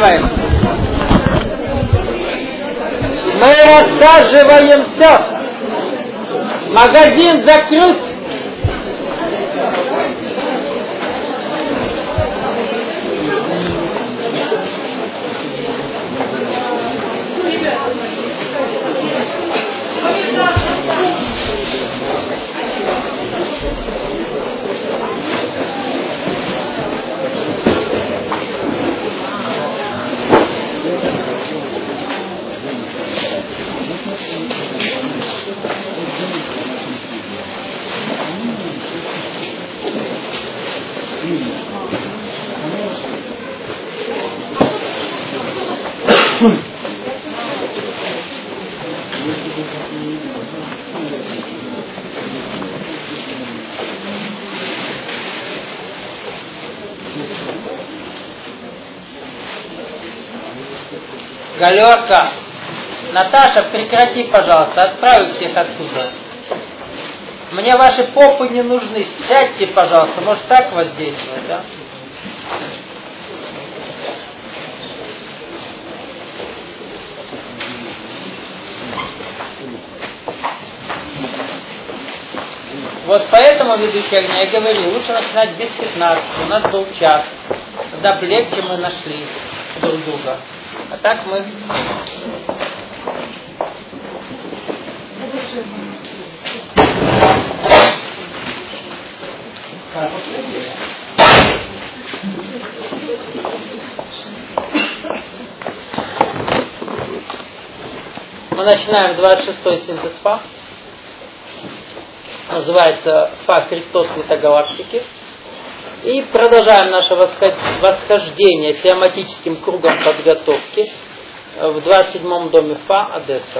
делаем? Мы рассаживаемся. Магазин закрыт. Галерка, Наташа, прекрати, пожалуйста, отправь всех оттуда. Мне ваши попы не нужны. Сядьте, пожалуйста, может так воздействовать, да? Вот поэтому, ведущий огня, я говорю, лучше начинать без 15. У нас был час. Тогда бы легче мы нашли друг друга. А так мы... Мы начинаем 26-й синтез Фа. Называется Фа Христос Метагалактики. И продолжаем наше восхождение теоматическим кругом подготовки в 27-м доме Фа, Одесса.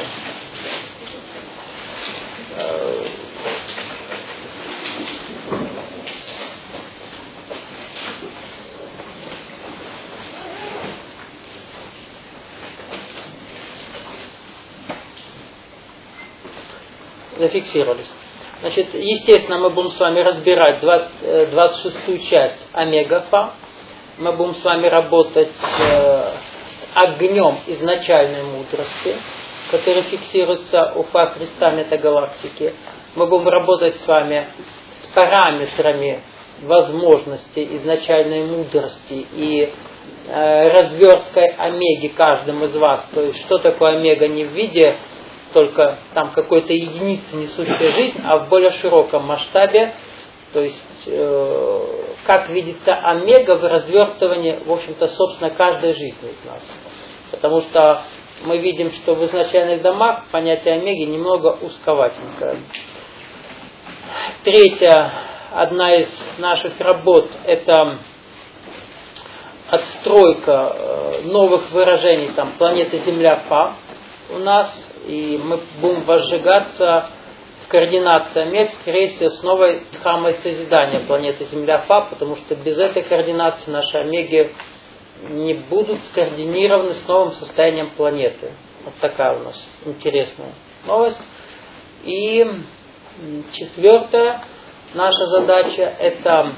Зафиксировались. Значит, естественно, мы будем с вами разбирать 26-ю часть Омега-Фа. Мы будем с вами работать огнем изначальной мудрости, который фиксируется у Фа Христа Метагалактики. Мы будем работать с вами с параметрами возможностей изначальной мудрости и разверткой омеги каждым из вас. То есть, что такое омега не в виде только там какой-то единицы, несущей жизнь, а в более широком масштабе, то есть как видится омега в развертывании, в общем-то, собственно, каждой жизни из нас. Потому что мы видим, что в изначальных домах понятие омеги немного узковатенькое. Третья, одна из наших работ, это отстройка новых выражений там, планеты Земля-Фа у нас. И мы будем возжигаться в координации омег, скорее всего, с новой дхамой созидания планеты Земля-Фа, потому что без этой координации наши омеги не будут скоординированы с новым состоянием планеты. Вот такая у нас интересная новость. И четвертая наша задача – это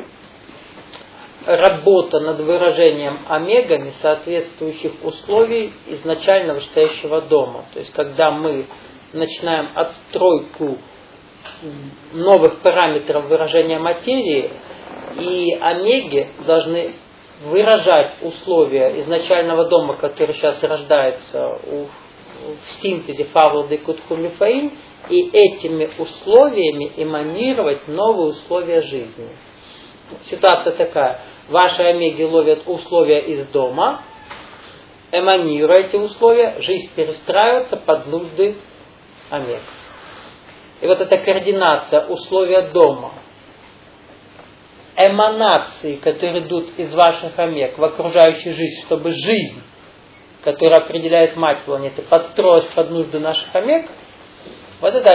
работа над выражением омегами соответствующих условий изначально вышестоящего дома. То есть, когда мы начинаем отстройку новых параметров выражения материи, и омеги должны выражать условия изначального дома, который сейчас рождается в синтезе Фавлады Кутхумифаим, и этими условиями эманировать новые условия жизни. Ситуация такая. Ваши омеги ловят условия из дома, эманируя эти условия, жизнь перестраивается под нужды омег. И вот эта координация условия дома, эманации, которые идут из ваших омег в окружающую жизнь, чтобы жизнь, которая определяет мать планеты, подстроилась под нужды наших омег, вот это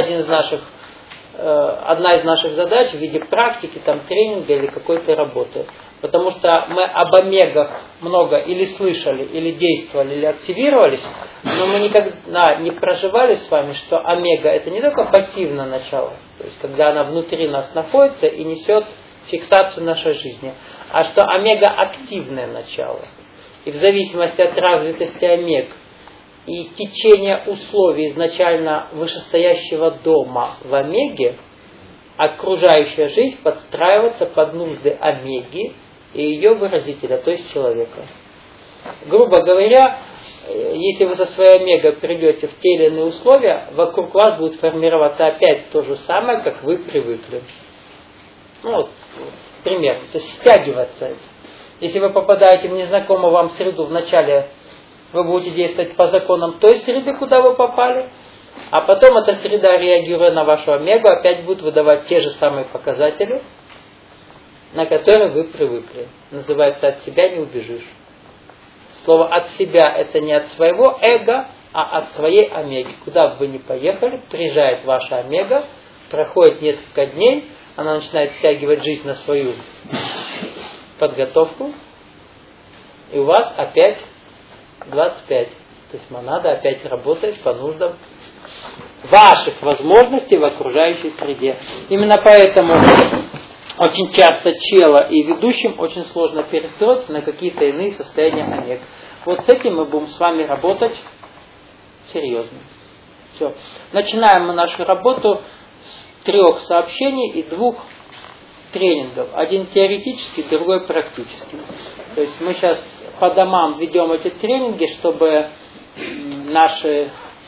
одна из наших задач в виде практики, там, тренинга или какой-то работы. Потому что мы об омегах много или слышали, или действовали, или активировались, но мы никогда не проживали с вами, что омега это не только пассивное начало, то есть когда она внутри нас находится и несет фиксацию нашей жизни, а что омега активное начало. И в зависимости от развитости омег и течения условий изначально вышестоящего дома в омеге, окружающая жизнь подстраивается под нужды омеги и ее выразителя, то есть человека. Грубо говоря, если вы со своей омегой придете в те или иные условия, вокруг вас будет формироваться опять то же самое, как вы привыкли. Ну вот, примерно. То есть стягиваться это. Если вы попадаете в незнакомую вам среду, вначале вы будете действовать по законам той среды, куда вы попали, а потом эта среда, реагируя на вашу омегу, опять будет выдавать те же самые показатели, на которые вы привыкли. Называется «от себя не убежишь». Слово «от себя» это не от своего эго, а от своей омеги. Куда бы вы ни поехали, приезжает ваша омега, проходит несколько дней, она начинает стягивать жизнь на свою подготовку, и у вас опять 25. То есть монада опять работает по нуждам ваших возможностей в окружающей среде. Именно поэтому очень часто чело и ведущим очень сложно перестроиться на какие-то иные состояния омег. Вот с этим мы будем с вами работать серьезно. Все. Начинаем мы нашу работу с 3 сообщений и 2 тренингов. Один теоретический, другой практический. То есть мы сейчас по домам ведем эти тренинги, чтобы наши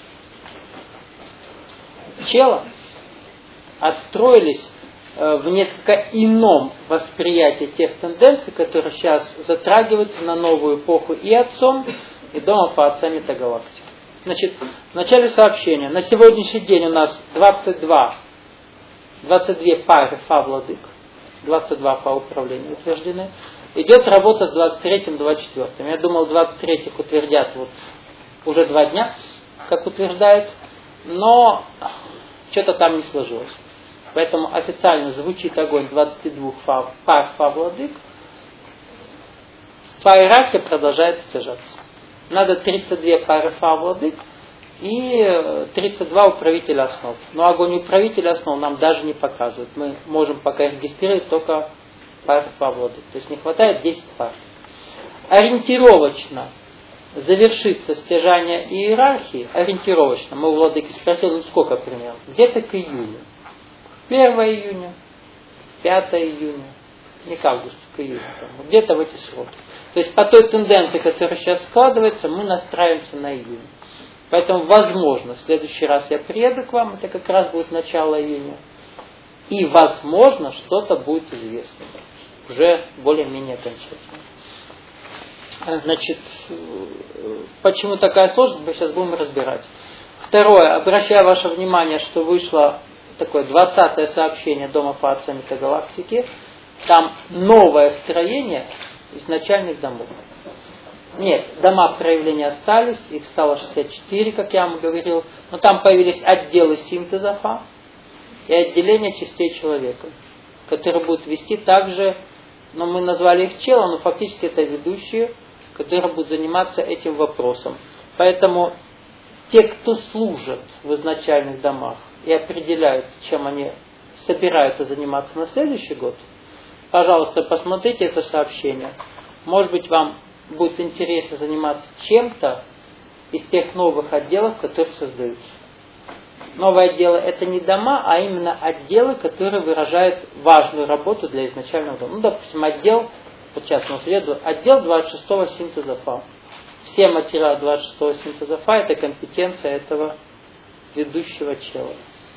чело отстроились в несколько ином восприятии тех тенденций, которые сейчас затрагиваются на новую эпоху и отцом, и домом по отцам метагалактики. Значит, в начале сообщения. На сегодняшний день у нас 22 пары фа-владык, 22 по управлению утверждены. Идет работа с 23-м, 24-м. Я думал, 23-х утвердят вот уже 2 дня, как утверждают, но что-то там не сложилось. Поэтому официально звучит огонь 22 пар фа-владык. По иерархии продолжает стяжаться. Надо 32 пары фа-владык и 32 управителя основ. Но огонь управителя основ нам даже не показывают. Мы можем пока регистрировать только пары фа-владык. То есть не хватает 10 пар. Ориентировочно завершится стяжание иерархии. Ориентировочно. Мы у владыки спросили, ну сколько примерно? Где-то к июню. 1 июня, 5 июня, не к августу, к июню. Где-то в эти сроки. То есть по той тенденции, которая сейчас складывается, мы настраиваемся на июнь. Поэтому, возможно, в следующий раз я приеду к вам, это как раз будет начало июня. И, возможно, что-то будет известно. Уже более-менее окончательно. Значит, почему такая сложность, мы сейчас будем разбирать. Второе, обращаю ваше внимание, что вышло такое 20-е сообщение Дома по отцам метагалактики. Там новое строение изначальных домов. Нет, дома проявления остались, их стало 64, как я вам говорил, но там появились отделы синтеза Фа и отделения частей человека, которые будут вести также, но мы назвали их челом, но фактически это ведущие, которые будут заниматься этим вопросом. Поэтому те, кто служат в изначальных домах и определяют, чем они собираются заниматься на следующий год, пожалуйста, посмотрите это сообщение. Может быть, вам будет интересно заниматься чем-то из тех новых отделов, которые создаются. Новые отделы это не дома, а именно отделы, которые выражают важную работу для изначального дома. Ну, допустим, отдел, вот сейчас мы следуем, отдел 26-го синтеза Фа. Все материалы 26-го синтеза Фа это компетенция этого ведущего чела.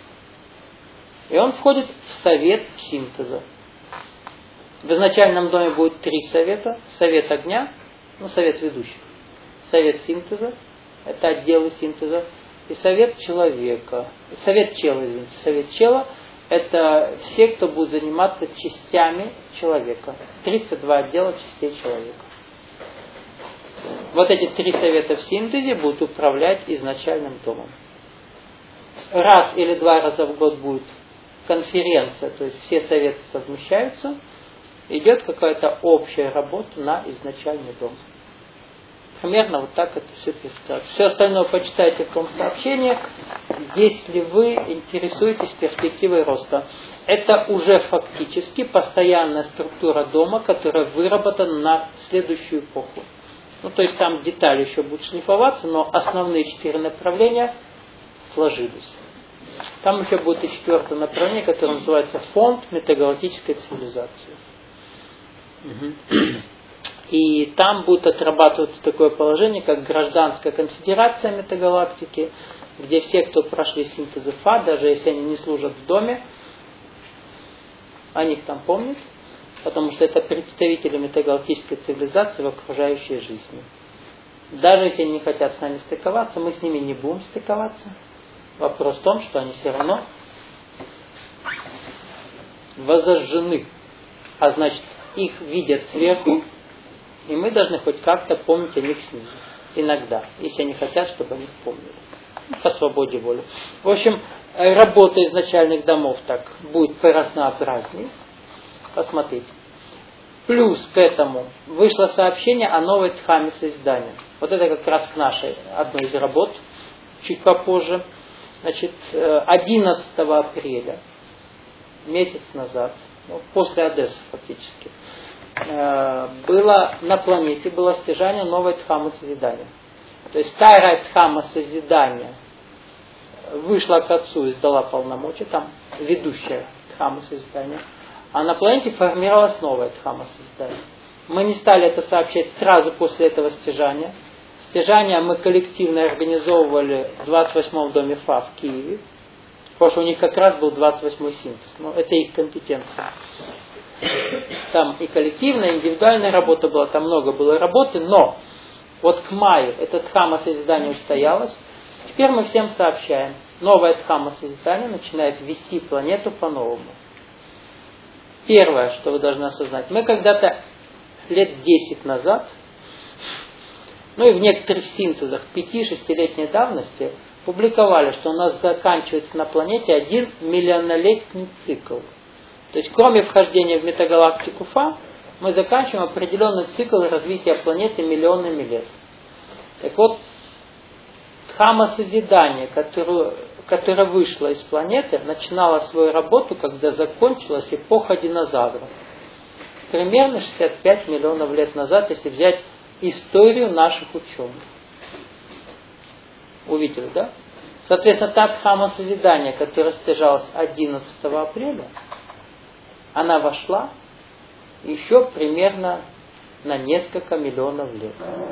И он входит в совет синтеза. В изначальном доме будет 3 совета. Совет огня, совет ведущих. Совет синтеза, это отделы синтеза. И совет человека. Совет чела, извините. Совет чела, это все, кто будет заниматься частями человека. 32 отдела частей человека. Вот эти 3 совета в синтезе будут управлять изначальным домом. Раз или 2 раза в год будет конференция, то есть все советы совмещаются, идет какая-то общая работа на изначальный дом. Примерно вот так это все перестраивается. Все остальное почитайте в том сообщении, если вы интересуетесь перспективой роста. Это уже фактически постоянная структура дома, которая выработана на следующую эпоху. Ну, то есть там детали еще будут шлифоваться, но основные 4 направления сложились. Там еще будет и 4-е направление, которое называется фонд метагалактической цивилизации. И там будет отрабатываться такое положение, как гражданская конфедерация метагалактики, где все, кто прошли синтез ИФА, даже если они не служат в доме, они их там помнят, потому что это представители метагалактической цивилизации в окружающей жизни. Даже если они не хотят с нами стыковаться, мы с ними не будем стыковаться. Вопрос в том, что они все равно возожжены, а значит их видят сверху, и мы должны хоть как-то помнить о них снизу. Иногда, если они хотят, чтобы они помнили. По свободе воли. В общем, работа изначальных домов так будет поразнообразней. Посмотрите. Плюс к этому вышло сообщение о новой дхаме созидания. Вот это как раз к нашей одной из работ, чуть попозже. Значит, 11 апреля, месяц назад, после Одессы фактически, было на планете было стяжание новой дхамы созидания. То есть старая дхама созидания вышла к отцу и сдала полномочия, там ведущая дхама созидания, а на планете формировалась новая дхама созидания. Мы не стали это сообщать сразу после этого стяжания. Стяжание мы коллективно организовывали в 28-м доме ФА в Киеве, потому что у них как раз был 28-й синтез. Но это их компетенция. Там и коллективная, и индивидуальная работа была, там много было работы, но вот к маю эта дхама созидания устоялась. Теперь мы всем сообщаем, новая дхама созидания начинает вести планету по-новому. Первое, что вы должны осознать, мы когда-то лет 10 назад, ну и в некоторых синтезах 5-6-летней давности, публиковали, что у нас заканчивается на планете 1 миллионолетний цикл. То есть, кроме вхождения в метагалактику ФА, мы заканчиваем определенный цикл развития планеты миллионами лет. Так вот, дхама созидания, которая вышла из планеты, начинала свою работу, когда закончилась эпоха динозавров. Примерно 65 миллионов лет назад, если взять историю наших ученых. Увидели, да? Соответственно, та дхама созидания, которая стяжалась 11 апреля, она вошла еще примерно на несколько миллионов лет.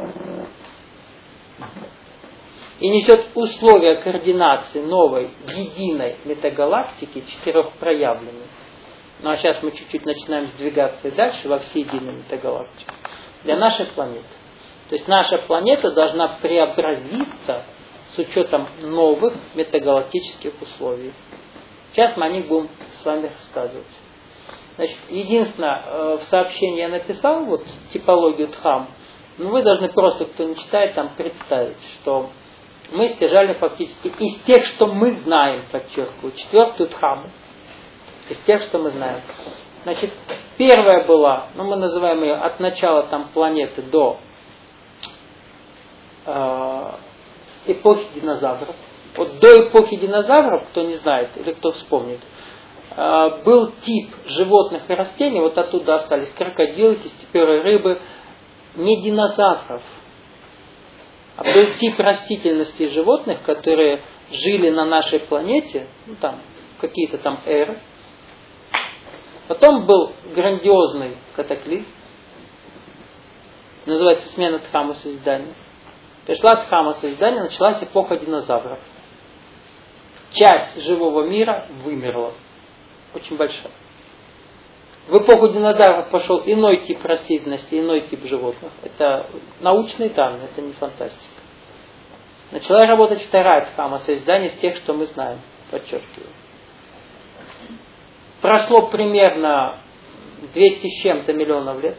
И несет условия координации новой, единой метагалактики, 4-проявленной. Ну а сейчас мы чуть-чуть начинаем сдвигаться и дальше во всеединую метагалактику. Для нашей планеты. То есть наша планета должна преобразиться с учетом новых метагалактических условий. Сейчас мы о них будем с вами рассказывать. Значит, единственное, в сообщении я написал вот типологию дхам, но вы должны просто, кто не читает, там представить, что мы стяжали фактически из тех, что мы знаем, подчеркиваю, 4-ю дхаму. Из тех, что мы знаем. Значит, первая была, ну мы называем ее от начала там планеты до эпохи динозавров. Вот до эпохи динозавров, кто не знает или кто вспомнит, был тип животных и растений, вот оттуда остались крокодилки, степерые рыбы, не динозавров, а был тип растительности и животных, которые жили на нашей планете, ну там какие-то там эры. Потом был грандиозный катаклизм, называется смена дхамы созидания. Пришла дхама созидания, началась эпоха динозавров. Часть живого мира вымерла. Очень большая. В эпоху динозавров пошел иной тип растительности, иной тип животных. Это научные данные, это не фантастика. Начала работать 2-я дхама созидания из тех, что мы знаем. Подчеркиваю. Прошло примерно 200 с чем-то миллионов лет.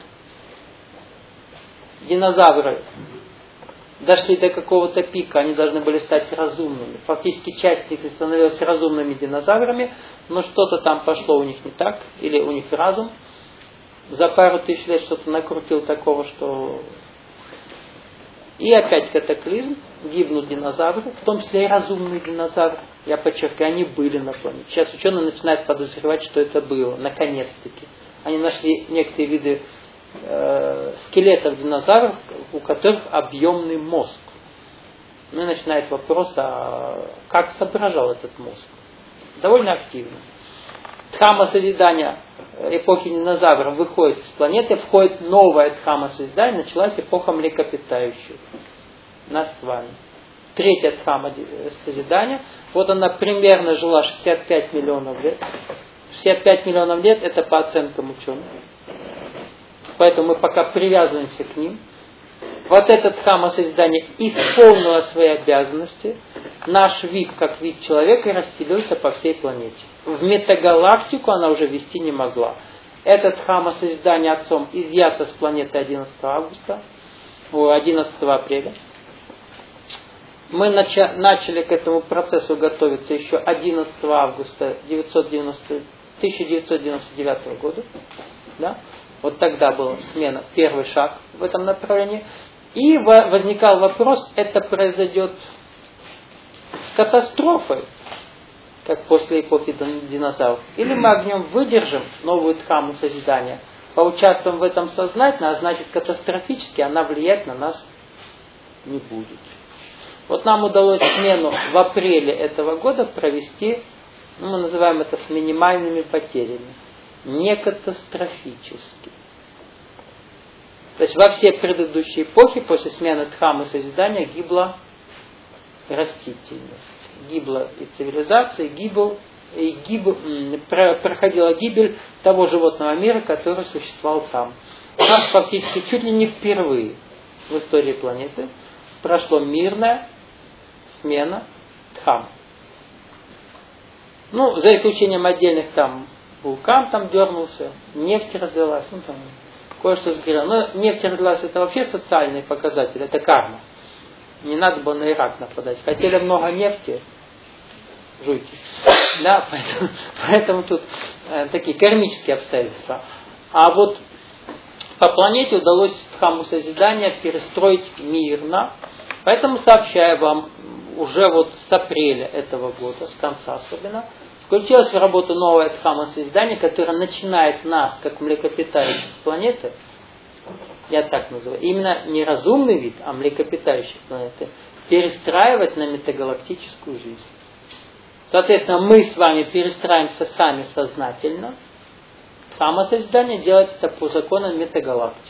Динозавры дошли до какого-то пика, они должны были стать разумными. Фактически часть их становилась разумными динозаврами, но что-то там пошло у них не так, или у них разум за пару тысяч лет что-то накрутил такого, что... И опять катаклизм, гибнут динозавры, в том числе и разумные динозавры. Я подчеркиваю, они были на планете. Сейчас ученые начинают подозревать, что это было, наконец-таки. Они нашли некоторые виды скелетов динозавров, у которых объемный мозг. Ну и начинает вопрос, а как соображал этот мозг? Довольно активно. Дхамма созидания эпохи динозавров выходит из планеты, входит новая дхамма созидания, началась эпоха млекопитающих. Нас с вами. Третья дхамма созидания, вот она примерно жила 65 миллионов лет. 65 миллионов лет это по оценкам ученых. Поэтому мы пока привязываемся к ним. Вот эта дхамма созидания исполнила свои обязанности. Наш вид, как вид человека, расстелился по всей планете. В метагалактику она уже вести не могла. Эта дхамма созидания Отцом изъята с планеты 11 апреля. Мы начали к этому процессу готовиться еще 11 августа 1999 года. Да? Вот тогда была смена, первый шаг в этом направлении. И возникал вопрос, это произойдет с катастрофой, как после эпохи динозавров. Или мы огнем выдержим новую дхамму созидания, поучаствуем в этом сознательно, а значит катастрофически она влиять на нас не будет. Вот нам удалось смену в апреле этого года провести, мы называем это с минимальными потерями, не катастрофически. То есть во все предыдущие эпохи после смены дхаммы созидания гибла растительность, гибла и цивилизация, проходила гибель того животного мира, который существовал там. У нас фактически чуть ли не впервые в истории планеты прошло мирная смена дхамм. Ну, за исключением отдельных там вулкан там дернулся, нефть разлилась, ну там кое-что сгорело. Но нефть разлилась, это вообще социальный показатель, это карма. Не надо было на Ирак нападать. Хотели много нефти, жуйте. Да, поэтому тут такие кармические обстоятельства. А вот по планете удалось дхамму созидания перестроить мирно. Поэтому сообщаю вам, уже вот с апреля этого года, с конца особенно, включилась в работу новая дхамма созидания, которая начинает нас, как млекопитающих планеты, я так называю, именно не разумный вид, а млекопитающих планеты, перестраивать на метагалактическую жизнь. Соответственно, мы с вами перестраиваемся сами сознательно. Дхамма созидания делает это по законам метагалактики.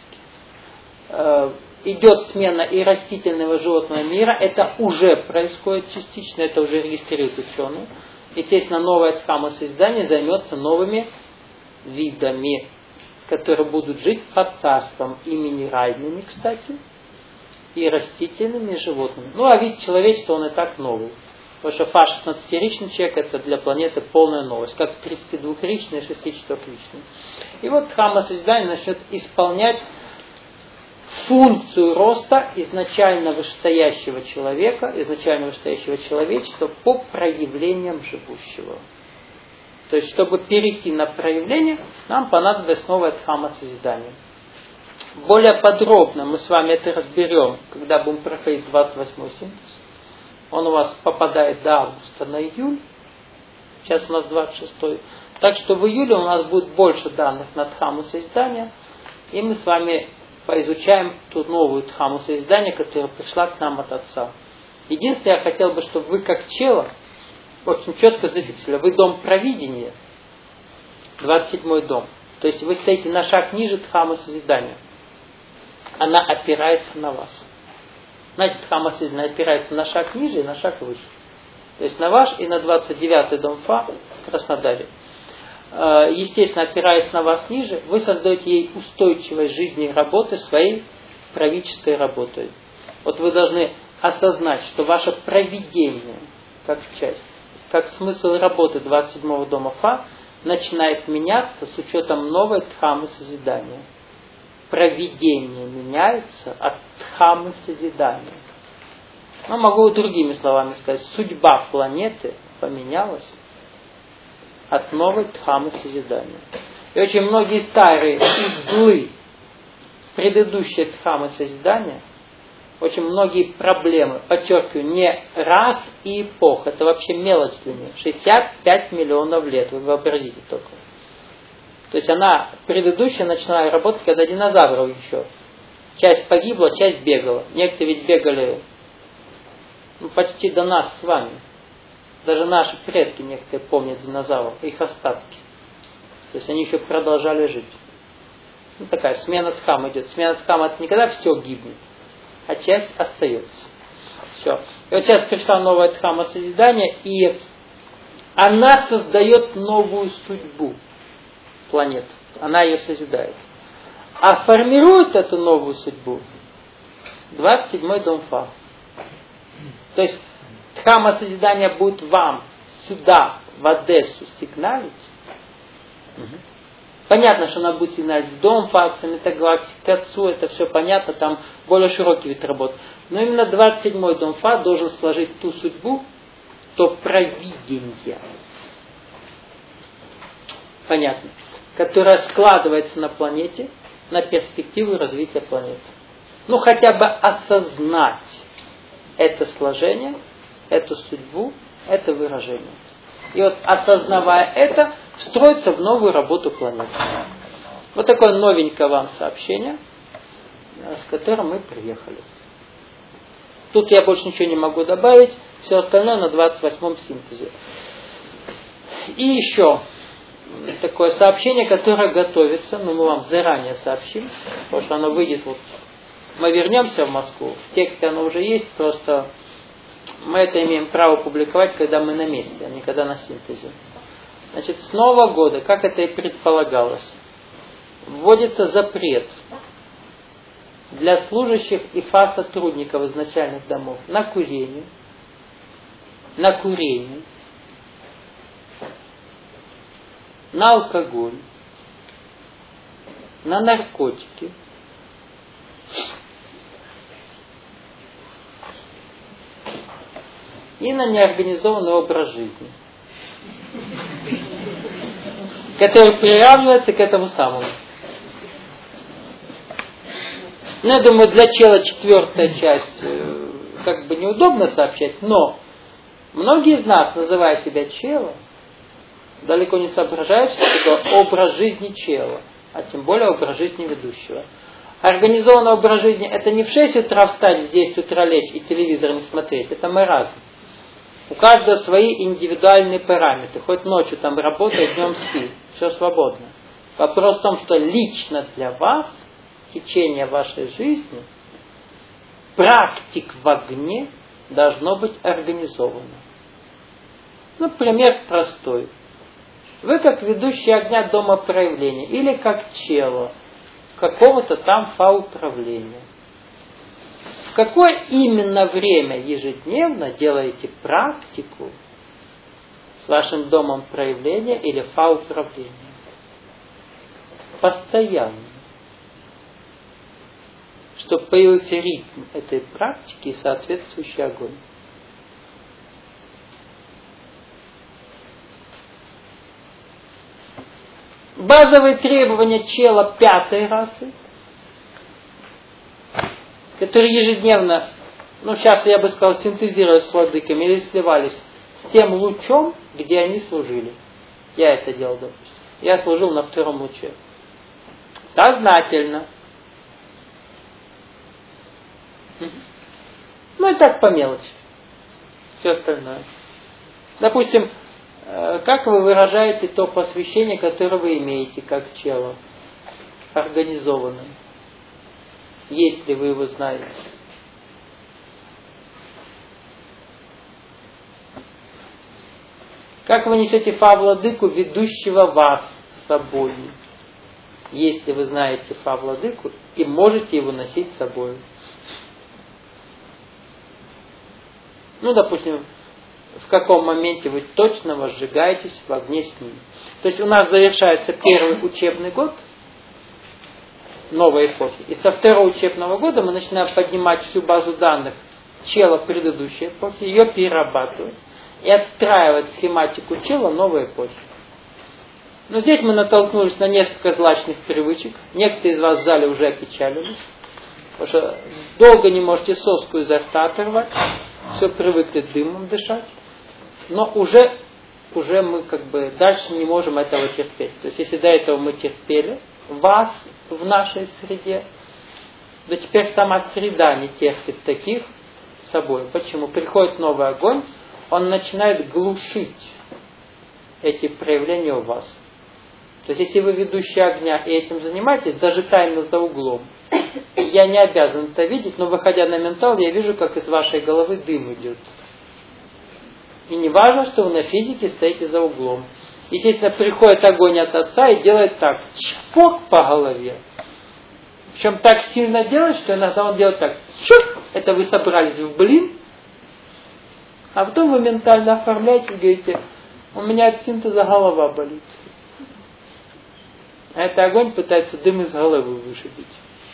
Идет смена и растительного, и животного мира, это уже происходит частично, это уже регистрируют ученые. Естественно, новая дхамма созидания займется новыми видами, которые будут жить под царством и минеральными, кстати, и растительными, и животными. Ну, а вид человечества, он и так новый. Потому что фаш 16-ричный человек, это для планеты полная новость, как 32-ричный и 64-ричный. И вот дхамма созидания начнет исполнять функцию роста изначально вышестоящего человека, изначально вышестоящего человечества по проявлениям живущего. То есть, чтобы перейти на проявление, нам понадобилась новая дхамма созидания. Более подробно мы с вами это разберем, когда будем проходить 28-й синтез. Он у вас попадает до августа на июль. Сейчас у нас 26-й. Так что в июле у нас будет больше данных на дхамму созидания. И мы с вами поизучаем ту новую дхамму созидания, которая пришла к нам от Отца. Единственное, я хотел бы, чтобы вы как чело очень четко зафиксировали. Вы дом провидения, 27-й дом. То есть вы стоите на шаг ниже дхаммы созидания. Она опирается на вас. Знаете, дхамма созидания опирается на шаг ниже и на шаг выше. То есть на ваш и на 29-й дом Фа в Краснодаре. Естественно, опираясь на вас ниже, вы создаете ей устойчивость жизни и работы своей правительской работой. Вот вы должны осознать, что ваше провидение, как часть, как смысл работы 27-го дома Фа, начинает меняться с учетом новой дхаммы созидания. Провидение меняется от дхаммы созидания. Но могу другими словами сказать, судьба планеты поменялась от новой дхаммы созидания. И очень многие старые узлы предыдущей дхаммы созидания, очень многие проблемы, подчеркиваю, не раз и эпох, это вообще мелочь для них. 65 миллионов лет, вы вообразите только. То есть она, предыдущая, начала работать, когда динозавров еще. Часть погибла, часть бегала. Некоторые ведь бегали почти до нас с вами. Даже наши предки некоторые помнят динозавров, их остатки. То есть они еще продолжали жить. Ну, такая смена дхам идет. Смена дхам это не когда все гибнет, а часть остается. Все. И вот сейчас пришла новая дхама созидания, и она создает новую судьбу планеты. Она ее созидает. А формирует эту новую судьбу 27-й дом Фа. То есть дхама созидания будет вам сюда, в Одессу, сигналить. Понятно, что она будет сигналить в дом Фа, к метагалактике, к Отцу, это все понятно, там более широкий вид работы. Но именно 27-й дом Фа должен сложить ту судьбу, то провидение. Понятно. Которая складывается на планете, на перспективу развития планеты. Ну, хотя бы осознать это сложение, эту судьбу, это выражение. И вот, осознавая это, встроиться в новую работу планеты. Вот такое новенькое вам сообщение, с которым мы приехали. Тут я больше ничего не могу добавить, все остальное на 28-м синтезе. И еще такое сообщение, которое готовится, но мы вам заранее сообщим, потому что оно выйдет вот. Мы вернемся в Москву, в тексте оно уже есть, просто мы это имеем право публиковать, когда мы на месте, а не когда на синтезе. Значит, с Нового года, как это и предполагалось, вводится запрет для служащих ИФА сотрудников из начальных домов на курение, на алкоголь, на наркотики, и на неорганизованный образ жизни, который приравнивается к этому самому. Ну, я думаю, для чела 4-я часть как бы неудобно сообщать, но многие из нас, называя себя челом, далеко не соображают, что это образ жизни чела, а тем более образ жизни ведущего. Организованный образ жизни это не в 6 утра встать, в 10 утра лечь и телевизор не смотреть, это маразм. У каждого свои индивидуальные параметры. Хоть ночью там работает, днем спи. Все свободно. Вопрос в том, что лично для вас, в течение вашей жизни, практик в огне должно быть организовано. Ну, пример простой. Вы как ведущий огня дома проявления или как чело какого-то там фа-управления. В какое именно время ежедневно делаете практику с вашим домом проявления или фа-управления? Постоянно. Чтобы появился ритм этой практики и соответствующий огонь. Базовые требования чела 5-й расы, которые ежедневно, ну сейчас я бы сказал, синтезировались с владыками или сливались с тем лучом, где они служили. Я это делал, допустим. Я служил на 2-м луче. Сознательно. Ну и так по мелочи. Все остальное. Допустим, как вы выражаете то посвящение, которое вы имеете как чело? Организованное. Если вы его знаете. Как вы несете фа-владыку, ведущего вас с собой? Если вы знаете фа-владыку и можете его носить с собой. Ну, допустим, в каком моменте вы точно возжигаетесь в огне с ним. То есть у нас завершается 1-й учебный год, новой эпохи. И со 2-го учебного года мы начинаем поднимать всю базу данных чела предыдущей эпохи, ее перерабатывать и отстраивать схематику чела новой эпохи. Но здесь мы натолкнулись на несколько злачных привычек. Некоторые из вас в зале уже опечалились, потому что долго не можете соску изо рта оторвать, все привыкли дымом дышать. Но уже уже мы дальше не можем этого терпеть. То есть если до этого мы терпели вас в нашей среде, то теперь сама среда не терпит таких с собой. Почему? Приходит новый огонь, он начинает глушить эти проявления у вас. То есть если вы ведущий огня и этим занимаетесь, даже тайно за углом, я не обязан это видеть, но выходя на ментал, я вижу, как из вашей головы дым идет. И не важно, что вы на физике стоите за углом. Естественно, приходит огонь от Отца и делает так, чпок по голове. Причем так сильно делает, что иногда он делает так, чук, это вы собрались в блин, а потом вы ментально оформляете и говорите, у меня от синтеза голова болит. А это огонь пытается дым из головы вышибить.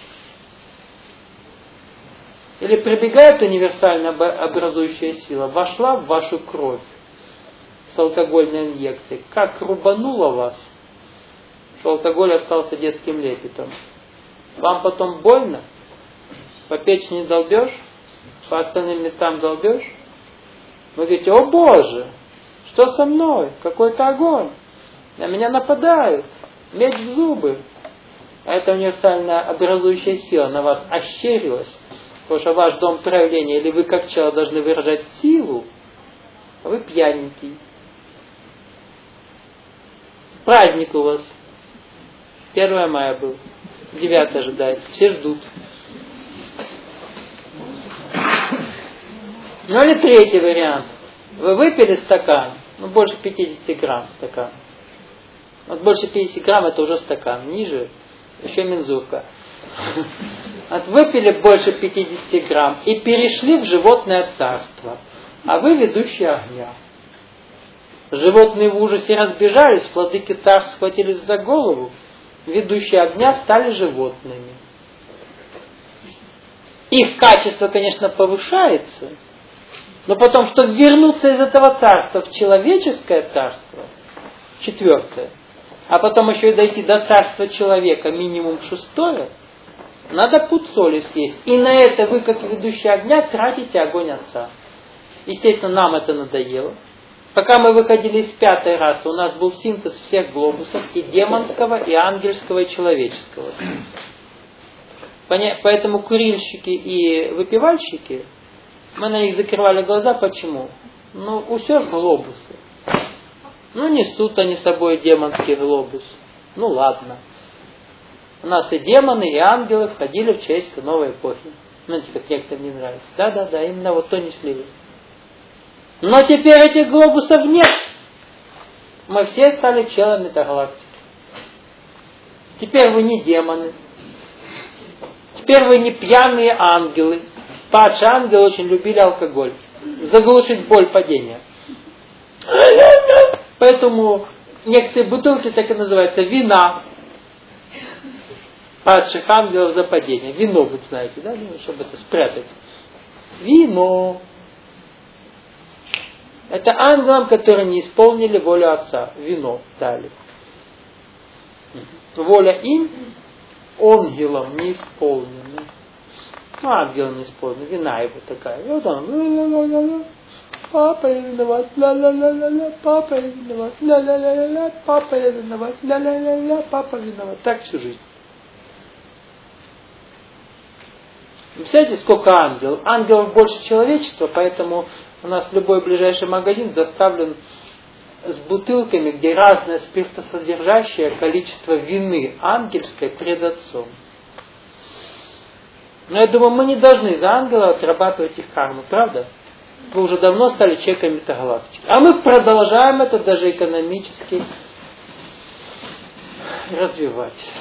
Или прибегает универсальная образующая сила, вошла в вашу кровь с алкогольной инъекцией, как рубанула вас, что алкоголь остался детским лепетом. Вам потом больно? По печени долбешь? По остальным местам долбешь? Вы говорите, о Боже, что со мной? Какой-то огонь. На меня нападают. Меч в зубы. А это универсальная образующая сила на вас ощерилась. Потому что ваш дом проявления, или вы как человек должны выражать силу, а вы пьяненький. Праздник у вас. 1 мая был. 9 ожидается. Все ждут. Ну или третий вариант. Вы выпили стакан, больше 50 грамм стакан. Вот больше 50 грамм это уже стакан. Ниже еще мензурка. Вот выпили больше 50 грамм и перешли в животное царство. А вы ведущий огня. Животные в ужасе разбежались, владыки царств схватились за голову. Ведущие огня стали животными. Их качество, конечно, повышается, но потом, чтобы вернуться из этого царства в человеческое царство, 4, а потом еще и дойти до царства человека, минимум 6, надо пуд соли съесть. И на это вы, как ведущий огня, тратите огонь Отца. Естественно, нам это надоело. Пока мы выходили из 5 расы, у нас был синтез всех глобусов, и демонского, и ангельского, и человеческого. Поэтому курильщики и выпивальщики, мы на них закрывали глаза. Почему? У всех глобусы. Несут они с собой демонский глобус. Ладно. У нас и демоны, и ангелы входили в человечество новой эпохи. Знаете, как некоторым не нравится. Да, именно вот то несли. Но теперь этих глобусов нет. Мы все стали челами этой галактики. Теперь вы не демоны. Теперь вы не пьяные ангелы. Падшие ангелы очень любили алкоголь. Заглушить боль падения. Поэтому некоторые бутылки так и называются вина. Падших ангелов за падение. Вино, вы знаете, да? Чтобы это спрятать. Вино. Это ангелам, которые не исполнили волю Отца. Вино дали. Воля им, ангелам не исполнена. Ангелам не исполнена. Вина его такая. И вот он. Папа я виноват. Ла-ла-ла-ла-ла. Папа я виноват. Ла-ла-ла-ла-ла. Папа я виноват. Ла-ла-ла-ла. Папа виноват. Так всю жизнь. Представляете, сколько ангелов? Ангелов больше человечества, поэтому у нас любой ближайший магазин заставлен с бутылками, где разное спиртосодержащее количество вины ангельской пред Отцом. Но я думаю, мы не должны за ангелов отрабатывать их карму, правда? Вы уже давно стали человеками этой галактики. А мы продолжаем это даже экономически развивать.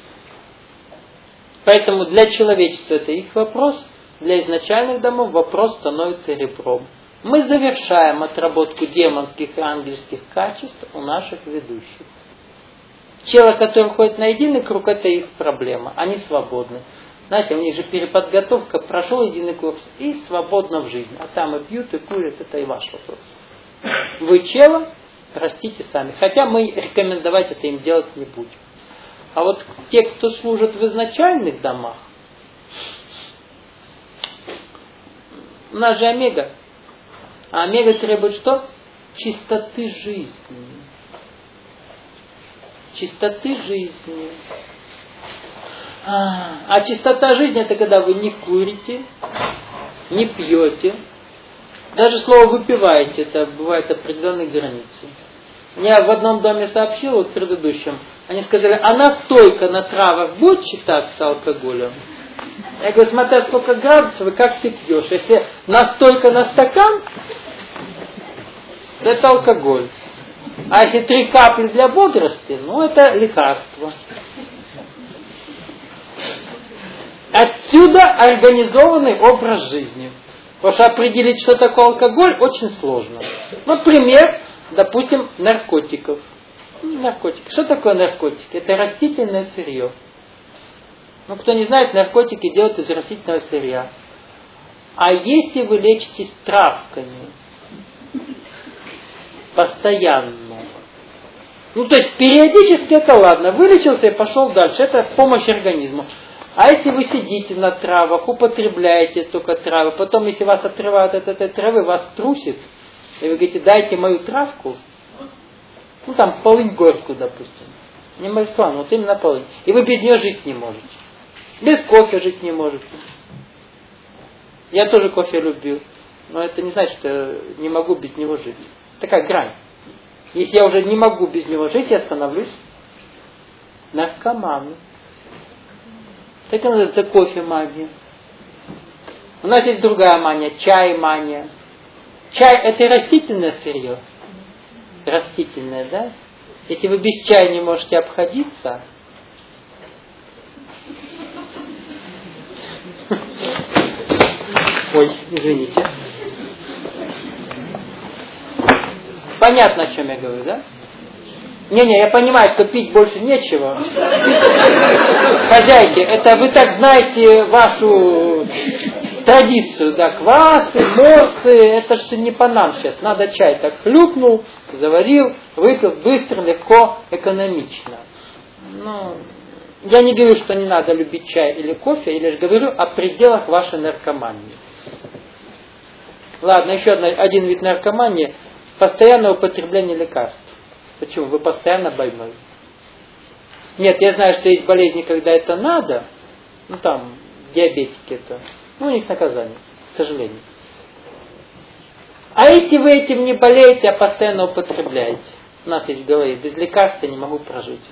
Поэтому для человечества это их вопрос, для изначальных домов вопрос становится ребром. Мы завершаем отработку демонских и ангельских качеств у наших ведущих. Челы, которые ходят на единый круг, это их проблема. Они свободны. Знаете, у них же переподготовка, прошел единый курс и свободно в жизни. А там и пьют, и курят, это и ваш вопрос. Вы чело, растите сами. Хотя мы рекомендовать это им делать не будем. А вот те, кто служит в изначальных домах, у нас же омега. А омега требует что? чистоты жизни. Чистоты жизни. А чистота жизни — это когда вы не курите, не пьете. Даже слово «выпиваете» — это бывает определенные границы. Я в одном доме сообщил, вот в предыдущем, они сказали, а настойка на травах будет считаться алкоголем? Я говорю, смотря сколько градусов и как ты пьешь. Если настойка на стакан, это алкоголь. А если 3 капли для бодрости, ну это лекарство. Отсюда организованный образ жизни. Потому что определить, что такое алкоголь, очень сложно. Например, допустим, наркотиков. Наркотики. Что такое наркотики? Это растительное сырье. Ну, кто не знает, наркотики делают из растительного сырья. А если вы лечитесь травками постоянно, ну, то есть периодически это ладно, вылечился и пошел дальше, это помощь организму. А если вы сидите на травах, употребляете только травы, потом, если вас отрывают от этой травы, вас трусит, и вы говорите, дайте мою травку, ну там полынь горькую, допустим, не марихуану, вот именно полынь, и вы без нее жить не можете. Без кофе жить не можете. Я тоже кофе люблю, но это не значит, что не могу без него жить. Такая грань. Если я уже не могу без него жить, я становлюсь наркоманом. Так это называется кофе-мания. У нас есть другая мания, чай-мания. Чай — это растительное сырье. Растительное, да? Если вы без чая не можете обходиться, ой, извините. Понятно, о чем я говорю, да? Не-не, я понимаю, что пить больше нечего. Хозяйки, это вы так знаете вашу традицию, да, квасы, морсы, это же не по нам сейчас. Надо чай так хлюпнул, заварил, выпил, быстро, легко, экономично. Ну, я не говорю, что не надо любить чай или кофе, я лишь говорю о пределах вашей наркомании. Ладно, еще один вид наркомании – постоянное употребление лекарств. Почему? Вы постоянно больной. Нет, я знаю, что есть болезни, когда это надо. Ну там, диабетики это. Ну, у них наказание, к сожалению. А если вы этим не болеете, а постоянно употребляете? У нас есть в голове, без лекарств я не могу прожить.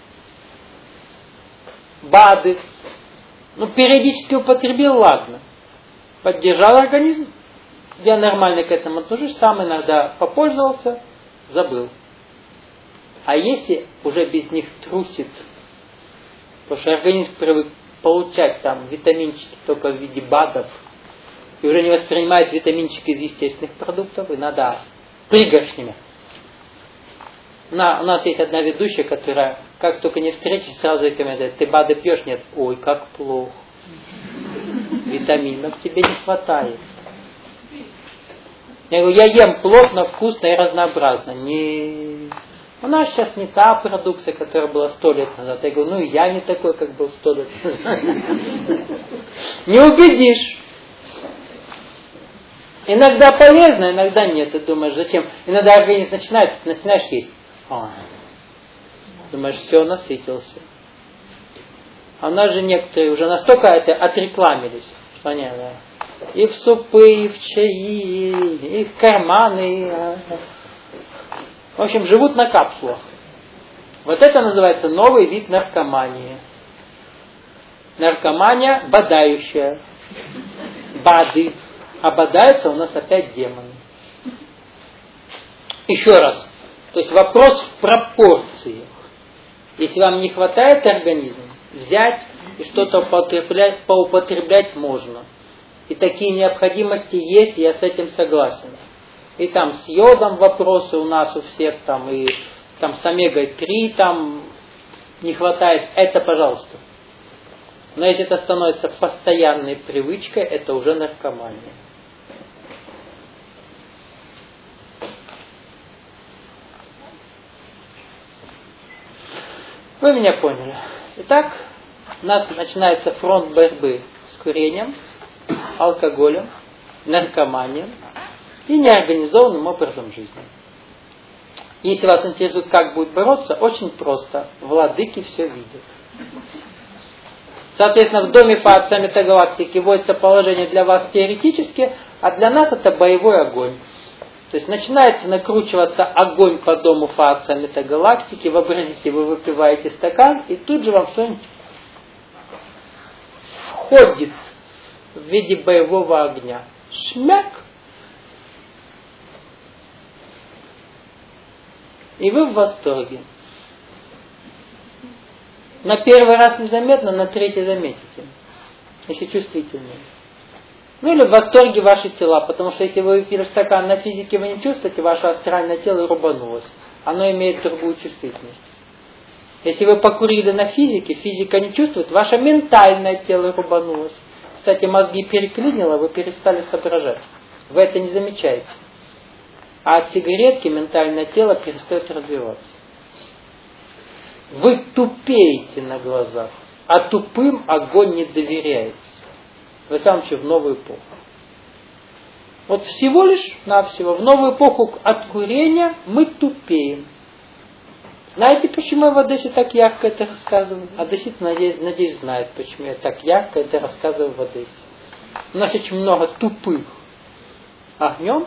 БАДы. Ну, периодически употребил, ладно. Поддержал организм. Я нормально к этому отношусь. Сам иногда попользовался, забыл. А если уже без них трусит, потому что организм привык получать там витаминчики только в виде БАДов, и уже не воспринимает витаминчики из естественных продуктов, и надо пригоршнями. У нас есть одна ведущая, которая, как только не встретишь, сразу рекомендует: ты БАДы пьешь? Нет. Ой, как плохо. Витаминов тебе не хватает. Я говорю, я ем плотно, вкусно и разнообразно. Не. У нас сейчас не та продукция, которая была 100 лет назад. Я говорю, ну и я не такой, как был 100 лет назад. Не убедишь. Иногда полезно, иногда нет. Ты думаешь, зачем? Иногда организм начинаешь есть. Думаешь, все, насытился. А у нас же некоторые уже настолько это отрекламились, что они и в супы, и в чаи, и в карманы. В общем, живут на капсулах. Вот это называется новый вид наркомании. Наркомания бодающая. БАДы. А бодаются у нас опять демоны. Еще раз. То есть вопрос в пропорциях. Если вам не хватает организма, взять и что-то поупотреблять можно. И такие необходимости есть, я с этим согласен. И там с йодом вопросы у нас у всех, там, и там с омегой-3 там не хватает, это пожалуйста. Но если это становится постоянной привычкой, это уже наркомания. Вы меня поняли. Итак, у нас начинается фронт борьбы с курением, алкоголем, наркоманией и неорганизованным образом жизни. Если вас интересует, как будет бороться, очень просто. Владыки все видят. Соответственно, в доме Фаатца метагалактики вводится положение для вас теоретически, а для нас это боевой огонь. То есть начинается накручиваться огонь по дому Фаатца метагалактики. Вообразите, вы выпиваете стакан, и тут же вам что-нибудь входит в виде боевого огня. Шмяк! И вы в восторге. На первый раз незаметно, на третий заметите, если чувствительные. Ну или в восторге ваши тела, потому что если вы выпили стакан на физике, вы не чувствуете, ваше астральное тело рубанулось. Оно имеет другую чувствительность. Если вы покурили на физике, физика не чувствует, ваше ментальное тело рубанулось. Кстати, мозги переклинило, вы перестали соображать. Вы это не замечаете. А от сигаретки ментальное тело перестает развиваться. Вы тупеете на глазах, а тупым огонь не доверяете. Вы сам в новую эпоху. Вот всего лишь навсего в новую эпоху от курения мы тупеем. Знаете, почему я в Одессе так ярко это рассказываю? Одессит, надеюсь, знает, почему я так ярко это рассказываю в Одессе. У нас очень много тупых огнем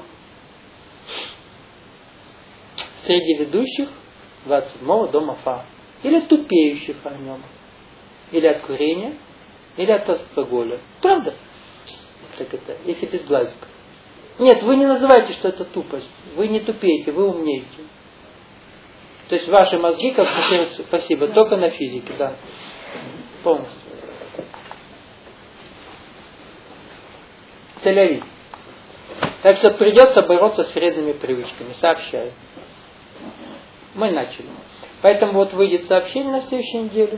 среди ведущих 27-го дома Фа. Или тупеющих огнем. Или от курения, или от алкоголя. Правда? Так это, если без глазика. Нет, вы не называете, что это тупость. Вы не тупеете, вы умнеете. То есть ваши мозги, как спасибо, только на физике, да. Полностью. Целевик. Так что придется бороться с вредными привычками, сообщаю. Мы начали. Поэтому вот выйдет сообщение на следующей неделе.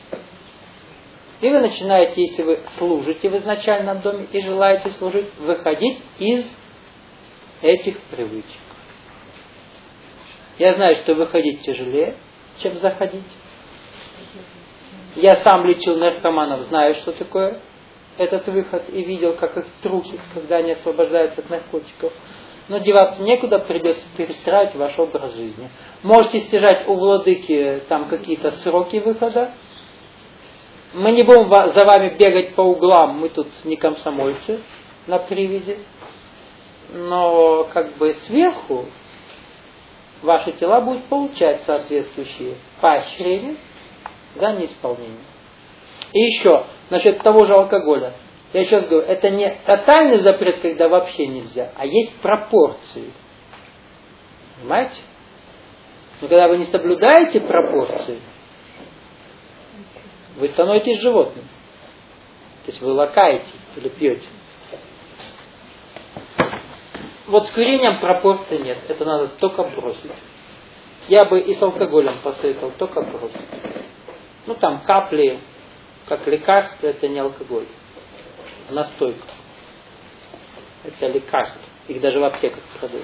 И вы начинаете, если вы служите в изначальном доме и желаете служить, выходить из этих привычек. Я знаю, что выходить тяжелее, чем заходить. Я сам лечил наркоманов, знаю, что такое этот выход, и видел, как их трусят, когда они освобождаются от наркотиков. Но деваться некуда, придется перестраивать ваш образ жизни. Можете стяжать у владыки там какие-то сроки выхода. Мы не будем за вами бегать по углам, мы тут не комсомольцы на привязи. Но как бы сверху ваши тела будут получать соответствующие поощрения за неисполнение. И еще, насчет того же алкоголя. Я еще раз говорю, это не тотальный запрет, когда вообще нельзя, а есть пропорции. Понимаете? Но когда вы не соблюдаете пропорции, вы становитесь животным. То есть вы лакаете или пьете. Вот с курением пропорций нет. Это надо только бросить. Я бы и с алкоголем посоветовал только бросить. Ну там капли, как лекарство, это не алкоголь. Настойка. Это лекарство. Их даже в аптеках продают.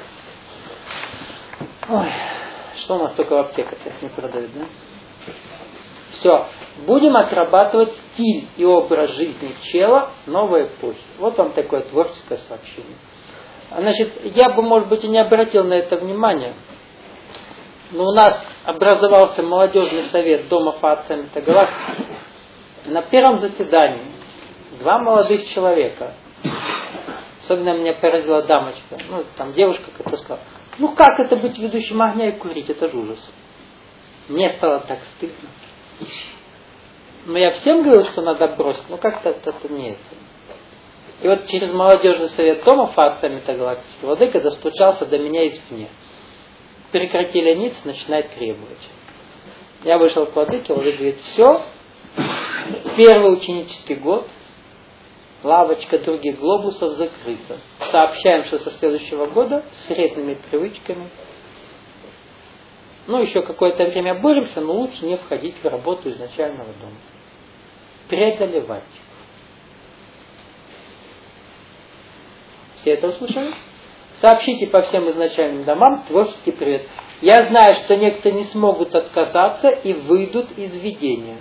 Ой, что у нас только в аптеках сейчас не продают, да? Все. Будем отрабатывать стиль и образ жизни чела новой эпохи. Вот вам такое творческое сообщение. Значит, я бы, может быть, и не обратил на это внимания, но у нас образовался молодежный совет Дома Фаатца Метагалактики. На первом заседании 2 молодых человека, особенно меня поразила дамочка, ну, там девушка, которая сказала, ну как это быть ведущим огня и курить, это же ужас. Мне стало так стыдно. Но я всем говорил, что надо бросить, но как-то это не это. И вот через молодежный совет Дома Фаатца Метагалактики владыка достучался до меня извне. Прекрати лениться, начинает требовать. Я вышел к владыке, владыка говорит, все, первый ученический год, лавочка других глобусов закрыта. Сообщаем, что со следующего года с вредными привычками. Ну, еще какое-то время боремся, но лучше не входить в работу изначального дома. Преодолевать. Все это услышали? Сообщите по всем изначальным домам творческий привет. Я знаю, что некоторые не смогут отказаться и выйдут из видения.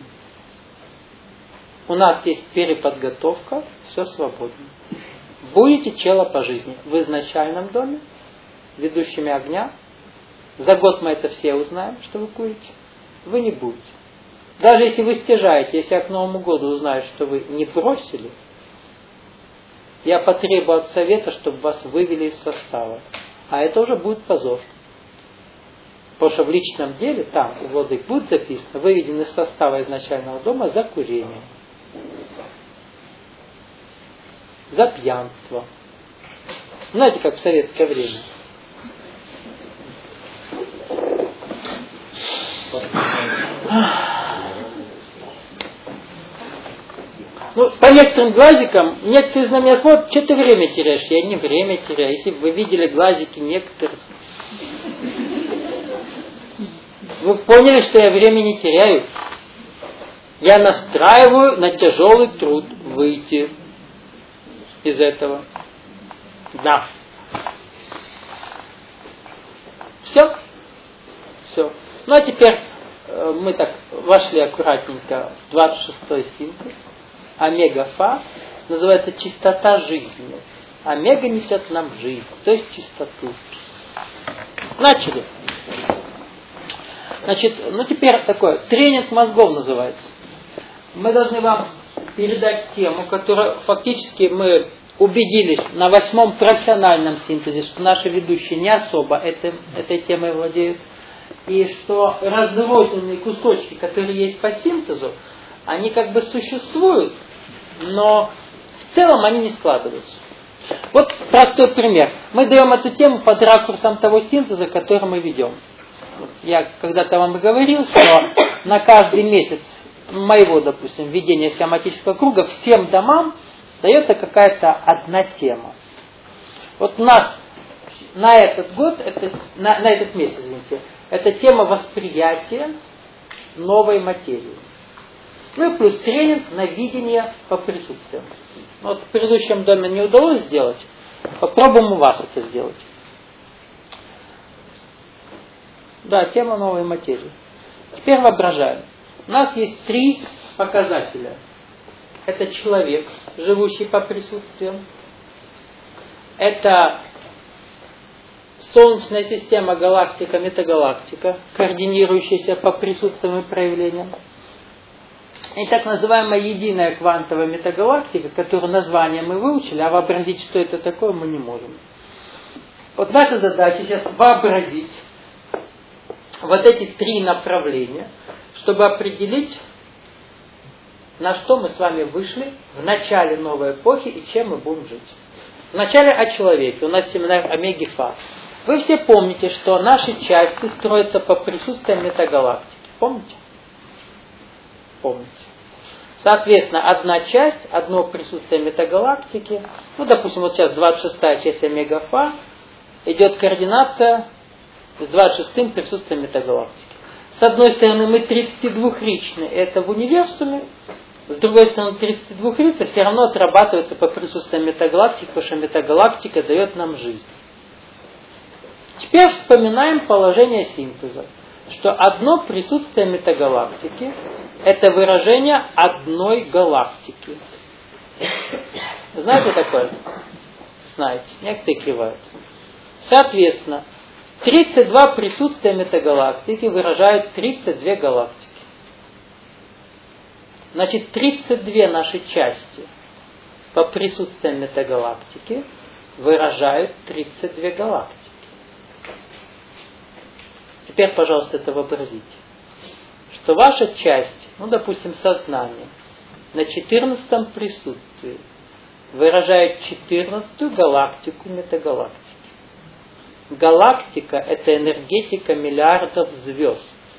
У нас есть переподготовка, все свободно. Будете чело по жизни в изначальном доме, ведущими огня, За год мы это все узнаем, что вы курите. Вы не будете. Даже если вы стяжаете, если я к Новому году узнаю, что вы не бросили, я потребую от совета, чтобы вас вывели из состава. А это уже будет позор. Потому что в личном деле, там у владык будет записано, выведен из состава изначального дома за курение, за пьянство. Знаете, как в советское время. Ну, по некоторым глазикам, некоторые на меня смотрят, что ты время теряешь? Я не время теряю. Если бы вы видели глазики некоторых, вы поняли, что я время не теряю. Я настраиваю на тяжелый труд выйти из этого. Да. Все? Все. Ну а теперь мы так вошли аккуратненько в 26-й синтез. Омега-фа называется чистота жизни. Омега несет нам жизнь, то есть чистоту. Начали. Значит, ну теперь такое, тренинг мозгов называется. Мы должны вам передать тему, которую фактически мы убедились на 8-м профессиональном синтезе, что наши ведущие не особо этой темой владеют, и что разрозненные кусочки, которые есть по синтезу, они как бы существуют, но в целом они не складываются. Вот простой пример. Мы даем эту тему под ракурсом того синтеза, который мы ведем. Я когда-то вам говорил, что на каждый месяц моего, допустим, ведения схематического круга всем домам дается какая-то одна тема. Вот у нас на этот год, на этот месяц, извините, это тема восприятия новой материи. Ну и плюс тренинг на видение по присутствию. Вот в предыдущем доме не удалось сделать. Попробуем у вас это сделать. Да, тема новой материи. Теперь воображаем. У нас есть 3 показателя. Это человек, живущий по присутствию. Это Солнечная система, галактика, метагалактика, координирующаяся по присутствиям и проявлениям. И так называемая единая квантовая метагалактика, которую название мы выучили, а вообразить, что это такое, мы не можем. Вот наша задача сейчас вообразить вот эти 3 направления, чтобы определить, на что мы с вами вышли в начале новой эпохи и чем мы будем жить. Вначале о человеке. У нас семинар Омеги-Фа. Вы все помните, что наши части строятся по присутствию метагалактики. Помните? Помните. Соответственно, одна часть, одно присутствие метагалактики, ну, допустим, вот сейчас 26-я часть Омега-Фа, идет координация с 26-м присутствием метагалактики. С одной стороны, мы 32-ричны, это в универсуме, с другой стороны, 32 рица все равно отрабатывается по присутствию метагалактики, потому что метагалактика дает нам жизнь. Теперь вспоминаем положение синтеза, что одно присутствие метагалактики – это выражение одной галактики. Знаете такое? Знаете, некоторые кивают. Соответственно, 32 присутствия метагалактики выражают 32 галактики. Значит, 32 наши части по присутствию метагалактики выражают 32 галактики. Теперь, пожалуйста, это вообразите. Что ваша часть, ну, допустим, сознание, на 14-м присутствии выражает 14-ю галактику метагалактики. Галактика – это энергетика миллиардов звезд.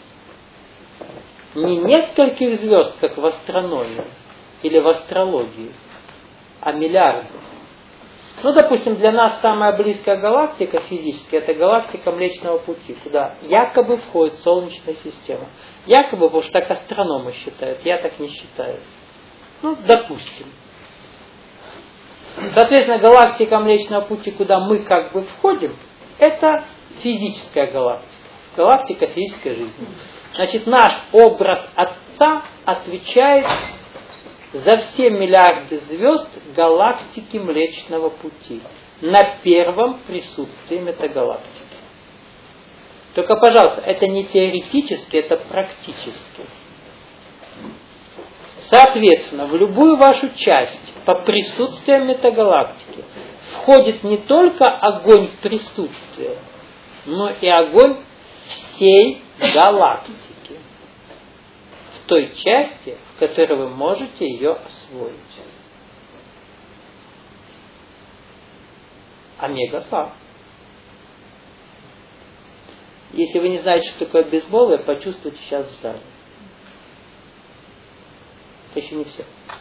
Не нескольких звезд, как в астрономии или в астрологии, а миллиардов. Ну, допустим, для нас самая близкая галактика физически – это галактика Млечного Пути, куда якобы входит Солнечная система. Якобы, потому что так астрономы считают, я так не считаю. Ну, допустим. Соответственно, галактика Млечного Пути, куда мы как бы входим, это физическая галактика. Галактика физической жизни. Значит, наш образ Отца отвечает за все миллиарды звезд галактики Млечного Пути на первом присутствии метагалактики. Только, пожалуйста, это не теоретически, это практически. Соответственно, в любую вашу часть по присутствию метагалактики входит не только огонь присутствия, но и огонь всей галактики. В той части, в которой вы можете ее освоить. Омега-фа. Если вы не знаете, что такое бейсбол, почувствуйте сейчас в зале. Это еще не все.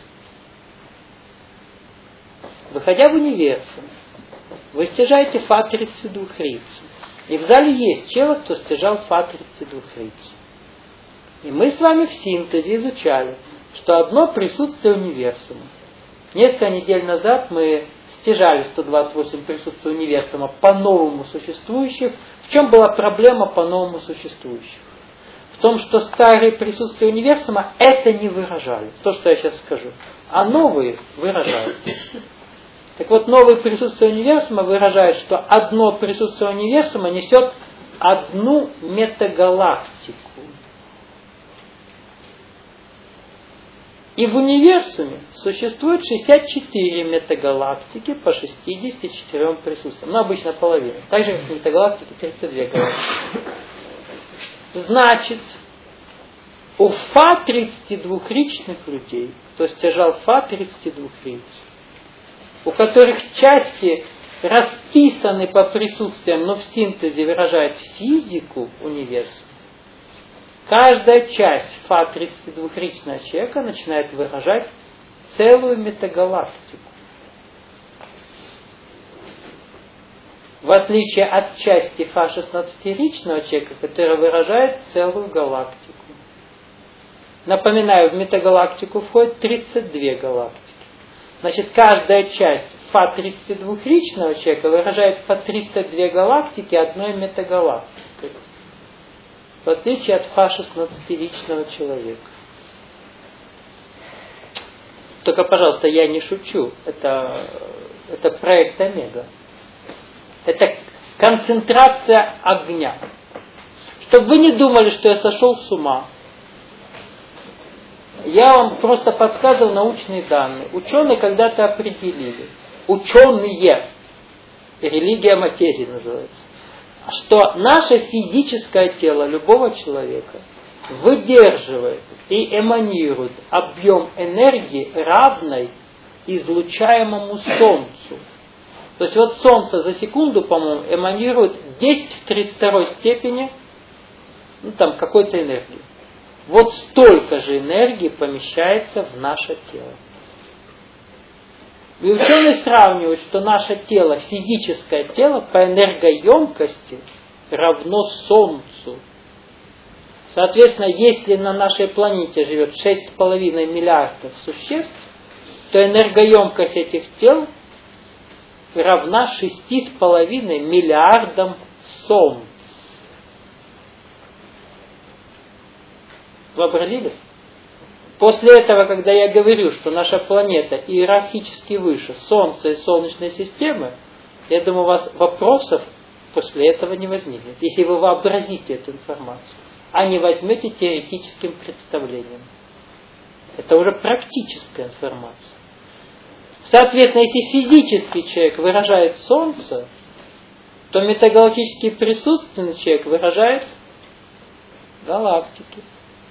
Выходя в универсум, вы стяжаете фа 32 рицу. И в зале есть человек, кто стяжал фа 32 рицу. И мы с вами в синтезе изучали, что одно присутствие универсума. Несколько недель назад мы стяжали 128 присутствий универсума по-новому существующих. В чем была проблема по-новому существующих? В том, что старые присутствия универсума это не выражали. То, что я сейчас скажу. А новые выражают. Так вот, новые присутствия универсума выражают, что одно присутствие универсума несет одну метагалактику. И в универсуме существует 64 метагалактики по 64 присутствиям. Ну, обычно половина. Также как метагалактики 32 галактики. Значит, у фа 32-ричных людей, кто стяжал фа 32 риц, у которых части расписаны по присутствиям, но в синтезе выражают физику универсума, каждая часть фа 32-ричного человека начинает выражать целую метагалактику. В отличие от части фа 16-ричного человека, которая выражает целую галактику. Напоминаю, в метагалактику входит 32 галактики. Значит, каждая часть фа 32-ричного человека выражает по 32 галактики одной метагалактикой. В отличие от фа 16-ричного человека. Только, пожалуйста, я не шучу. Это проект Омега. Это концентрация огня. Чтобы вы не думали, что я сошел с ума. Я вам просто подсказывал научные данные. Ученые когда-то определили. Ученые. Религия материи называется. Что наше физическое тело любого человека выдерживает и эманирует объем энергии, равной излучаемому Солнцу. То есть вот Солнце за секунду, по-моему, эманирует 10 в 32 степени какой-то энергии. Вот столько же энергии помещается в наше тело. И ученые сравнивают, что наше тело, физическое тело, по энергоемкости равно Солнцу. Соответственно, если на нашей планете живет 6,5 миллиардов существ, то энергоемкость этих тел равна 6,5 миллиардам Солнц. Вообразили? После этого, когда я говорю, что наша планета иерархически выше Солнца и Солнечной системы, я думаю, у вас вопросов после этого не возникнет, если вы вообразите эту информацию, а не возьмете теоретическим представлением. Это уже практическая информация. Соответственно, если физический человек выражает Солнце, то метагалактический присутственный человек выражает галактики.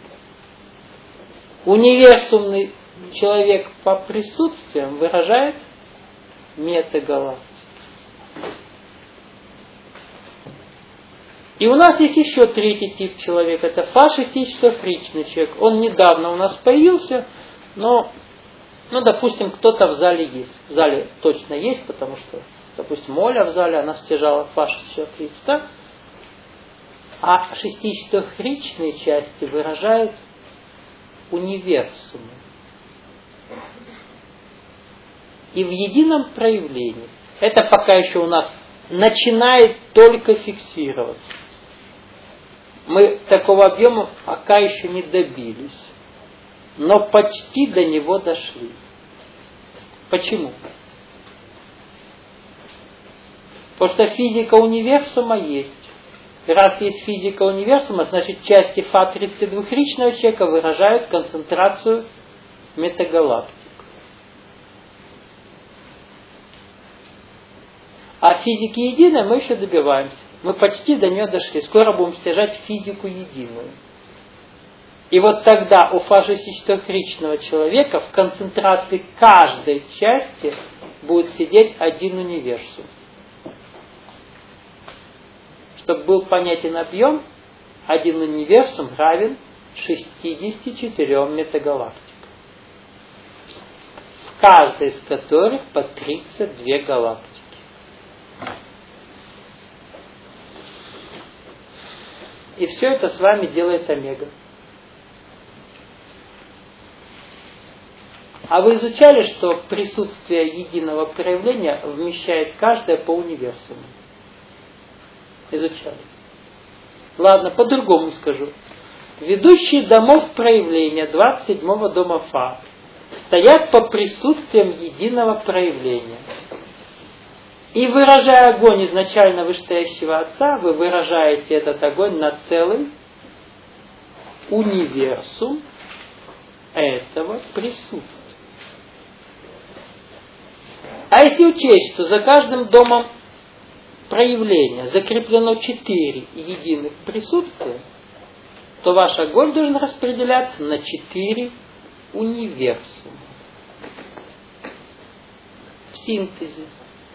Универсумный человек по присутствиям выражает метагалактики. И у нас есть еще третий тип человека. Это фа 64-ричный человек. Он недавно у нас появился, но, допустим, кто-то в зале есть. В зале точно есть, потому что, допустим, Оля в зале, она стяжала фа 64 да? А 64-ричные части выражают универсумы. И в едином проявлении. Это пока еще у нас начинает только фиксироваться. Мы такого объема пока еще не добились. Но почти до него дошли. Почему? Потому что физика универсума есть. Раз есть физика универсума, значит части Фа 32-ричного человека выражают концентрацию метагалактик. А физики единой мы еще добиваемся. Мы почти до нее дошли. Скоро будем стяжать физику единую. И вот тогда у Фа 64-ричного человека в концентрации каждой части будет сидеть один универсум. Чтобы был понятен объем, один универсум равен 64 метагалактикам, в каждой из которых по 32 галактики. И все это с вами делает омега. А вы изучали, что присутствие единого проявления вмещает каждое по универсуму? Изучали. Ладно, по-другому скажу. Ведущие домов проявления 27-го дома Фа стоят по присутствиям единого проявления. И выражая огонь изначально вышестоящего Отца, вы выражаете этот огонь на целый универсум этого присутствия. А если учесть, что за каждым домом проявления закреплено 4 единых присутствия, то ваш огонь должен распределяться на 4 универсума. В синтезе.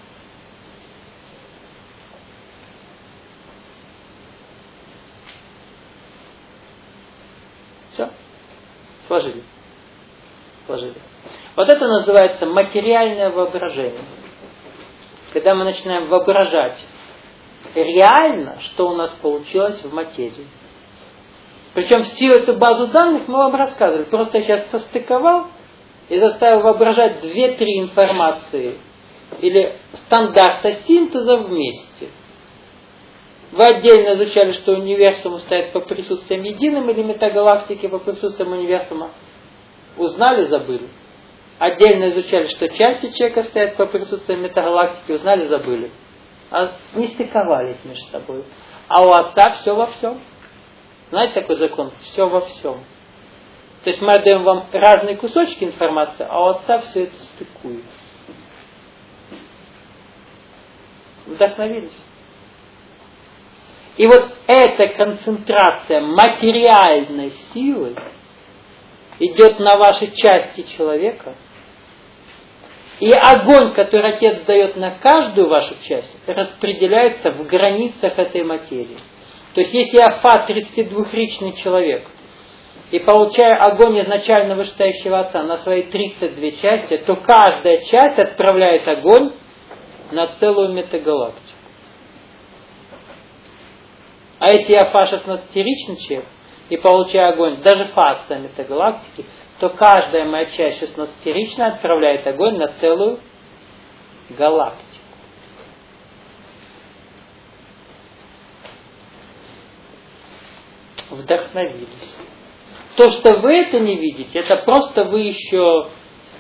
Все? Сложили? Сложили. Вот это называется материальное воображение. Когда мы начинаем воображать реально, что у нас получилось в материи. Причем всю эту базу данных мы вам рассказывали. Просто я сейчас состыковал и заставил воображать 2-3 информации или стандарта синтеза вместе. Вы отдельно изучали, что универсум стоит по присутствиям единым или метагалактики по присутствиям универсума. Узнали, забыли. Отдельно изучали, что части человека стоят по присутствиям метагалактики, узнали, забыли. А не стыковались между собой. А у Отца все во всем. Знаете такой закон? Все во всем. То есть мы отдаем вам разные кусочки информации, а у Отца все это стыкует. Вдохновились? И вот эта концентрация материальной силы идет на ваши части человека, и огонь, который Отец дает на каждую вашу часть, распределяется в границах этой материи. То есть, если я Фа 32-ричный человек, и получаю огонь изначально вышестоящего Отца на свои 32 части, то каждая часть отправляет огонь на целую метагалактику. А если я Фа 16-ричный человек, и получаю огонь даже Фа Отца метагалактики, то каждая моя часть 16-ричная отправляет огонь на целую галактику. Вдохновились. То, что вы это не видите, это просто вы еще,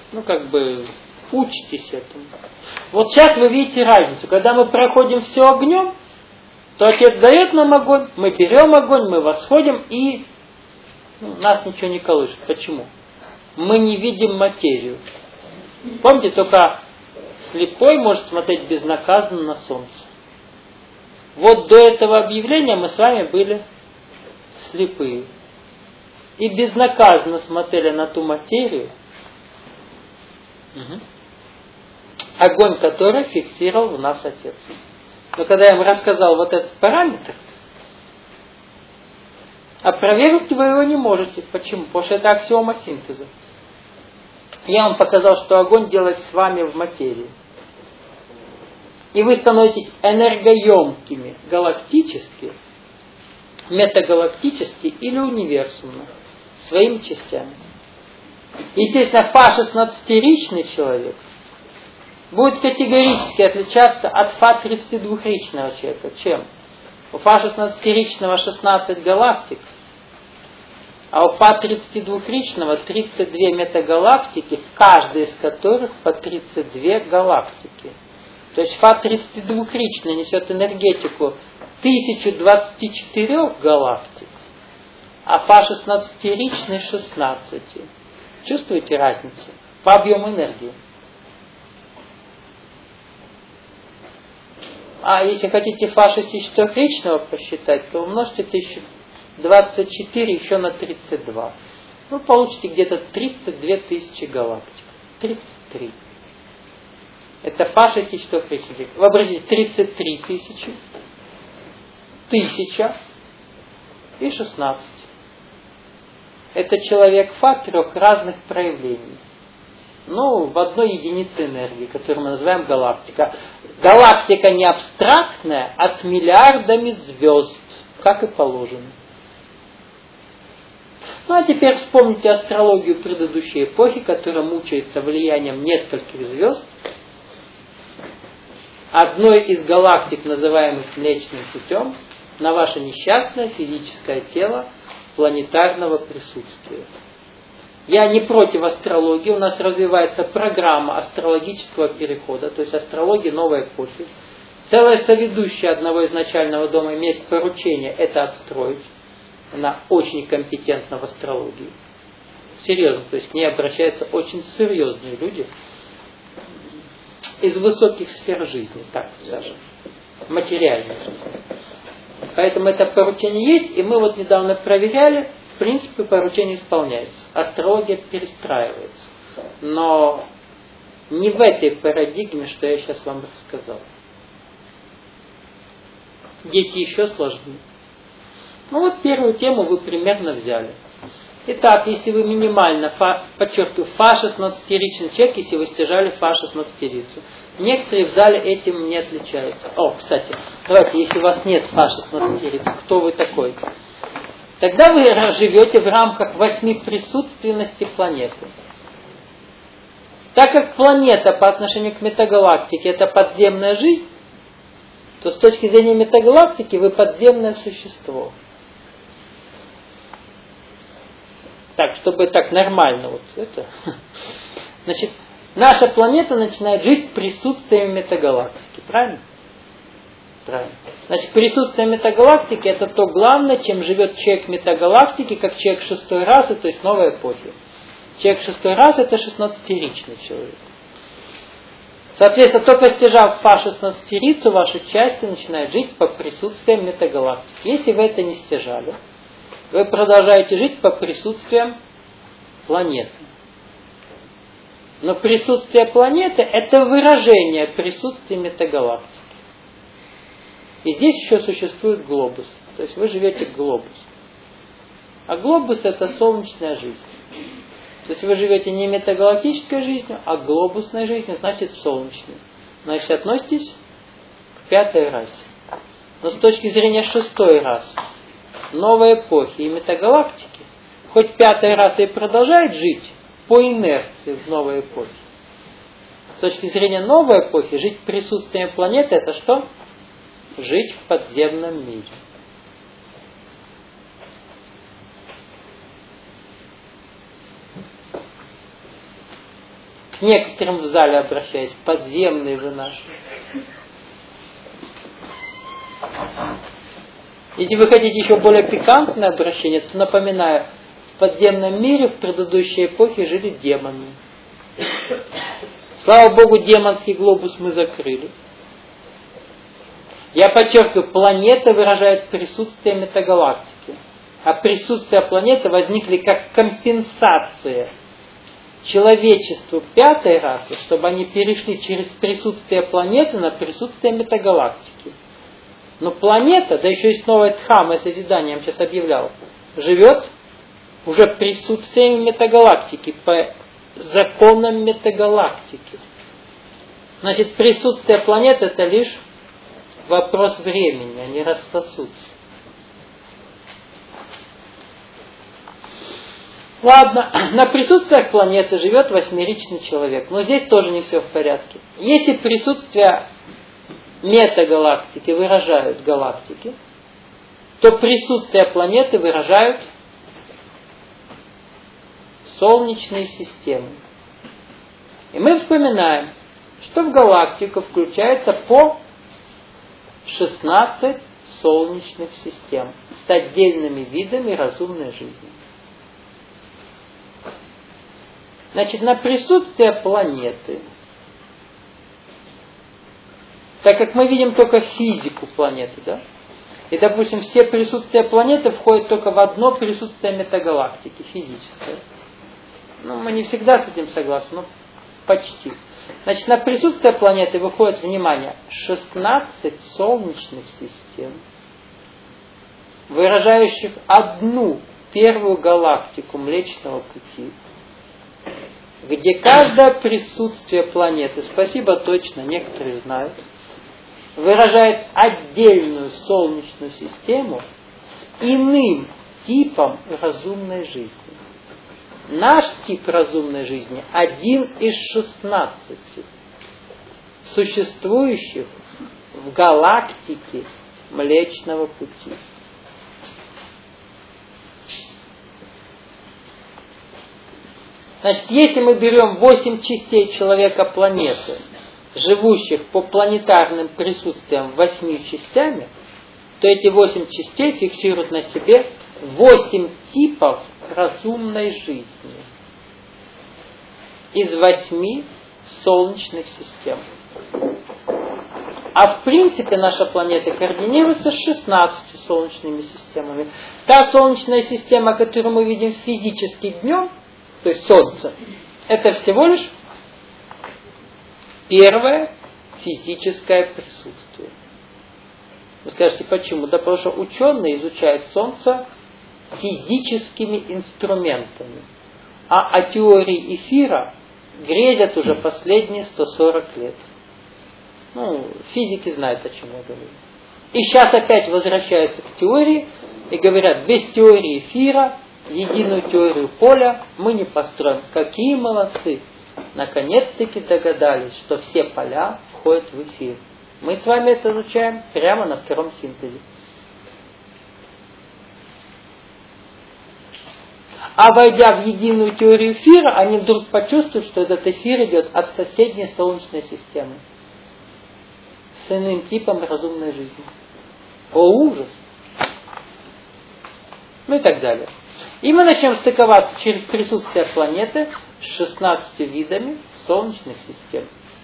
учитесь этому. Вот сейчас вы видите разницу. Когда мы проходим все огнем, то Отец дает нам огонь, мы берем огонь, мы восходим, и нас ничего не колышет. Почему? Мы не видим материю. Помните, только слепой может смотреть безнаказанно на солнце. Вот до этого объявления мы с вами были слепые. И безнаказанно смотрели на ту материю, огонь которой фиксировал в нас Отец. Но когда я вам рассказал вот этот параметр, опровергнуть вы его не можете. Почему? Потому что это аксиома синтеза. Я вам показал, что огонь делает с вами в материи. И вы становитесь энергоемкими галактически, метагалактически или универсумно, своими частями. Естественно, Фа 16-ричный человек будет категорически отличаться от Фа 32-ричного человека. Чем? У Фа 16-ричного 16 галактик, а у Фа 32-ричного 32 метагалактики, в каждой из которых по 32 галактики. То есть Фа 32-ричный несет энергетику 1024 галактик, а по 16-ричной 16. Чувствуете разницу по объему энергии? А если хотите фа 64-ричного посчитать, то умножьте 1024 еще на 32. Вы получите где-то 32 тысячи галактик. 33. Это фа 64-ричный. Вообразите, 33 тысячи, 1000 и 16. Это человек фа 3 разных проявлений. Ну, в одной единице энергии, которую мы называем галактика. Галактика не абстрактная, а с миллиардами звезд, как и положено. Ну, а теперь вспомните астрологию предыдущей эпохи, которая мучается влиянием нескольких звезд. Одной из галактик, называемых Млечным путем, на ваше несчастное физическое тело планетарного присутствия. Я не против астрологии, у нас развивается программа астрологического перехода, то есть астрология новой эпохи. Целая соведущая одного изначального дома имеет поручение это отстроить. Она очень компетентна в астрологии. Серьезно, то есть к ней обращаются очень серьезные люди из высоких сфер жизни, так скажем, материальной жизни. Поэтому это поручение есть, и мы вот недавно проверяли, в принципе, поручение исполняется. Астрология перестраивается. Но не в этой парадигме, что я сейчас вам рассказал. Здесь еще сложнее. Ну вот первую тему вы примерно взяли. Итак, если вы минимально, подчеркиваю, фа 16-ричный человек, если вы стяжали фа 16-рицу. Некоторые в зале этим не отличаются. О, кстати, давайте, если у вас нет фа 16-рицы, кто вы такой? Тогда вы живете в рамках 8 присутственности планеты. Так как планета по отношению к метагалактике это подземная жизнь, то с точки зрения метагалактики вы подземное существо. Так, чтобы так нормально вот это. Значит, наша планета начинает жить присутствием метагалактики. Правильно? Правильно. Значит, присутствие метагалактики это то главное, чем живет человек метагалактики, как человек 6-й расы, то есть новой эпохи. Человек 6-й расы это 16-ричный человек. Соответственно, только стяжав фа 16-рицу, ваши части начинают жить по присутствиям метагалактики. Если вы это не стяжали, вы продолжаете жить по присутствиям планеты. Но присутствие планеты это выражение присутствия метагалактики. И здесь еще существует глобус. То есть вы живете глобус. А глобус это солнечная жизнь. То есть вы живете не метагалактической жизнью, а глобусной жизнью, значит солнечной. Значит, относитесь к 5-й расе. Но с точки зрения 6-й расы, новой эпохи и метагалактики, хоть 5-я раса и продолжает жить по инерции в новой эпохе. С точки зрения новой эпохи, жить присутствием планеты это что? Жить в подземном мире. К некоторым в зале обращаюсь, подземные вы наши. Если вы хотите еще более пикантное обращение, то напоминаю, в подземном мире в предыдущей эпохе жили демоны. Слава Богу, демонский глобус мы закрыли. Я подчеркиваю, планета выражает присутствие метагалактики. А присутствие планеты возникли как компенсация человечеству 5-й расы, чтобы они перешли через присутствие планеты на присутствие метагалактики. Но планета, да еще и с новой Дхаммой созидания, я вам сейчас объявлял, живет уже присутствием метагалактики, по законам метагалактики. Значит, присутствие планеты это лишь вопрос времени, они рассосутся. Ладно, на присутствиях планеты живет 8-ричный человек, но здесь тоже не все в порядке. Если присутствие метагалактики выражают галактики, то присутствие планеты выражают солнечные системы. И мы вспоминаем, что в галактику включается по 16 солнечных систем с отдельными видами разумной жизни. Значит, на присутствие планеты, так как мы видим только физику планеты, да? И, допустим, все присутствия планеты входят только в одно присутствие метагалактики, физическое. Мы не всегда с этим согласны, но почти. Значит, на присутствие планеты выходит, внимание, 16 солнечных систем, выражающих одну первую галактику Млечного Пути, где каждое присутствие планеты, спасибо точно, некоторые знают, выражает отдельную солнечную систему с иным типом разумной жизни. Наш тип разумной жизни один из 16 существующих в галактике Млечного Пути. Значит, если мы берем 8 частей человека-планеты, живущих по планетарным присутствиям 8 частями, то эти 8 частей фиксируют на себе 8 типов разумной жизни из 8 солнечных систем. А в принципе наша планета координируется с 16 солнечными системами. Та солнечная система, которую мы видим физически днем, то есть Солнце, это всего лишь первое физическое присутствие. Вы скажете, почему? Да потому что ученые изучают Солнце физическими инструментами. А о теории эфира грезят уже последние 140 лет. Физики знают, о чем я говорю. И сейчас опять возвращаются к теории и говорят, без теории эфира, единую теорию поля мы не построим. Какие молодцы! Наконец-таки догадались, что все поля входят в эфир. Мы с вами это изучаем прямо на втором синтезе. А войдя в единую теорию эфира, они вдруг почувствуют, что этот эфир идет от соседней Солнечной системы с иным типом разумной жизни. О, ужас! И так далее. И мы начнем стыковаться через присутствие планеты с 16 видами солнечных систем.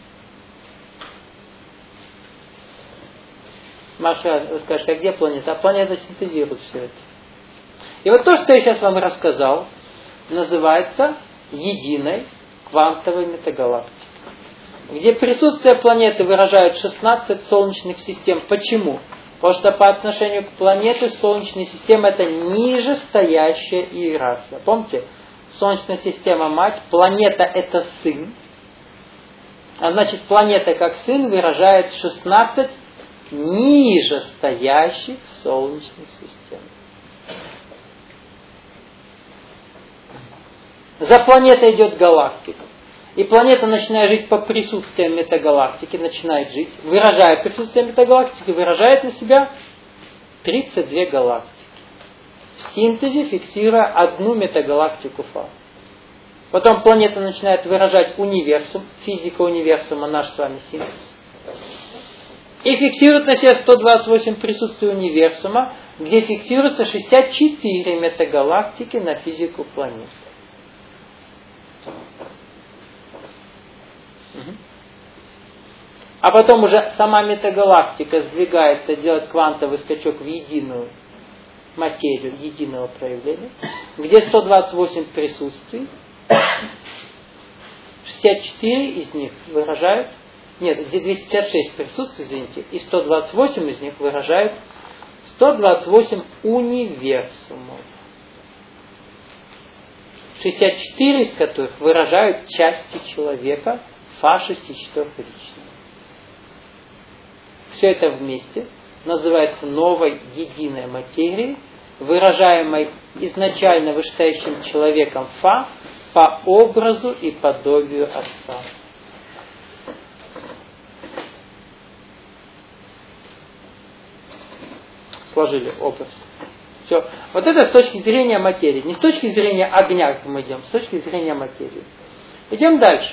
Маша, вы скажете, а где планета? А планета синтезирует все это. И вот то, что я сейчас вам рассказал, называется единой квантовой метагалактикой, где присутствие планеты выражает 16 солнечных систем. Почему? Потому что по отношению к планете Солнечная система это ниже стоящая иерархия. Помните? Солнечная система мать, планета это сын. А значит, планета как сын выражает 16 ниже стоящих Солнечных систем. За планетой идет галактика. И планета, начиная жить по присутствию метагалактики, начинает жить, выражая присутствие метагалактики, выражает на себя 32 галактики. В синтезе фиксируя одну метагалактику Фа. Потом планета начинает выражать универсум, физика универсума, наш с вами синтез. И фиксирует на себя 128 присутствий универсума, где фиксируется 64 метагалактики на физику планеты. А потом уже сама метагалактика сдвигается, делает квантовый скачок в единую материю, единого проявления, где 128 присутствий, 64 из них выражают, нет, где 256 присутствий, извините, и 128 из них выражают 128 универсумов. 64 из которых выражают части человека, Фа 64 личности. Все это вместе называется новой единой материей, выражаемой изначально вышестоящим человеком Фа по образу и подобию Отца. Сложили образ. Все. Вот это с точки зрения материи. Не с точки зрения огня, как мы идем, с точки зрения материи. Идем дальше.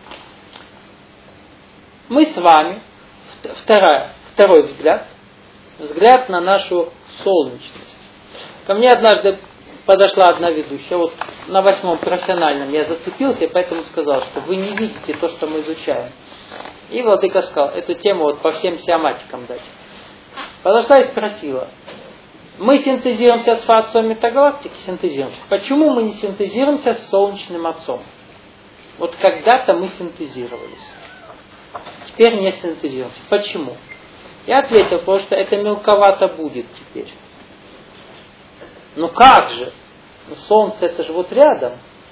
Мы с вами, второй взгляд, взгляд на нашу солнечность. Ко мне однажды подошла одна ведущая, вот на 8-м профессиональном я зацепился, и поэтому сказал, что вы не видите то, что мы изучаем. И владыка сказал, эту тему вот по всем сиаматикам дать. Подошла и спросила, мы синтезируемся с отцом метагалактики, синтезируемся. Почему мы не синтезируемся с солнечным отцом? Вот когда-то мы синтезировались. Теперь не синтезируемся. Почему? Я ответил, потому что это мелковато будет теперь. Ну как же? Ну солнце это же вот рядом.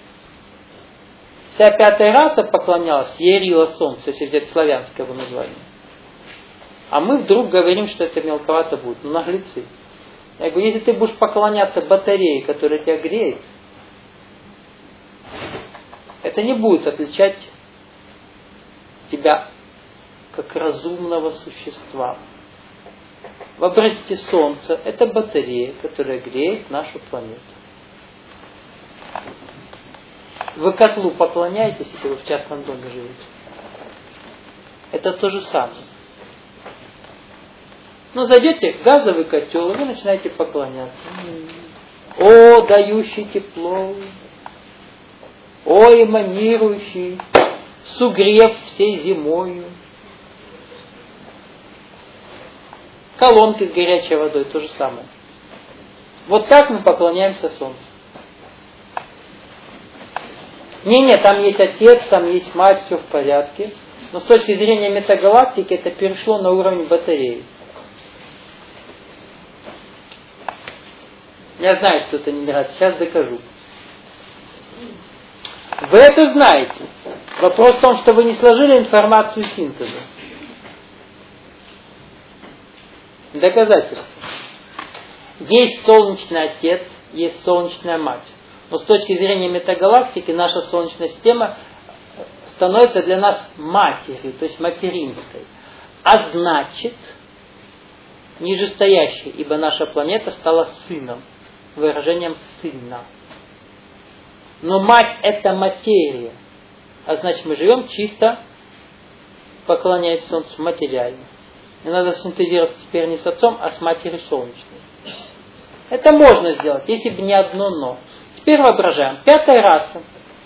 Вся пятая раса поклонялась, ярила солнце, если взять славянское его название. А мы вдруг говорим, что это мелковато будет. Ну наглецы. Я говорю, если ты будешь поклоняться батарее, которая тебя греет, это не будет отличать тебя как разумного существа. Вообразите, солнце – это батарея, которая греет нашу планету. Вы котлу поклоняетесь, если вы в частном доме живете? Это то же самое. Ну, зайдете в газовый котел, и вы начинаете поклоняться. О, дающий тепло! О, эманирующий! Сугрев всей зимою! Колонки с горячей водой, то же самое. Вот так мы поклоняемся Солнцу. Не, там есть отец, там есть мать, все в порядке. Но с точки зрения метагалактики это перешло на уровень батареи. Я знаю, что это не нравится, сейчас докажу. Вы это знаете. Вопрос в том, что вы не сложили информацию синтеза. Доказательство. Есть солнечный отец, есть солнечная мать. Но с точки зрения метагалактики наша Солнечная система становится для нас матерью, то есть материнской. А значит, нижестоящей, ибо наша планета стала сыном, выражением сына. Но мать это материя. А значит, мы живем чисто, поклоняясь Солнцу, материально. И надо синтезироваться теперь не с отцом, а с матерью солнечной. Это можно сделать, если бы не одно но. Теперь воображаем. Пятая раса.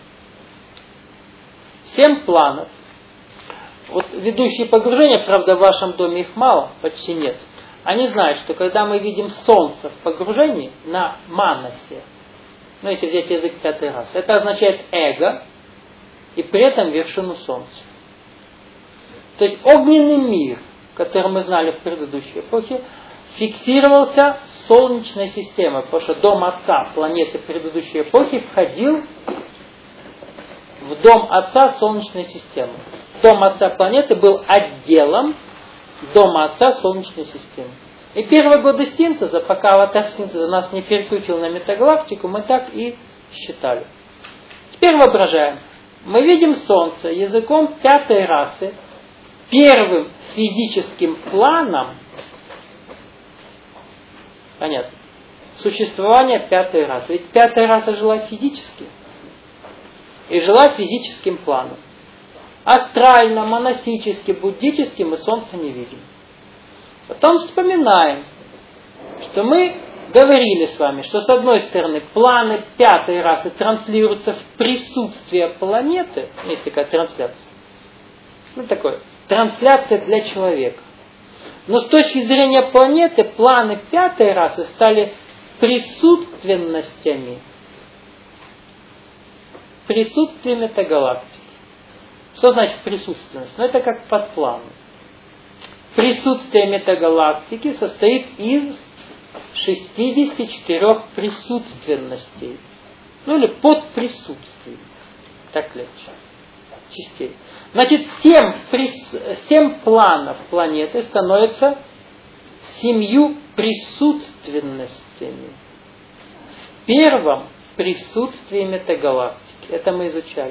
7 планов. Вот ведущие погружения, правда, в вашем доме их мало, почти нет. Они знают, что когда мы видим Солнце в погружении на манасе, ну если взять язык пятой расы, это означает эго и при этом вершину Солнца. То есть огненный мир, который мы знали в предыдущей эпохе, фиксировался Солнечной системой, потому что дом Отца планеты предыдущей эпохи входил в дом Отца Солнечной системы. Дом Отца планеты был отделом дома Отца Солнечной системы. И первые годы синтеза, пока аватар синтеза нас не переключил на метагалактику, мы так и считали. Теперь воображаем. Мы видим Солнце языком пятой расы, первым физическим планом, понятно, существования пятой расы. Ведь пятая раса жила физически. И жила физическим планом. Астрально, монастически, буддически мы Солнце не видим. Потом вспоминаем, что мы говорили с вами, что с одной стороны планы пятой расы транслируются в присутствие планеты, есть такая трансляция. Ну такое, трансляция для человека. Но с точки зрения планеты, планы пятой расы стали присутственностями. Присутствие метагалактики. Что значит присутственность? Ну это как подпланы. Присутствие метагалактики состоит из 64 присутственностей. Ну или подприсутствий. Так легче. Частей. Значит, 7 планов планеты становятся 7 присутственностями. В первом присутствии метагалактики. Это мы изучали.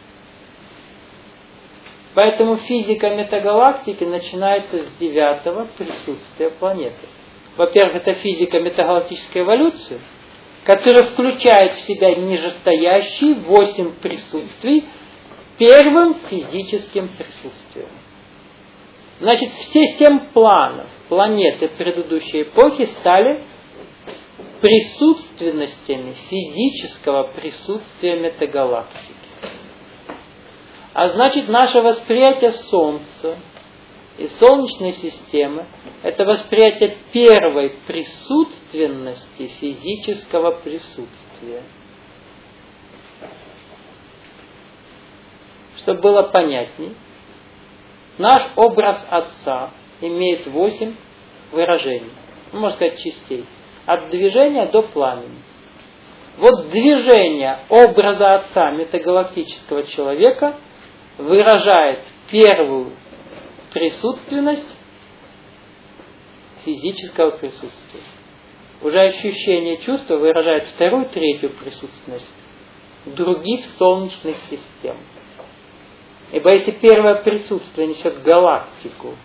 Поэтому физика метагалактики начинается с 9-го присутствия планеты. Во-первых, это физика метагалактической эволюции, которая включает в себя нижестоящие 8 присутствий первым физическим присутствием. Значит, все 7 планов планеты предыдущей эпохи стали присутственностями физического присутствия метагалактики. А значит, наше восприятие Солнца и Солнечной системы – это восприятие первой присутственности физического присутствия. Чтобы было понятней, наш образ Отца имеет 8 выражений, можно сказать, частей. От движения до пламени. Вот движение образа Отца метагалактического человека выражает первую присутственность физического присутствия. Уже ощущение чувства выражает вторую, третью присутственность других солнечных систем. Ибо если первое присутствие несет галактику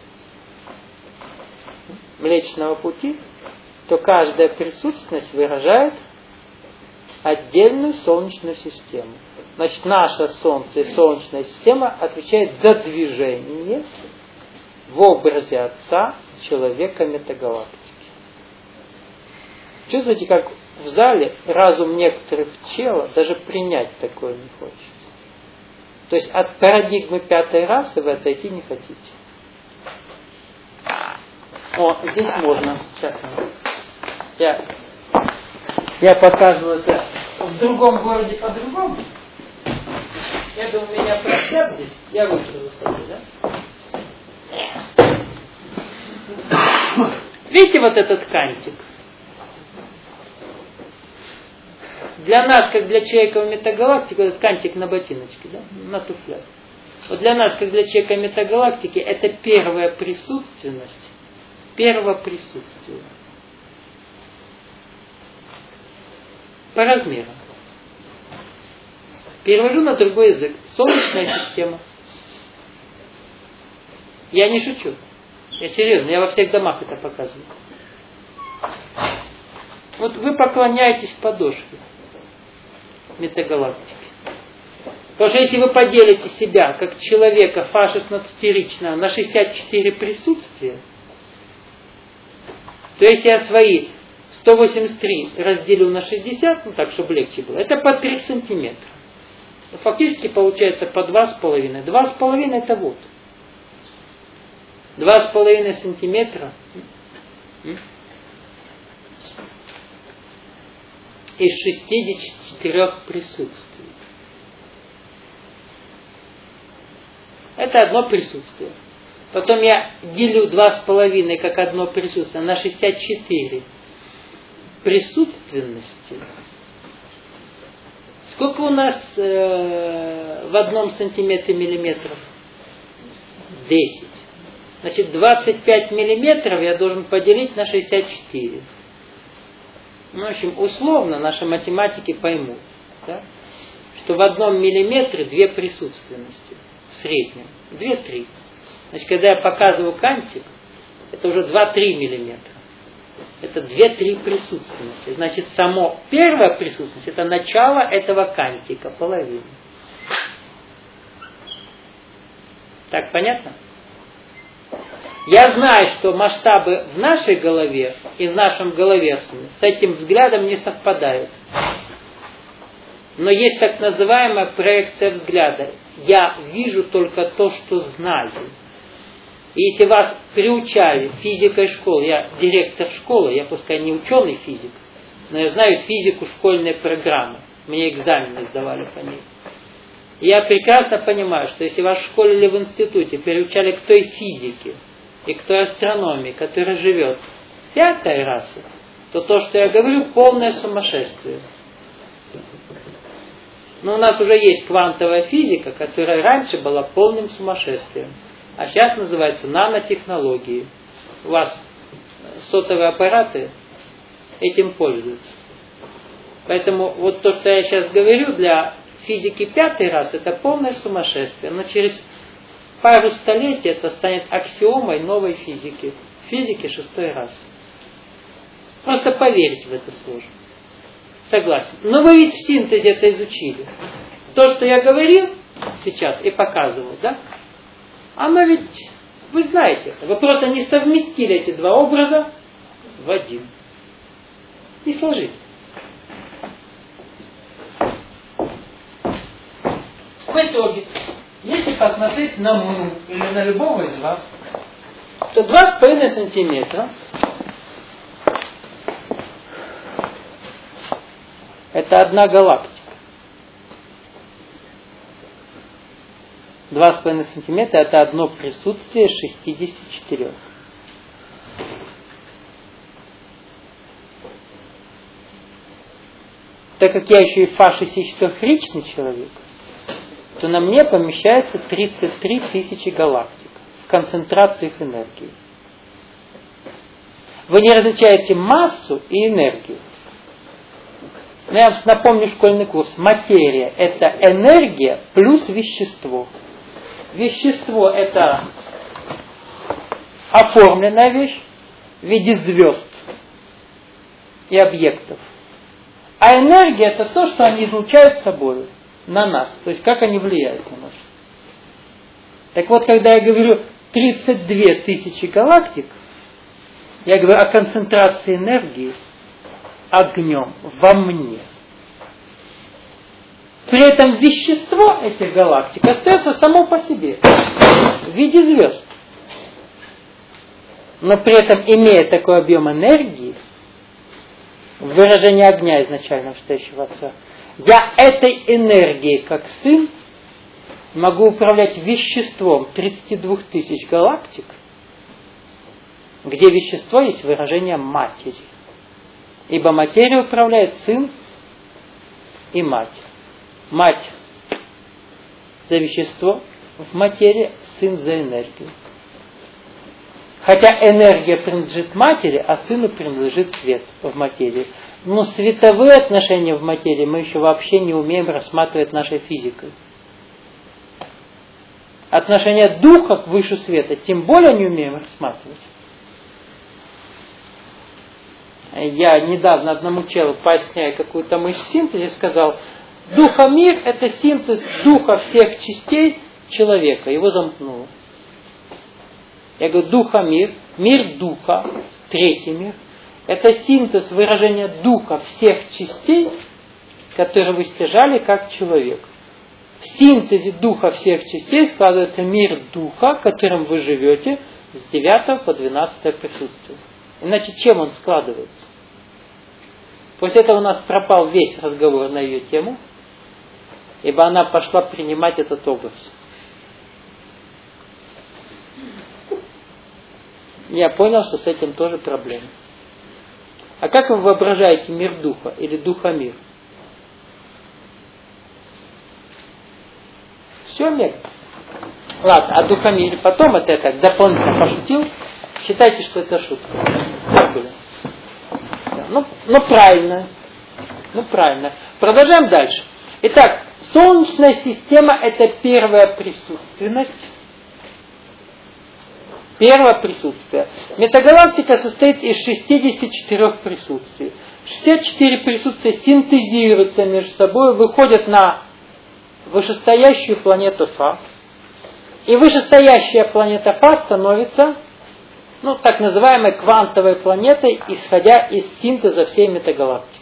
Млечного Пути, то каждая присутственность выражает отдельную Солнечную систему. Значит, наше Солнце и Солнечная система отвечает за движение в образе Отца человека метагалактики. Чувствуете, как в зале разум некоторых чела даже принять такое не хочет. То есть от парадигмы 5-й расы вы отойти не хотите. О, здесь можно. Сейчас. Я показываю это в другом городе по-другому. Я думаю, меня простят здесь. Я выйду за собой, да? Видите вот этот кантик? Для нас, как для человека в метагалактике, этот кантик на ботиночке, да? На туфлях. Вот для нас, как для человека в метагалактике, это первая присутственность, первоприсутствие. По размерам. Перевожу на другой язык. Солнечная система. Я не шучу. Я серьезно, я во всех домах это показываю. Вот вы поклоняетесь подошве метагалактики. Потому что если вы поделите себя, как человека фашист-нацистеричного, на 64 присутствия, то если я свои 183 разделю на 60, ну так, чтобы легче было, это по 3 сантиметра. Фактически получается по 2,5. 2,5 это вот. 2,5 сантиметра из 64 присутствий. Это одно присутствие. Потом я делю 2,5 как одно присутствие на 64 присутственности. Сколько у нас в одном сантиметре миллиметров? 10. Значит, 25 миллиметров я должен поделить на 64. Ну, в общем, условно наши математики поймут, да, что в одном миллиметре 2 присутственности. В среднем. 2-3. Значит, когда я показываю кантик, это уже 2-3 миллиметра. Это 2-3 присутственности. Значит, само первая присутственность, это начало этого кантика, половина. Так, понятно? Я знаю, что масштабы в нашей голове и в нашем головерстве с этим взглядом не совпадают. Но есть так называемая проекция взгляда. Я вижу только то, что знаю. И если вас приучали физикой школы, я директор школы, я пускай не ученый физик, но я знаю физику школьной программы. Мне экзамены сдавали по ней. И я прекрасно понимаю, что если вас в школе или в институте приучали к той физике и к той астрономии, которая живет в 5-й расе, то то, что я говорю, полное сумасшествие. Но у нас уже есть квантовая физика, которая раньше была полным сумасшествием. А сейчас называется нанотехнологии. У вас сотовые аппараты этим пользуются. Поэтому вот то, что я сейчас говорю, для физики 5-й расы, это полное сумасшествие. Но через пару столетий это станет аксиомой новой физики. Физики 6-й расы. Просто поверить в это сложно. Согласен. Но вы ведь в синтезе это изучили. То, что я говорил сейчас и показывал, да? Оно ведь Вы знаете это. Вы просто не совместили эти два образа в один. И сложили. В итоге, если посмотреть на Луну или на любого из вас, то 2,5 сантиметра это одна галактика. 2,5 сантиметра это одно присутствие 64. Так как я еще и фашистический человек, то на мне помещается 33 тысячи галактик в концентрациях энергии. Вы не различаете массу и энергию. Но я вам напомню школьный курс. Материя – это энергия плюс вещество. Вещество – это оформленная вещь в виде звезд и объектов. А энергия – это то, что они излучают собой на нас. То есть, как они влияют на нас. Так вот, когда я говорю 32 тысячи галактик, я говорю о концентрации энергии огнем во мне. При этом вещество этих галактик остается само по себе, в виде звезд. Но при этом, имея такой объем энергии, выражение огня изначально встающего Отца, я этой энергией, как сын, могу управлять веществом 32 тысяч галактик, где вещество есть выражение матери. Ибо материю управляет сын и мать. Мать за вещество в материи, сын за энергию. Хотя энергия принадлежит матери, а сыну принадлежит свет в материи. Но световые отношения в материи мы еще вообще не умеем рассматривать нашей физикой. Отношения духа к выше света тем более не умеем рассматривать. Я недавно одному челу, поясняя какую-то мысль в синтезе, сказал, духа-мир – это синтез духа всех частей человека. Его замкнуло. Я говорю, духа-мир, мир духа, третий мир, это синтез выражения духа всех частей, которые вы стяжали как человек. В синтезе духа всех частей складывается мир духа, которым вы живете с 9 по 12 присутствие. Иначе чем он складывается? После этого у нас пропал весь разговор на ее тему, ибо она пошла принимать этот образ. Я понял, что с этим тоже проблема. А как вы воображаете мир духа или духа-мир? Все мягко. Ладно, о духа-мире потом это я так дополнительно пошутил. Считайте, что это шутка. Так было. Ну, правильно. Ну, правильно. Продолжаем дальше. Итак, Солнечная система – это первая присутственность. Первое присутствие. Метагалактика состоит из 64 присутствий. 64 присутствия синтезируются между собой, выходят на вышестоящую планету Фа. И вышестоящая планета Фа становится так называемой квантовой планетой, исходя из синтеза всей метагалактики.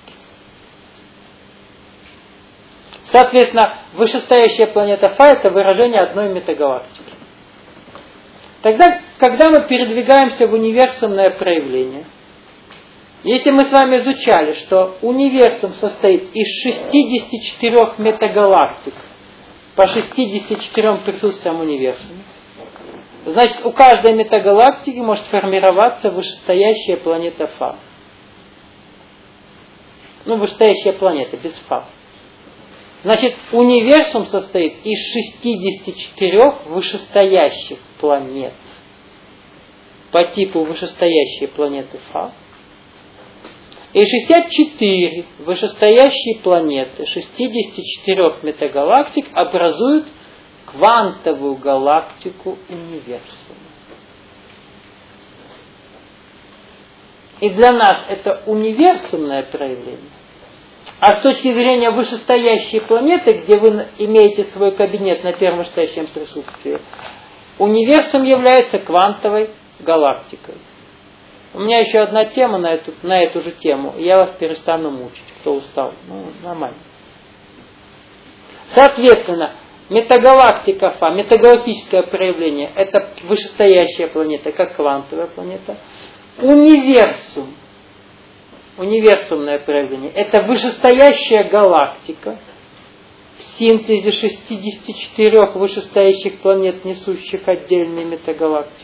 Соответственно, вышестоящая планета Фа – это выражение одной метагалактики. Тогда, когда мы передвигаемся в универсумное проявление, если мы с вами изучали, что универсум состоит из 64 метагалактик по 64 присутствиям универсума, значит, у каждой метагалактики может формироваться вышестоящая планета Фа. Вышестоящая планета, без Фа. Значит, универсум состоит из 64 вышестоящих планет по типу вышестоящей планеты Фа и 64 вышестоящие планеты 64 метагалактик образуют квантовую галактику универсума. И для нас это универсумное проявление. А с точки зрения вышестоящей планеты, где вы имеете свой кабинет на первом вышестоящем присутствии, Универсум является квантовой галактикой. У меня еще одна тема на эту же тему. Я вас перестану мучить, кто устал. Нормально. Соответственно, метагалактика Фа, метагалактическое проявление, это вышестоящая планета, как квантовая планета. Универсум, универсумное проявление, это вышестоящая галактика в синтезе 64 вышестоящих планет, несущих отдельные метагалактики.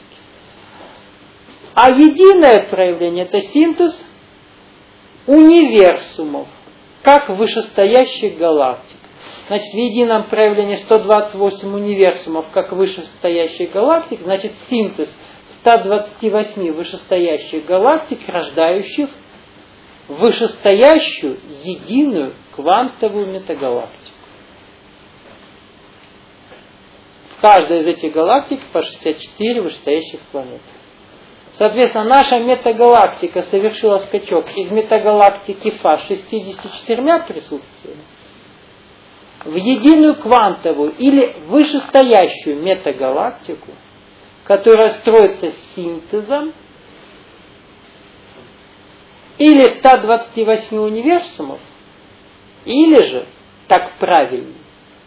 А единое проявление – это синтез универсумов, как вышестоящих галактик. Значит, в едином проявлении 128 универсумов, как вышестоящих галактик, значит, синтез 128 вышестоящих галактик, рождающих вышестоящую единую квантовую метагалактику. В каждой из этих галактик по 64 вышестоящих планет. Соответственно, наша метагалактика совершила скачок из метагалактики Фа с 64 присутствиями в единую квантовую или вышестоящую метагалактику, которая строится синтезом или 128 универсумов, или же, так правильнее,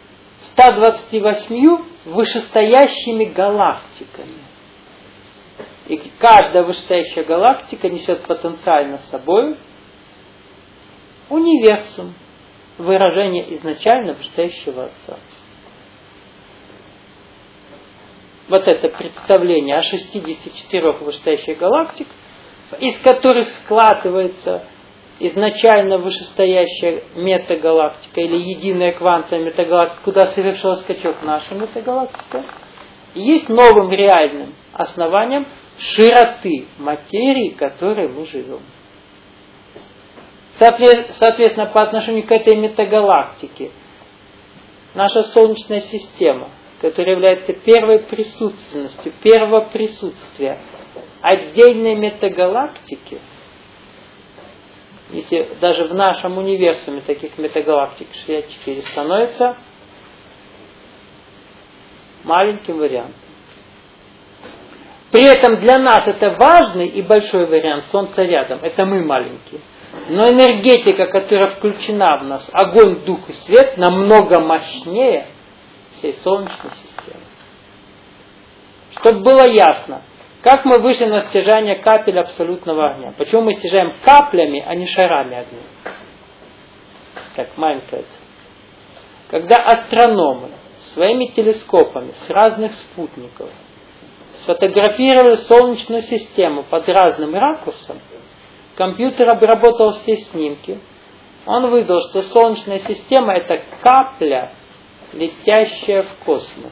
128 вышестоящими галактиками. И каждая вышестоящая галактика несет потенциально с собой универсум, выражение изначально вышестоящего Отца. Вот это представление о 64 вышестоящих галактик, из которых складывается изначально вышестоящая метагалактика или единая квантовая метагалактика, куда совершила скачок наша метагалактика, есть новым реальным основанием широты материи, в которой мы живем. Соответственно, по отношению к этой метагалактике, наша Солнечная система, которая является первой присутственностью, первого присутствия отдельной метагалактики, если даже в нашем универсуме таких метагалактик 64 становится маленьким вариантом. При этом для нас это важный и большой вариант, Солнце рядом, это мы маленькие. Но энергетика, которая включена в нас, огонь, дух и свет, намного мощнее всей Солнечной системы. Чтобы было ясно, как мы вышли на стяжание капель абсолютного огня. Почему мы стяжаем каплями, а не шарами огня? Как маленькая. Когда астрономы своими телескопами с разных спутников сфотографировали Солнечную систему под разным ракурсом, компьютер обработал все снимки, он выдал, что Солнечная система это капля, летящая в космос.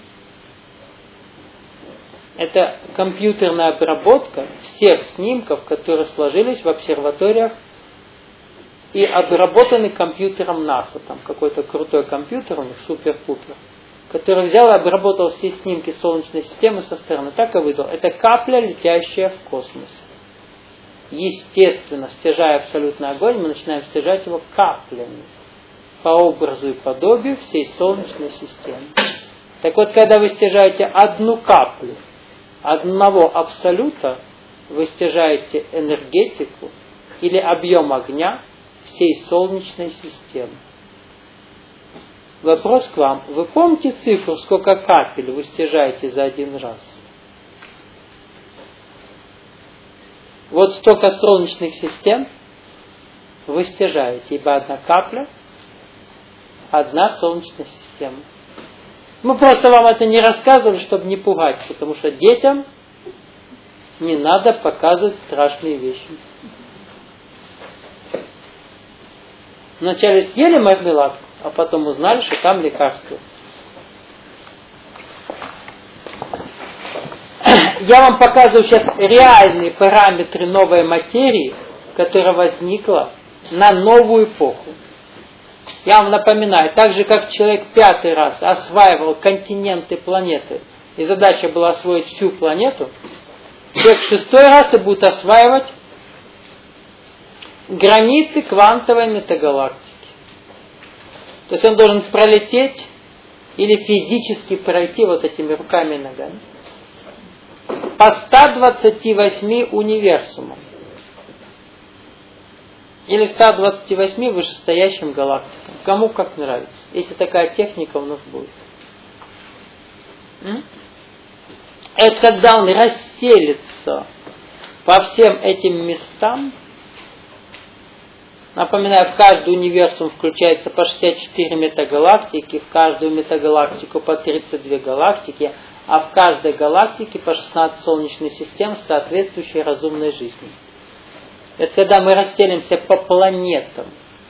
Это компьютерная обработка всех снимков, которые сложились в обсерваториях и обработаны компьютером НАСА. Там какой-то крутой компьютер у них, супер-пупер, который взял и обработал все снимки Солнечной системы со стороны. Так и выдал. Это капля, летящая в космос. Естественно, стяжая абсолютный огонь, мы начинаем стяжать его каплями по образу и подобию всей Солнечной системы. Так вот, когда вы стяжаете одну каплю одного абсолюта, вы стяжаете энергетику или объем огня всей Солнечной системы. Вопрос к вам. Вы помните цифру, сколько капель вы стяжаете за один раз? Вот столько солнечных систем вы стяжаете, ибо одна капля, одна солнечная система. Мы просто вам это не рассказывали, чтобы не пугать, потому что детям не надо показывать страшные вещи. Вначале съели мармеладку, а потом узнали, что там лекарство. Я вам показываю сейчас реальные параметры новой материи, которая возникла на новую эпоху. Я вам напоминаю, так же как человек 5-й раз осваивал континенты планеты, и задача была освоить всю планету, человек 6-й раз и будет осваивать границы квантовой метагалактики. То есть он должен пролететь или физически пройти вот этими руками и ногами по 128 универсумам. Или 128 вышестоящим галактикам. Кому как нравится. Если такая техника у нас будет. Это когда он расселится по всем этим местам. Напоминаю, в каждый универсум включается по 64 метагалактики, в каждую метагалактику по 32 галактики, а в каждой галактике по 16 солнечных систем с соответствующей разумной жизнью. Это когда мы расстелимся по планетам.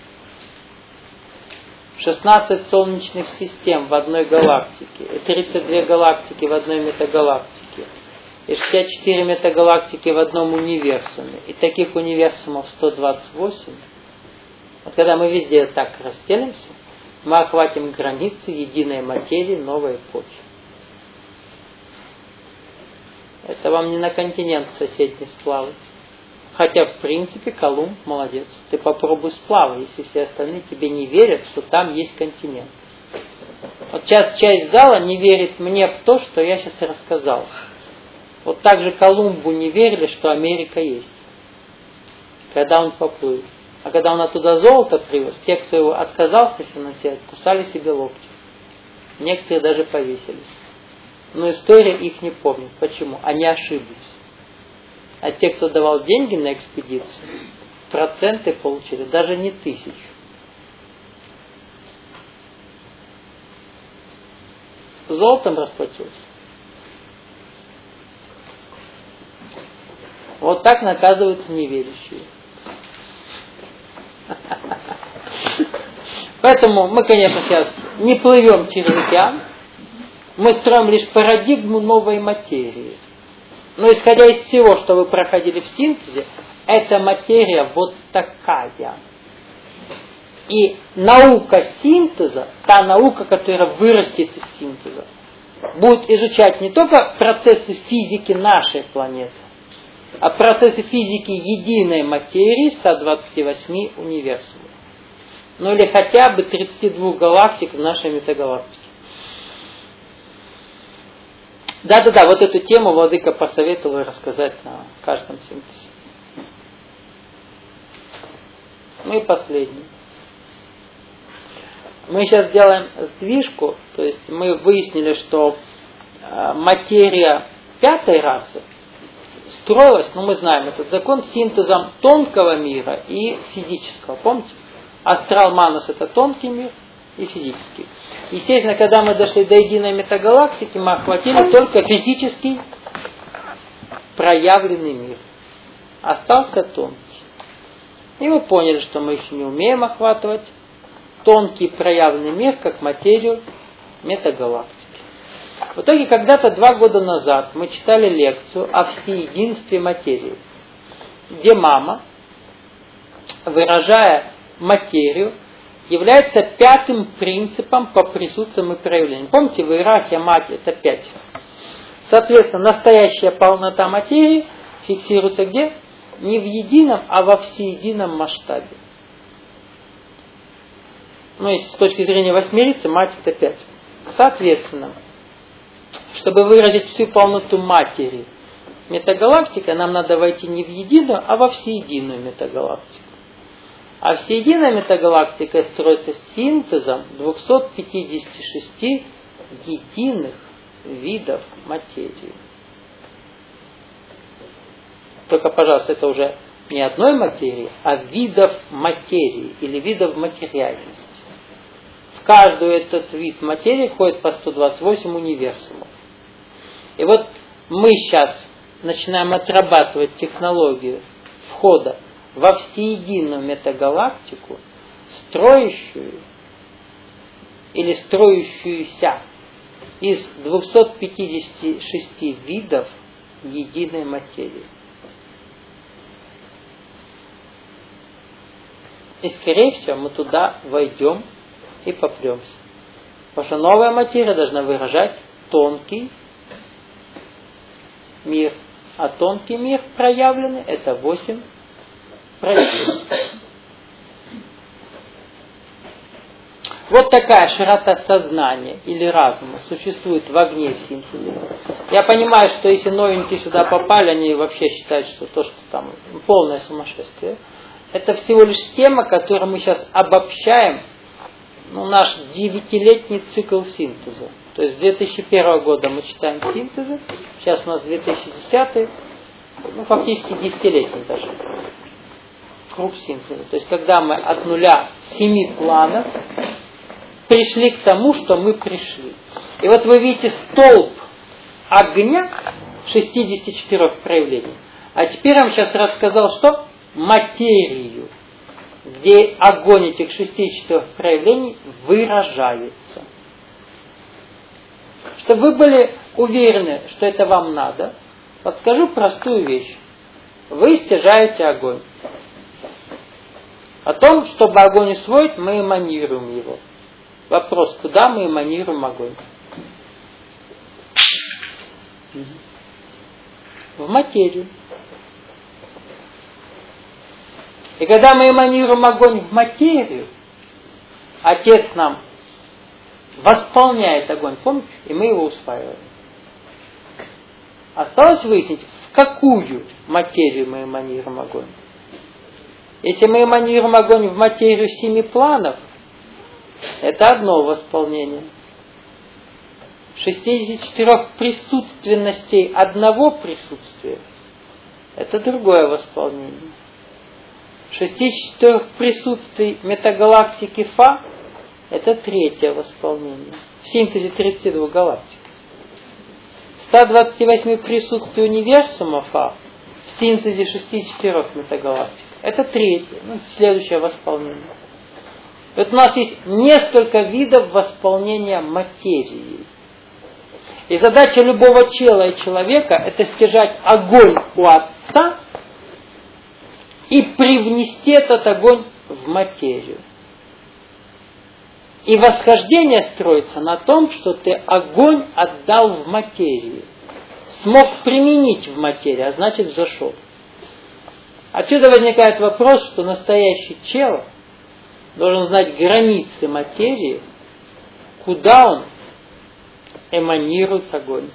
16 солнечных систем в одной галактике, и 32 галактики в одной метагалактике, и 64 метагалактики в одном универсуме, и таких универсумов 128. Вот когда мы везде так расстелимся, мы охватим границы единой материи новой эпохи. Это вам не на континент соседний сплавать. Хотя, в принципе, Колумб молодец. Ты попробуй сплавай, если все остальные тебе не верят, что там есть континент. Вот сейчас часть зала не верит мне в то, что я сейчас рассказал. Вот так же Колумбу не верили, что Америка есть. Когда он поплыл. А когда он оттуда золото привез, те, кто его отказался финансировать, кусали себе локти. Некоторые даже повесились. Но история их не помнит. Почему? Они ошиблись. А те, кто давал деньги на экспедицию, проценты получили даже не 1000. Золотом расплатился. Вот так наказываются неверующие. Поэтому мы, конечно, сейчас не плывем через океан. Мы строим лишь парадигму новой материи. Но исходя из всего, что вы проходили в синтезе, эта материя вот такая. И наука синтеза, та наука, которая вырастет из синтеза, будет изучать не только процессы физики нашей планеты, а процессы физики единой материи 128 универсумов. Ну или хотя бы 32 галактик в нашей метагалактике. Да, вот эту тему Владыка посоветовал рассказать на каждом синтезе. Ну и последний. Мы сейчас делаем сдвижку, то есть мы выяснили, что материя 5-й расы строилась, мы знаем этот закон, синтезом тонкого мира и физического. Помните? Астрал Манас — это тонкий мир и физический. Естественно, когда мы дошли до единой метагалактики, мы охватили только физический проявленный мир. Остался тонкий. И мы поняли, что мы еще не умеем охватывать тонкий проявленный мир, как материю метагалактики. В итоге, когда-то 2 года назад мы читали лекцию о всеединстве материи, где мама, выражая материю, является 5-м принципом по присутствиям и проявлениям. Помните, в иерархии мать это 5. Соответственно, настоящая полнота материи фиксируется где? Не в едином, а во всеедином масштабе. Ну, если с точки зрения восьмерицы, мать это 5. Соответственно, чтобы выразить всю полноту матери метагалактики, нам надо войти не в единую, а во всеединую метагалактику. А всеединая метагалактика строится синтезом 256 единых видов материи. Только, пожалуйста, это уже не одной материи, а видов материи или видов материальности. В каждый этот вид материи входит по 128 универсумов. И вот мы сейчас начинаем отрабатывать технологию входа во всеединую метагалактику, строящую или строящуюся из 256 видов единой материи. И, скорее всего, мы туда войдем и попремся. Потому что новая материя должна выражать тонкий мир. А тонкий мир проявленный — это 8 проявлений. Вот такая широта сознания или разума существует в огне синтеза. Я понимаю, что если новенькие сюда попали, они вообще считают, что то, что там полное сумасшествие. Это всего лишь тема, которую мы сейчас обобщаем, наш 9-летний цикл синтеза. То есть с 2001 года мы читаем синтезы, сейчас у нас 2010, фактически 10-летний даже круг синтеза. То есть когда мы от нуля 7 планов пришли к тому, что мы пришли. И вот вы видите столб огня 64 проявлений. А теперь я вам сейчас рассказал, что? Материю, где огонь этих 64 проявлений выражается. Чтобы вы были уверены, что это вам надо, подскажу простую вещь. Вы стяжаете огонь. О том, чтобы огонь усвоить, мы эманируем его. Вопрос, куда мы эманируем огонь? В материю. И когда мы эманируем огонь в материю, Отец нам восполняет огонь, помните? И мы его усваиваем. Осталось выяснить, в какую материю мы эманируем огонь. Если мы эманируем огонь в материю 7 планов, это одно восполнение. 64 присутственностей одного присутствия – это другое восполнение. 64 присутствий метагалактики Фа – это третье восполнение. В синтезе 32 галактик. 128 присутствий универсума Фа в синтезе 64 метагалактик – это третье, следующее восполнение. Вот у нас есть несколько видов восполнения материи. И задача любого тела и человека – это стяжать огонь у Отца и привнести этот огонь в материю. И восхождение строится на том, что ты огонь отдал в материю. Смог применить в материи, а значит зашел. Отсюда возникает вопрос, что настоящий чел должен знать границы материи, куда он эманирует огонь.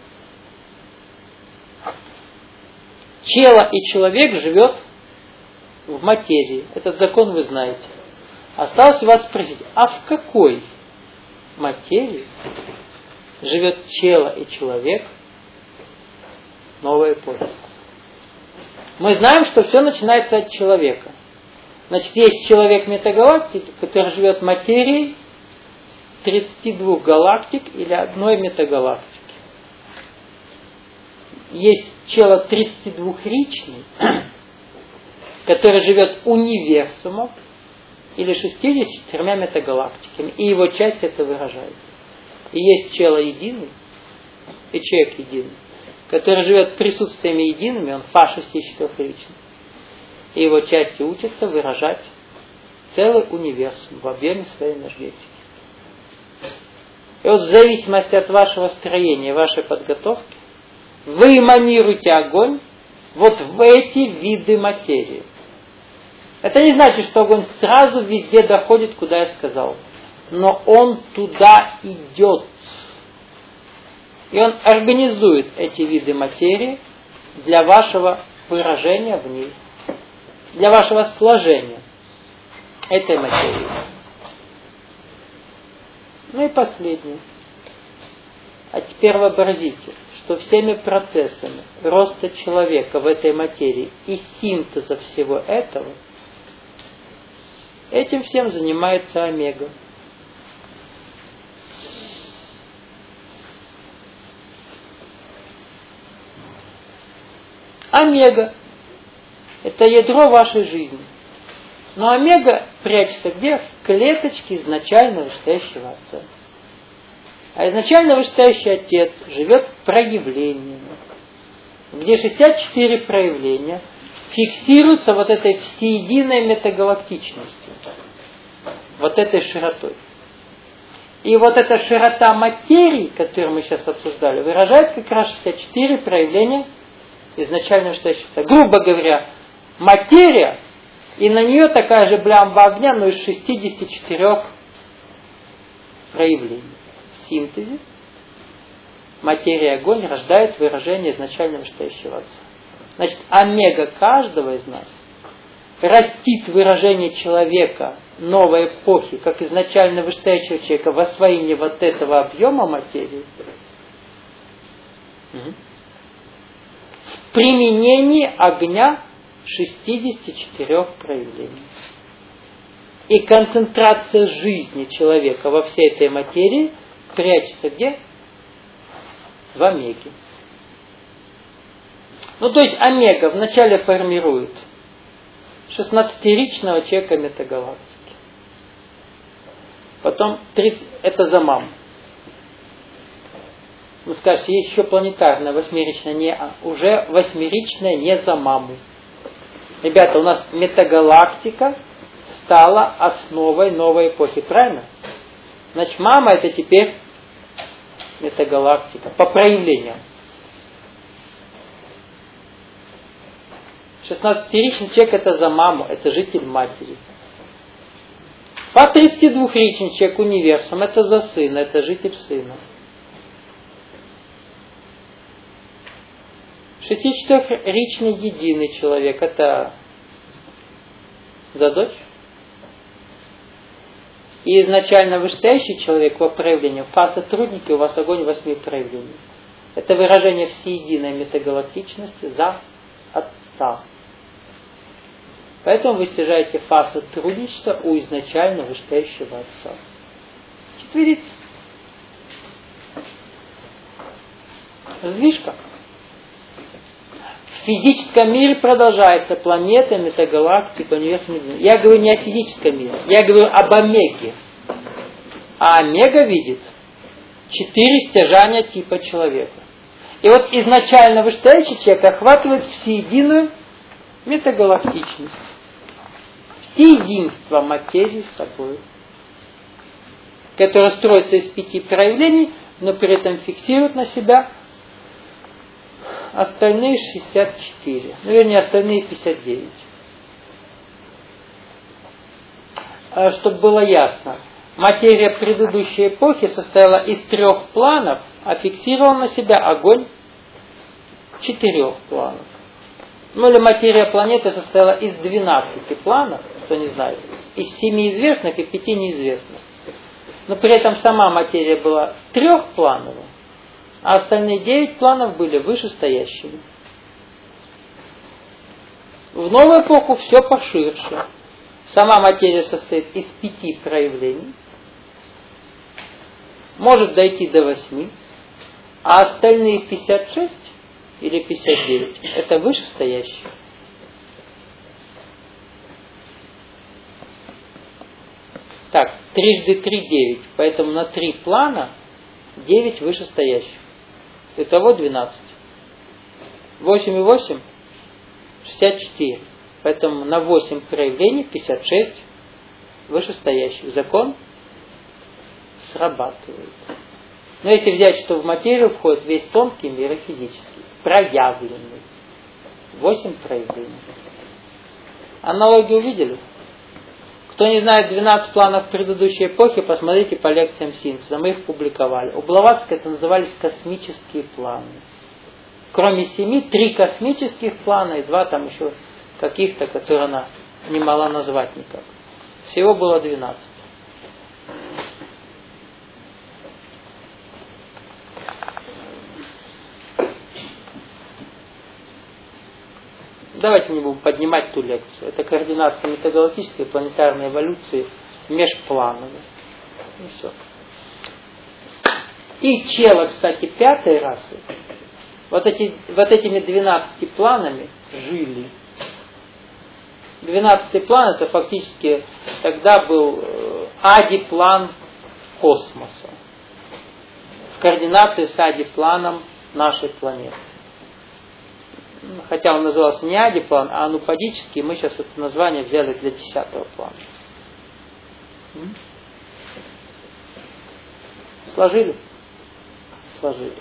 Тело и человек живет в материи. Этот закон вы знаете. Осталось вас спросить, а в какой материи живет тело и человек новой эпохи? Мы знаем, что все начинается от человека. Значит, есть человек метагалактики, который живет материей 32 галактик или одной метагалактики. Есть тело 32-ричный, который живет универсумом или 64 метагалактиками, и его часть это выражает. И есть тело единый, и человек единый, который живет присутствиями едиными, он Фа 64-ричный. И его части учатся выражать целый универсум в объеме своей энергетики. И вот в зависимости от вашего строения, вашей подготовки, вы эманируете огонь вот в эти виды материи. Это не значит, что огонь сразу везде доходит, куда я сказал. Но он туда идет. И он организует эти виды материи для вашего выражения в ней. Для вашего сложения этой материи. Ну и последнее. А теперь вообразите, что всеми процессами роста человека в этой материи и синтеза всего этого, этим всем занимается омега. Омега – это ядро вашей жизни. Но омега прячется где? В клеточке изначально вышестоящего Отца. А изначально вышестоящий Отец живет проявлениями, где 64 проявления фиксируются вот этой всеединой метагалактичностью, вот этой широтой. И вот эта широта материи, которую мы сейчас обсуждали, выражает как раз 64 проявления изначально вышестоящего Отца. Грубо говоря, материя, и на нее такая же блямба огня, но из 64 проявлений. В синтезе материя огонь рождает выражение изначально вышестоящего Отца. Значит, омега каждого из нас растит выражение человека новой эпохи, как изначально вышестоящего человека, в освоении вот этого объема материи, в применении огня 64 проявлений. И концентрация жизни человека во всей этой материи прячется где? В омеге. Ну, то есть омега вначале формирует 16-ричного человека метагалактики. Потом 30, это за маму. Вы скажете, есть еще планетарная восьмеричная, уже восьмеричная не за маму. Ребята, у нас метагалактика стала основой новой эпохи, правильно? Значит, мама это теперь метагалактика по проявлениям. 16-ричный человек это за маму, это житель матери. По 32-ричный человек универсум это за сына, это житель сына. 64-ричный единый человек это за дочь. И изначально вышестоящий человек по проявлению, фаза трудники, у вас огонь 8 проявлений. Это выражение всеединой метагалактичности за Отца. Поэтому вы стяжаете фазу трудничества у изначально вышестоящего Отца. Видите? Сдвижка. В физическом мире продолжается планета, метагалактика, универсум. Я говорю не о физическом мире, я говорю об омеге. А омега видит 4 стяжания типа человека. И вот изначально вышестоящий человек охватывает всеединую метагалактичность. Всеединство материи с собой, которое строится из 5 проявлений, но при этом фиксирует на себя остальные 64. Ну, вернее, остальные 59. Чтобы было ясно, материя предыдущей эпохи состояла из 3 планов, а фиксировал на себя огонь 4 планов. Ну или материя планеты состояла из 12 планов, кто не знает, из 7 известных и 5 неизвестных. Но при этом сама материя была 3-плановая, а остальные 9 планов были вышестоящими. В новую эпоху все поширше. Сама материя состоит из 5 проявлений, может дойти до 8, а остальные 56 или 59 это вышестоящие. Так, 3 × 3 9, поэтому на 3 плана 9 вышестоящих. Итого 12. 8 и 8 64. Поэтому на 8 проявлений 56 вышестоящих. Закон срабатывает. Но если взять, что в материю входит весь тонкий мир и физический, проявленный. 8 проявлений. Аналогию увидели? Кто не знает 12 планов предыдущей эпохи, посмотрите по лекциям синтеза. Мы их публиковали. У Блаватской это назывались космические планы. Кроме 7, 3 космических плана и 2 там еще каких-то, которые она не могла назвать никак. Всего было 12. Давайте не будем поднимать ту лекцию. Это координация метагалактической планетарной эволюции межплановой. И все. И чело, кстати, 5-й расы, вот этими 12 планами жили. 12-й план это фактически тогда был адиплан космоса. В координации с адипланом нашей планеты. Хотя он назывался не адиплан, а анупадический, мы сейчас это название взяли для 10-го плана. Сложили? Сложили.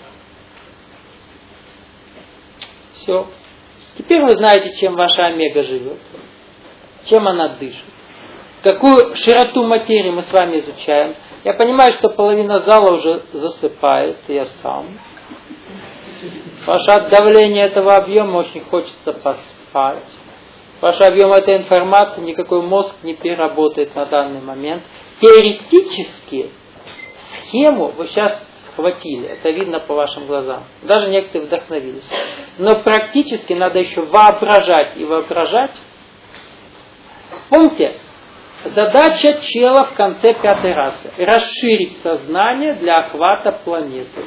Все. Теперь вы знаете, чем ваша омега живет. Чем она дышит. Какую широту материи мы с вами изучаем. Я понимаю, что половина зала уже засыпает, я сам. Потому что от давления этого объема очень хочется поспать. Потому что объем этой информации никакой мозг не переработает на данный момент. Теоретически схему вы сейчас схватили, это видно по вашим глазам. Даже некоторые вдохновились. Но практически надо еще воображать и воображать. Помните, задача чела в конце 5-й расы – расширить сознание для охвата планеты.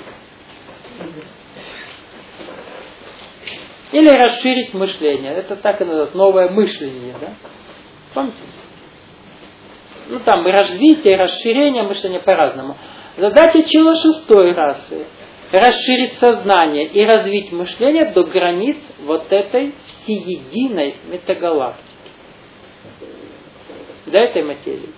Или расширить мышление. Это так и называется, новое мышление. Да? Помните? Ну там и развитие, и расширение мышления по-разному. Задача чела 6-й расы – расширить сознание и развить мышление до границ вот этой всеединой метагалактики. До этой материи.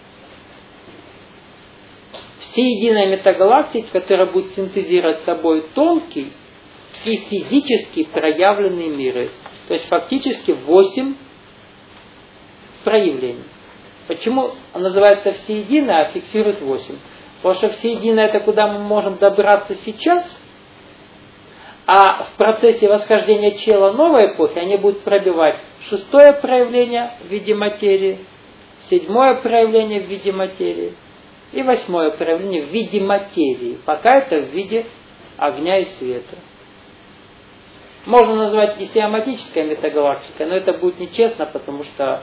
Всеединая метагалактика, которая будет синтезировать собой тонкий и физически проявленные миры. То есть фактически 8 проявлений. Почему называется всеединая, а фиксирует 8? Потому что всеединое это куда мы можем добраться сейчас, а в процессе восхождения чела новой эпохи они будут пробивать 6-е проявление в виде материи, 7-е проявление в виде материи и 8-е проявление в виде материи. Пока это в виде огня и света. Можно назвать и сиаматическая метагалактика, но это будет нечестно, потому что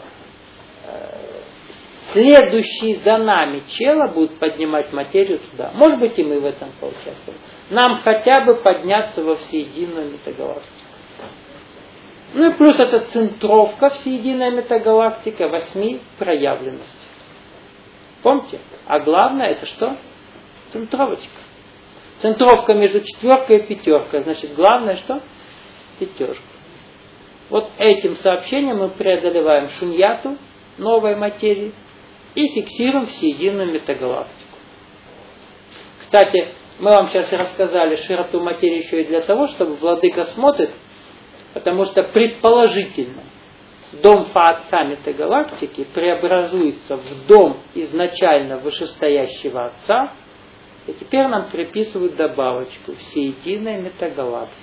следующий за нами чела будут поднимать материю туда. Может быть, и мы в этом поучаствуем. Нам хотя бы подняться во всеединую метагалактику. Ну и плюс это центровка, всеединая метагалактика, 8 проявленностей. Помните? А главное это что? Центровочка. Центровка между 4-кой и 5-кой. Значит, главное что? 5-ка. Вот этим сообщением мы преодолеваем шуньяту, новой материи, и фиксируем всеединую метагалактику. Кстати, мы вам сейчас рассказали широту материи еще и для того, чтобы владыка смотрит, потому что предположительно дом Фа-Отца метагалактики преобразуется в дом изначально вышестоящего Отца, и теперь нам приписывают добавочку всеединой метагалактики.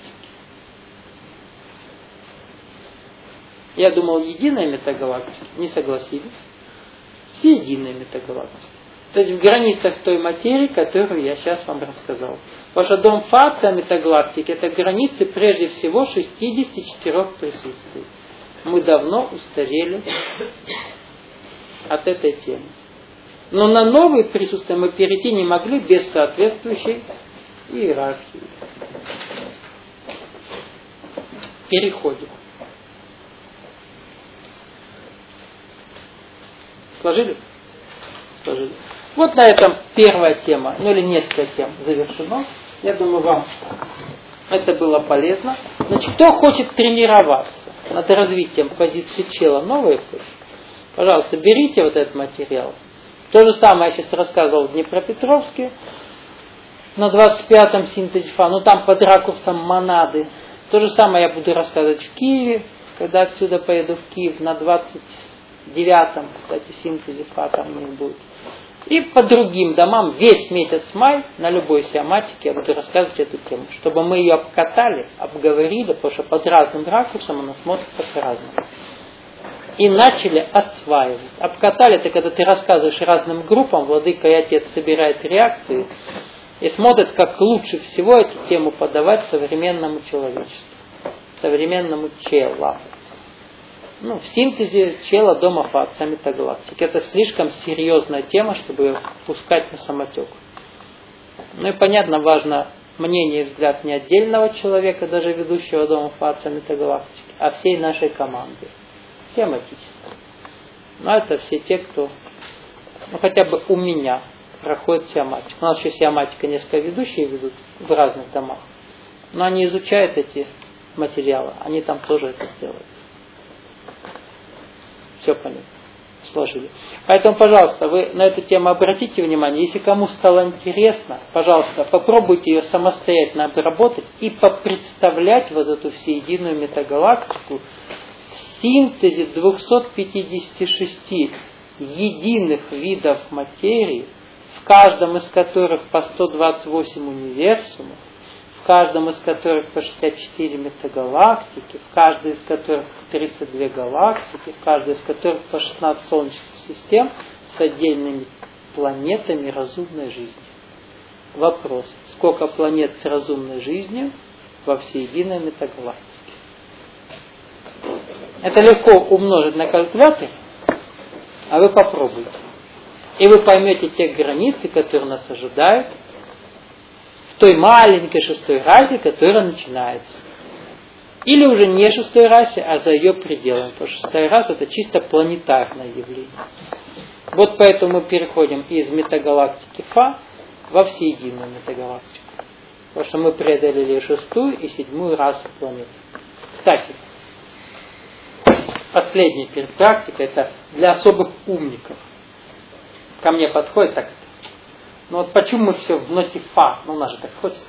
Я думал, единая метагалактика, не согласились. Всеединая метагалактика. То есть в границах той материи, которую я сейчас вам рассказал. Потому что дом Фа-Отца метагалактики это границы прежде всего 64 присутствий. Мы давно устарели от этой темы. Но на новые присутствия мы перейти не могли без соответствующей иерархии. Переходим. Сложили? Сложили. Вот на этом первая тема, ну или несколько тем завершено. Я думаю, вам это было полезно. Значит, кто хочет тренироваться над развитием позиции чела новой эпохи, пожалуйста, берите вот этот материал. То же самое я сейчас рассказывал в Днепропетровске на 25-м синтезе Фа, ну там под ракурсом монады. То же самое я буду рассказывать в Киеве, когда отсюда поеду в Киев на 29-м, кстати, синтезе Фа там у них будет. И по другим домам весь месяц май на любой сиаматике я буду рассказывать эту тему, чтобы мы ее обкатали, обговорили, потому что под разным ракурсом она смотрится по-разному. И начали осваивать. Обкатали это, когда ты рассказываешь разным группам, владыка и отец собирает реакции и смотрит, как лучше всего эту тему подавать современному человечеству, современному челу. Ну, в синтезе чела дома Фа-Отца метагалактики. Это слишком серьезная тема, чтобы ее пускать на самотек. Ну и понятно, важно мнение и взгляд не отдельного человека, даже ведущего дома Фа-Отца метагалактики, а всей нашей команды. Тематически. Но это все те, кто, ну хотя бы у меня проходит сиаматику. У нас еще сиаматика несколько ведущие ведут в разных домах. Но они изучают эти материалы, они там тоже это делают. Все понятно. Сложили. Поэтому, пожалуйста, вы на эту тему обратите внимание. Если кому стало интересно, пожалуйста, попробуйте ее самостоятельно обработать и попредставлять вот эту всеединую метагалактику в синтезе 256 единых видов материи, в каждом из которых по 128 универсумов, в каждом из которых по 64 метагалактики, в каждой из которых 32 галактики, в каждой из которых по 16 солнечных систем с отдельными планетами разумной жизни. Вопрос: сколько планет с разумной жизнью во всеединой метагалактике? Это легко умножить на калькуляторе, а вы попробуйте. И вы поймете те границы, которые нас ожидают в той маленькой шестой расе, которая начинается. Или уже не шестой расе, а за ее пределами. Потому что шестая раса — это чисто планетарное явление. Вот поэтому мы переходим из метагалактики Фа во всеединую метагалактику. Потому что мы преодолели шестую и седьмую расу планет. Кстати, последняя перед практикой — это для особых умников. Ко мне подходит так: ну вот почему мы все в ноте Фа? Ну, у нас же так хочется.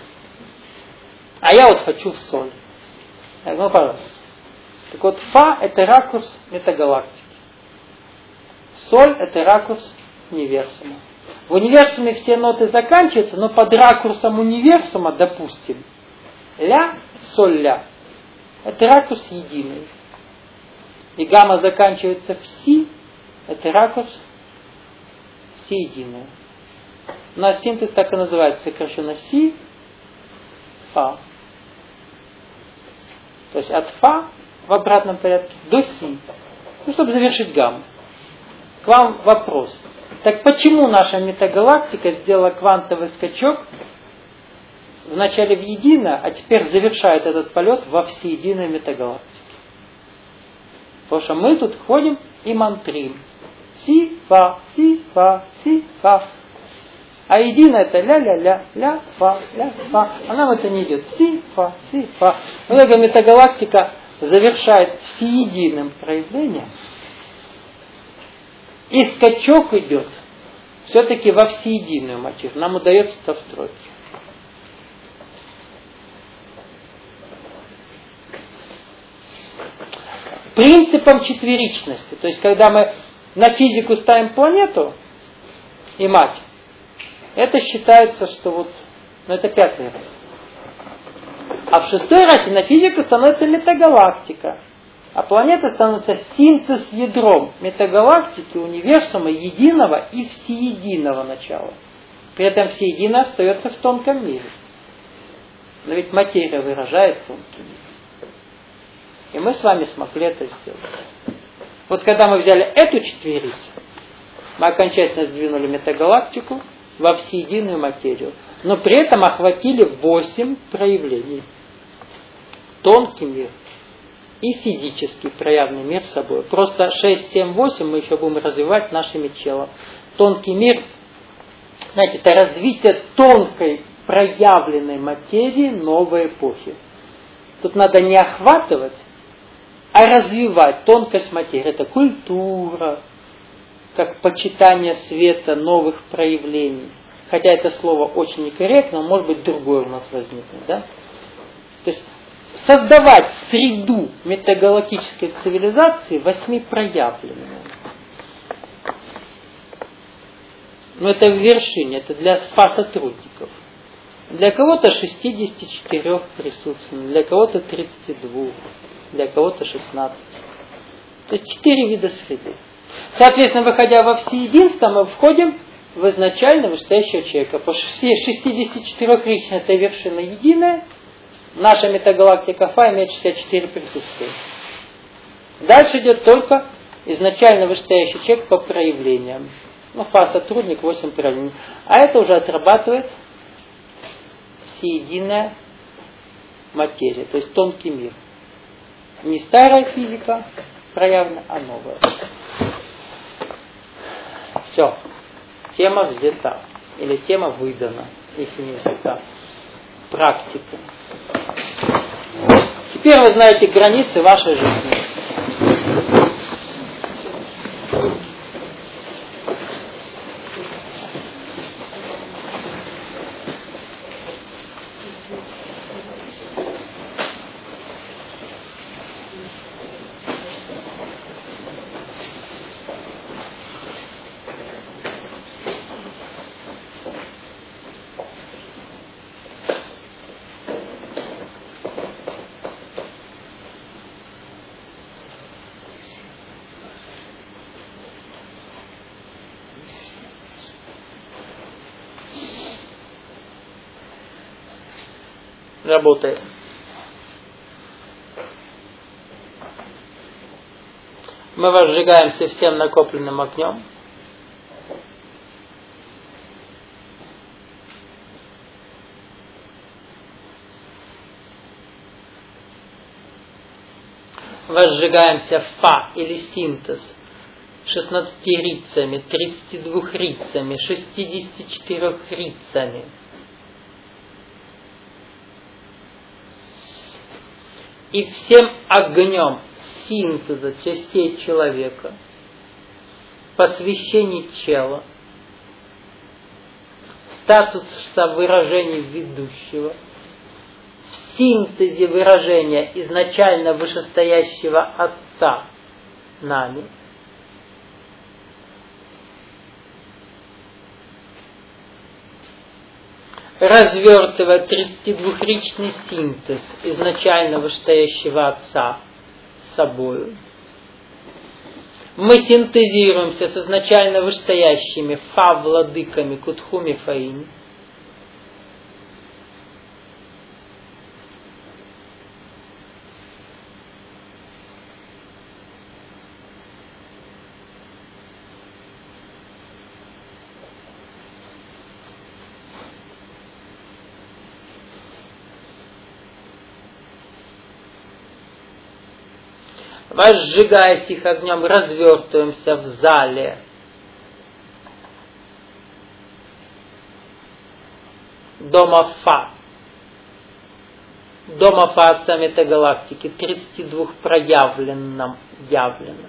А я вот хочу в соль. Ну, пожалуйста. Так вот, Фа — это ракурс метагалактики. Соль — это ракурс универсума. В универсуме все ноты заканчиваются, но под ракурсом универсума, допустим, ля, соль, ля — это ракурс единый. И гамма заканчивается в си — это ракурс всеединое. У нас синтез так и называется, сокращенно си, фа. То есть от фа в обратном порядке до си. Ну, чтобы завершить гамму. К вам вопрос. Так почему наша метагалактика сделала квантовый скачок вначале в единое, а теперь завершает этот полет во всеединой метагалактике? Потому что мы тут ходим и мантрим. Си, фа, си, фа, си, фа. А единое это ля-ля-ля, ля-фа, ля-фа. А нам это не идет. Си, фа, си, фа. Эта метагалактика завершает всеединым проявлением. И скачок идет все-таки во всеединую материю. Нам удается это встроить. Принципом четверичности. То есть, когда мы на физику ставим планету и мать, это считается, что вот, ну это пятый раз. А в шестой расе на физику становится метагалактика. А планета становится синтез ядром метагалактики, универсума, единого и всеединого начала. При этом всеединое остается в тонком мире. Но ведь материя выражает тонкий мир. И мы с вами смогли это сделать. Вот когда мы взяли эту четверицу, мы окончательно сдвинули метагалактику во всеединую материю. Но при этом охватили 8 проявлений. Тонкий мир и физический проявленный мир с собой. Просто 6, 7, 8 мы еще будем развивать нашими телом. Тонкий мир, знаете, это развитие тонкой проявленной материи новой эпохи. Тут надо не охватывать, а развивать тонкость материи. Это культура, как почитание света новых проявлений. Хотя это слово очень некорректно, но может быть другое у нас возникнет. Да? То есть создавать среду метагалактической цивилизации 8 проявленной. Но это в вершине, это для сотрудников. Для кого-то 64 присутствует, для кого-то 32, для кого-то 16. То есть 4 вида среды. Соответственно, выходя во всеединство, мы входим в изначально вышестоящего человека. Потому что все 64-ричная это вершина единая, наша метагалактика Фа имеет 64 присутствия. Дальше идет только изначально вышестоящий человек по проявлениям. Ну, Фа сотрудник, 8 проявлений. А это уже отрабатывает всеединая материя, то есть тонкий мир. Не старая физика проявлена, а новая. Все. Тема взята. Или тема выдана, если не взята. Практика. Теперь вы знаете границы вашей жизни. Работает. Мы возжигаемся всем накопленным огнем. Возжигаемся фа или синтез 16 рицами, 32 рицами, 64 рицами. И всем огнем синтеза частей человека, посвящение тела, статуса выражений ведущего, в синтезе выражения изначально вышестоящего Отца нами, развертывая 32-ричный синтез изначально вышестоящего Отца с собою, мы синтезируемся с изначально вышестоящими Фа-владыками Кутхуми Фаини, возжигаясь их огнем, развертываемся в зале Дома Фа. Дома Фа Отца Метагалактики, 32 проявленном явленном.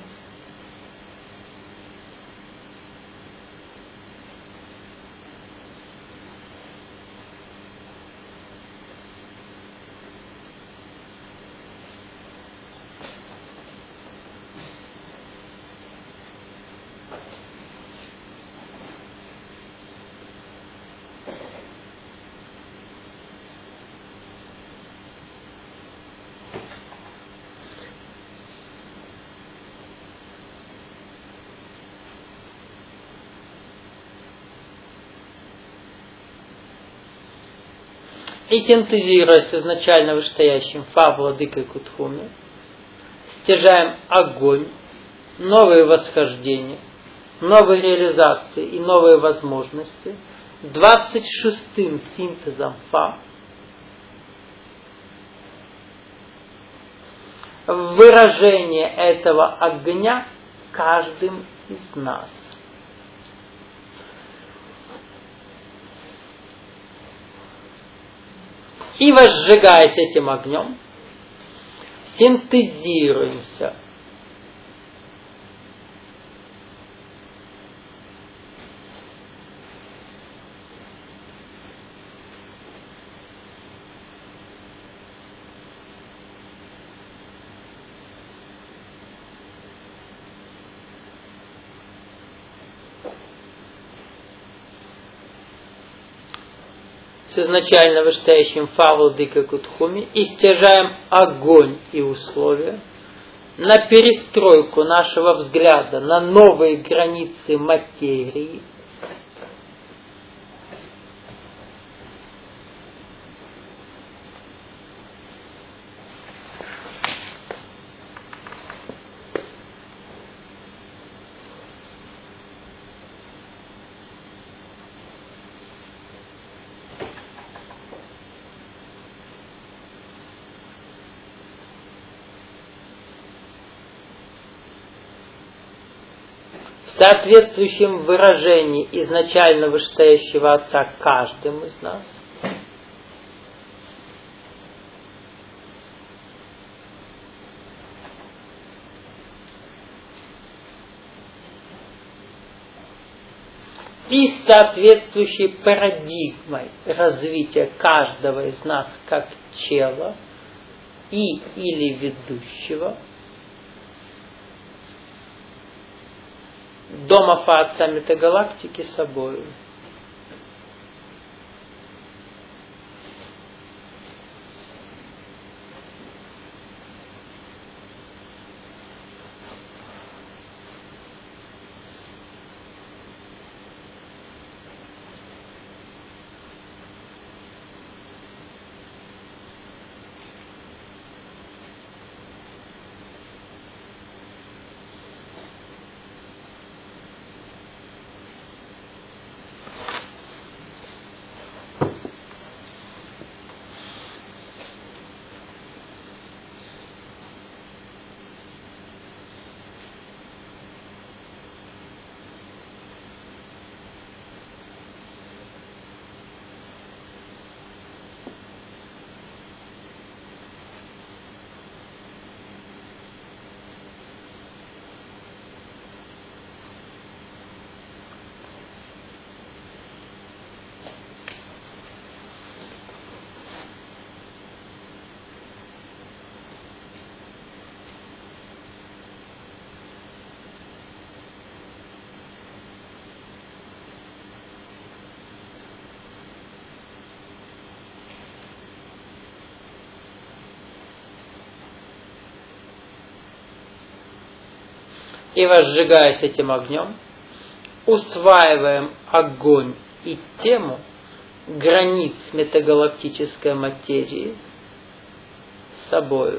И синтезируясь с изначально вышестоящим Фа, Владыкой Кутхуми, стяжаем огонь, новые восхождения, новые реализации и новые возможности 26-м синтезом Фа, выражение этого огня каждым из нас. И возжигаясь этим огнем, синтезируемся с изначально вышестоящим Фа, Владыкой Кутхуми и стяжаем огонь и условия на перестройку нашего взгляда на новые границы материи, в соответствующем выражении изначально вышестоящего Отца каждым из нас, и с соответствующей парадигмой развития каждого из нас как тела и или ведущего, Дома Фа Отца Метагалактики собою. И возжигаясь этим огнем, усваиваем огонь и тему границ метагалактической материи собою.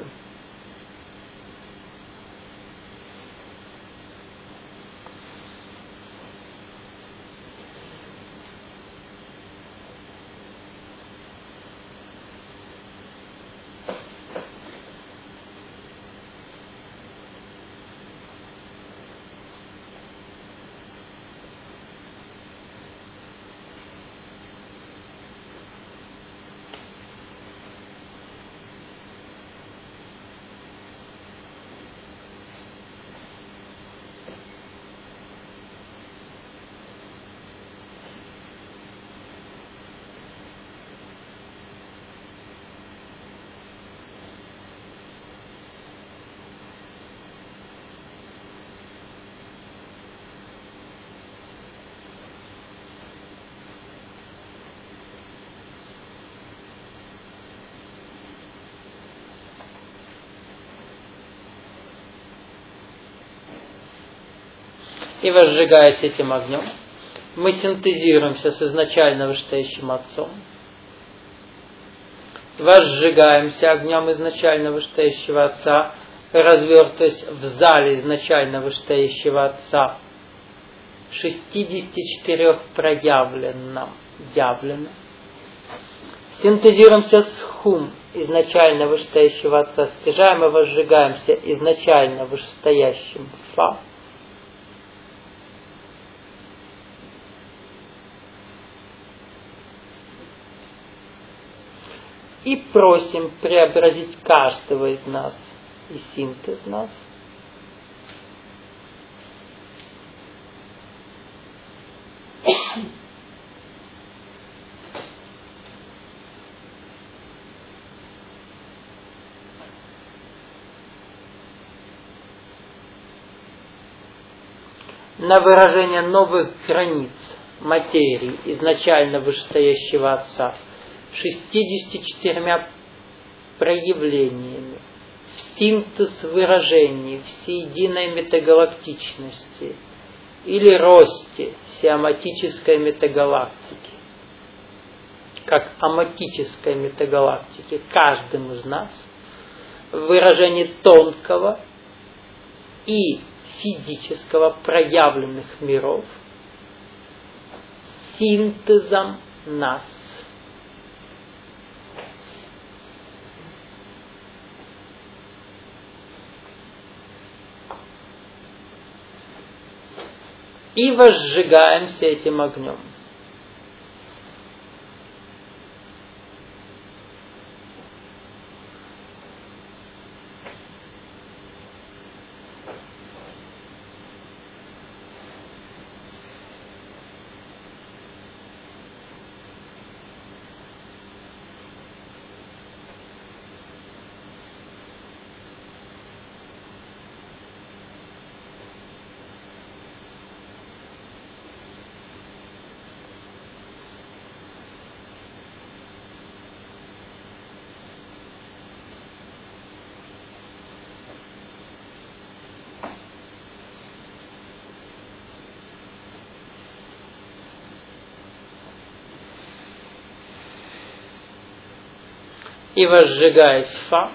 И возжигаясь этим огнем, мы синтезируемся с изначально вышестоящим Отцом, возжигаемся огнем изначально вышестоящего Отца, развертываясь в зале изначально вышестоящего Отца, 64 проявленном, явлено. Синтезируемся с Хум изначально вышестоящего Отца, стяжаем и возжигаемся изначально вышестоящим Фа. И просим преобразить каждого из нас и синтез нас на выражение новых границ материи изначально вышестоящего Отца 64 проявлениями, в синтез выражений всеединой метагалактичности или росте сиаматической метагалактики, как аматической метагалактики, каждым из нас в выражении тонкого и физического проявленных миров синтезом нас. И возжигаемся этим огнем. И возжигаясь Фа,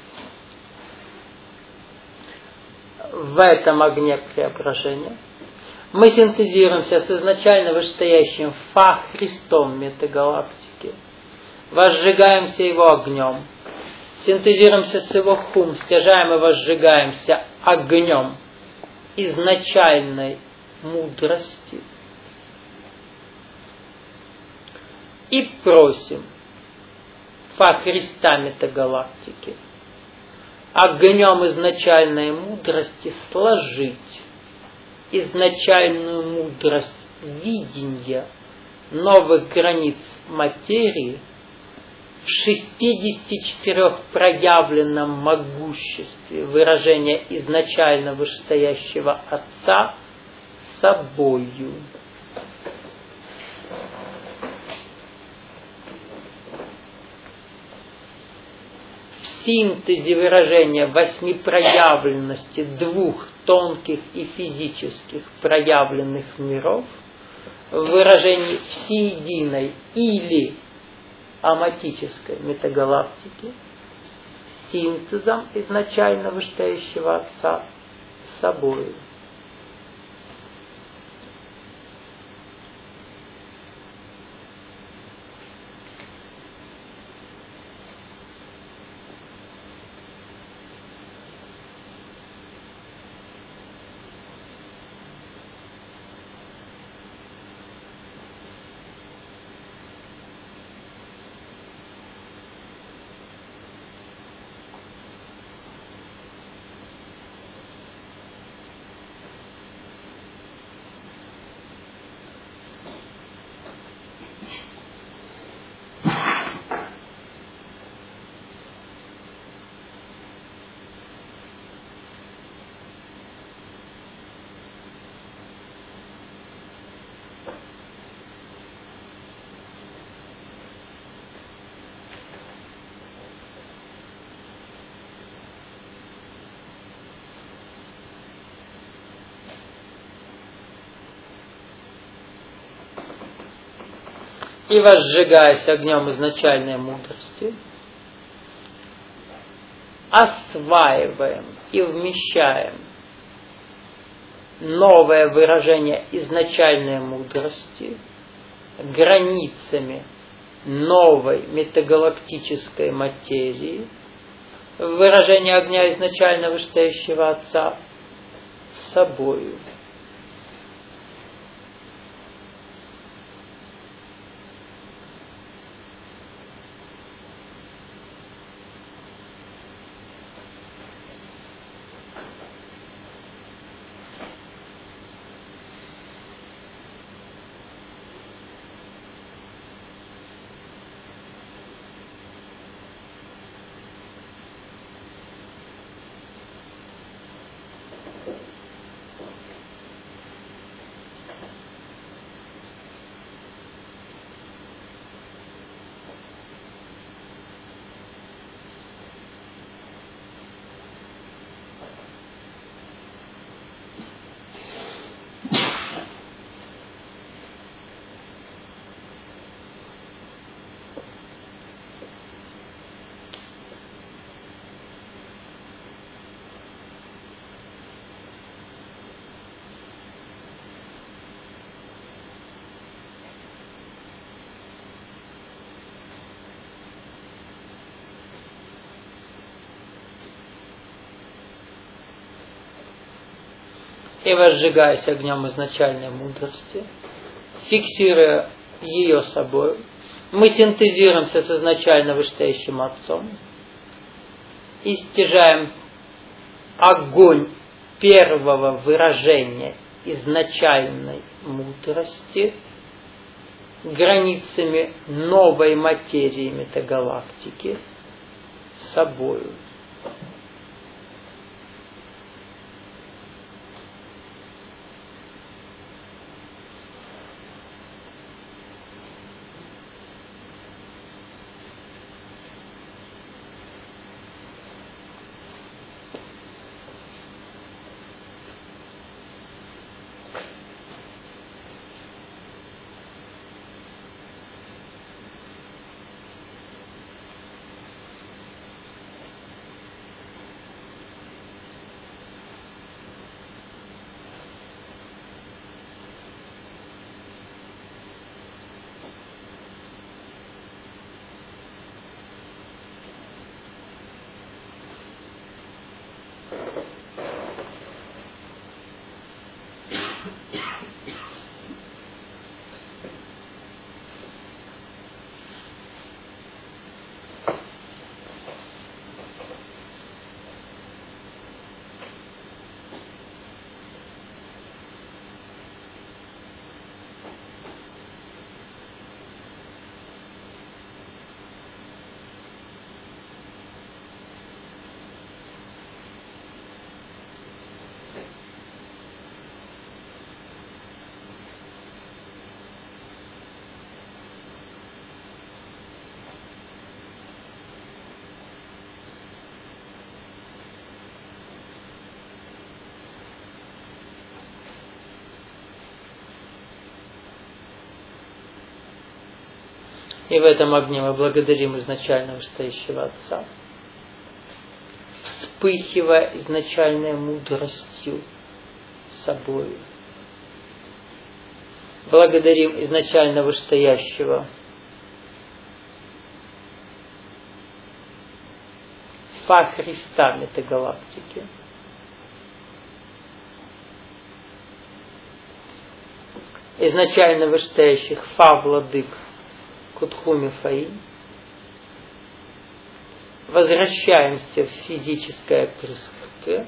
в этом огне преображения, мы синтезируемся с изначально вышестоящим Фа Христом метагалактики, возжигаемся его огнем, синтезируемся с его Хум, стяжаем и возжигаемся огнем изначальной мудрости и просим Фа Христа метагалактики огнем изначальной мудрости сложить изначальную мудрость видения новых границ материи в 64 проявленном могуществе выражения изначально вышестоящего Отца собою. В синтезе выражения 8 проявленности 2 тонких и физических проявленных миров в выражении всеединой или аматической метагалактики синтезом изначально вышестоящего Отца с собою. И возжигаясь огнем изначальной мудрости, осваиваем и вмещаем новое выражение изначальной мудрости границами новой метагалактической материи, выражение огня изначально вышестоящего Отца с собою. И возжигаясь огнем изначальной мудрости, фиксируя ее собой, мы синтезируемся с изначально вышестоящим Отцом и стяжаем огонь первого выражения изначальной мудрости границами новой материи метагалактики с собою. И в этом огне мы благодарим изначально вышестоящего Отца, вспыхивая изначальной мудростью собою. Благодарим изначально вышестоящего Фа Христа метагалактики. Изначально вышестоящих Фа Владык Кутхуми Фаи. Возвращаемся в физическое присутствие.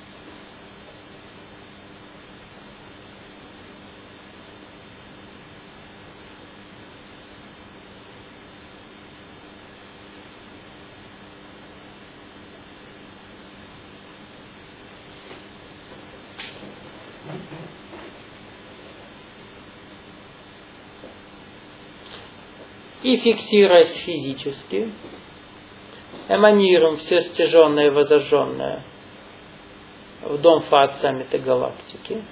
И фиксируясь физически, эманируем все стяженное и возожженное в дом Фа Отца метагалактики.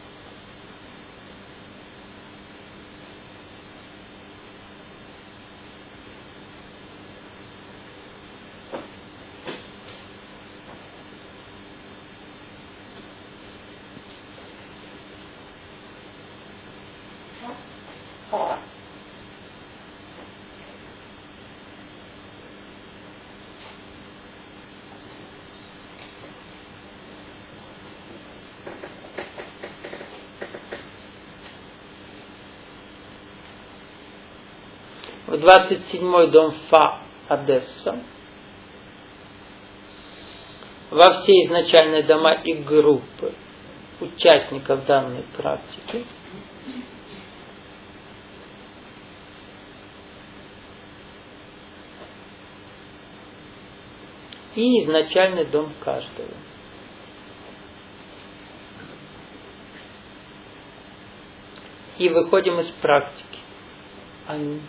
В 27-й дом Фа Одесса, во все изначальные дома и группы участников данной практики, и изначальный дом каждого. И выходим из практики. Аминь.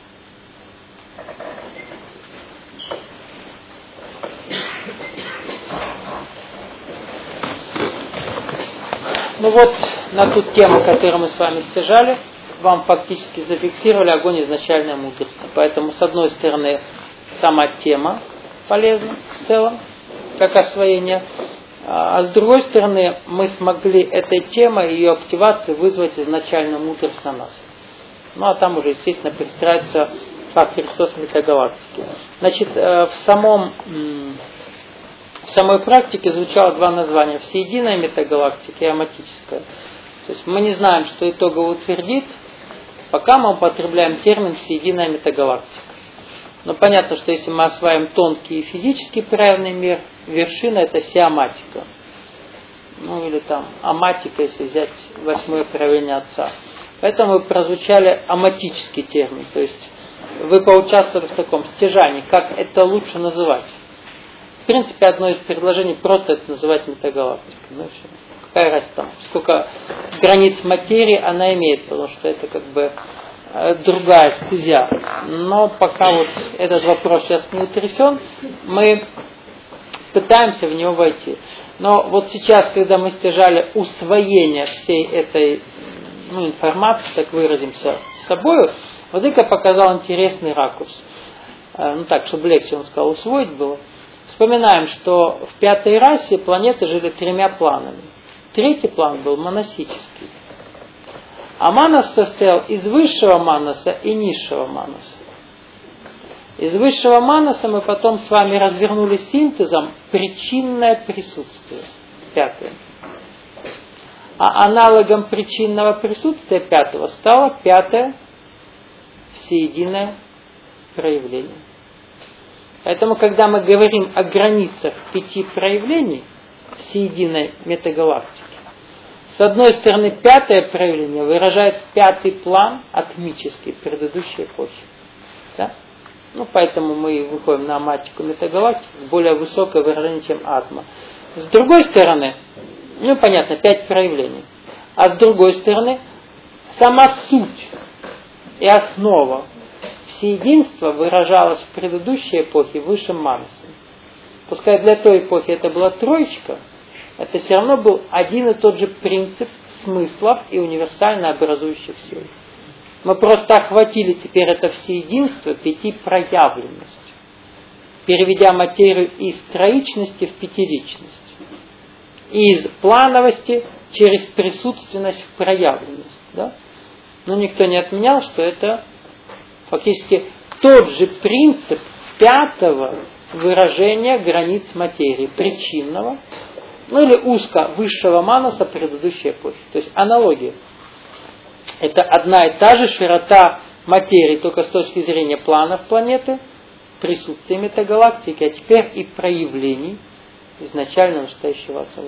Ну вот, на ту тему, которую мы с вами стяжали, вам фактически зафиксировали огонь изначальной мудрости. Поэтому, с одной стороны, сама тема полезна в целом, как освоение, а с другой стороны, мы смогли этой темой, ее активацией вызвать изначальную мудрость на нас. Ну а там уже, естественно, пристраивается факт Христос метагалактики. Значит, в самой практике звучало два названия: всеединая метагалактика и аматическая. То есть мы не знаем, что итогово утвердит, пока мы употребляем термин всеединая метагалактика. Но понятно, что если мы осваиваем тонкий и физический правильный мир, вершина это сиаматика. Ну или там аматика, если взять 8-е проявление Отца. Поэтому прозвучали аматический термин. То есть вы поучаствовали в таком стяжании, как это лучше называть. В принципе, одно из предложений просто это называть метагалактикой. Ну, какая разница там, сколько границ материи она имеет, потому что это как бы другая стезя. Но пока вот этот вопрос сейчас не утрясен, мы пытаемся в него войти. Но вот сейчас, когда мы стяжали усвоение всей этой информации, так выразимся, с собой, Владыка показал интересный ракурс. Ну так, чтобы легче, он сказал, усвоить было. Вспоминаем, что в 5-й расе планеты жили 3 планами. 3-й план был манасический. А манас состоял из высшего манаса и низшего манаса. Из высшего манаса мы потом с вами развернули синтезом причинное присутствие. 5-е. А аналогом причинного присутствия 5-го стало 5-е всеединое проявление. Поэтому, когда мы говорим о границах 5 проявлений всеединой метагалактики, с одной стороны, 5-е проявление выражает 5-й план атмический предыдущей эпохи. Да? Ну, поэтому мы выходим на аматику метагалактики с более высокое выражение, чем атма. С другой стороны, ну, понятно, 5 проявлений. А с другой стороны, сама суть и основа всеединства выражалась в предыдущей эпохе высшим манасом. Пускай для той эпохи это была 3, это все равно был один и тот же принцип смыслов и универсально образующих сил. Мы просто охватили теперь это всеединство 5 проявленностью, переведя материю из троичности в пятиричность, из плановости через присутственность в проявленность. Да? Но никто не отменял, что это фактически тот же принцип 5-го выражения границ материи, причинного, ну или узко высшего манаса предыдущей эпохи. То есть аналогия. Это одна и та же широта материи, только с точки зрения планов планеты, присутствия метагалактики, а теперь и проявлений изначально настоящего Отца.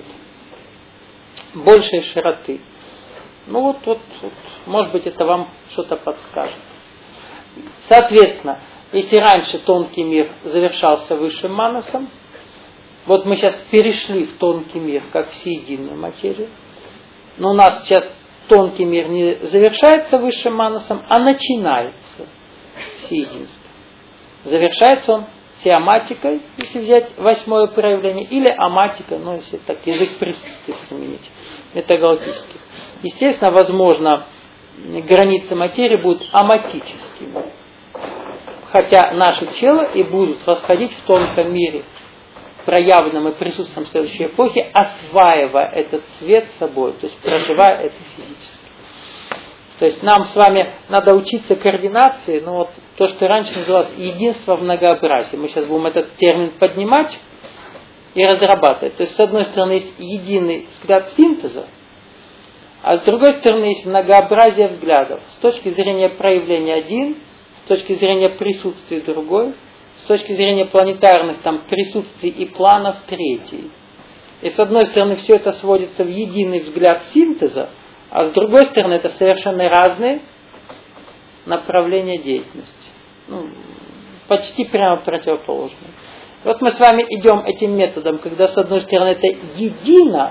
Большей широты. Ну вот, может быть, это вам что-то подскажет. Соответственно, если раньше тонкий мир завершался высшим манасом, вот мы сейчас перешли в тонкий мир, как всеединую материю, но у нас сейчас тонкий мир не завершается высшим манасом, а начинается всеединство. Завершается он сиаматикой, если взять 8-е проявление, или аматикой, ну если так язык присутствия применить, метагалактический. Естественно, возможно, границы материи будут аматическими. Хотя наши тела и будут восходить в тонком мире, проявленном и присутствием следующей эпохи, осваивая этот свет собой, то есть проживая это физически. То есть нам с вами надо учиться координации, ну вот то, что раньше называлось единство в многообразии. Мы сейчас будем этот термин поднимать и разрабатывать. То есть с одной стороны есть единый взгляд синтеза, а с другой стороны есть многообразие взглядов. С точки зрения проявления один, с точки зрения присутствия другой, с точки зрения планетарных там присутствий и планов третий. И с одной стороны все это сводится в единый взгляд синтеза, а с другой стороны это совершенно разные направления деятельности. Ну, почти прямо противоположные. Вот мы с вами идем этим методом, когда с одной стороны это едино,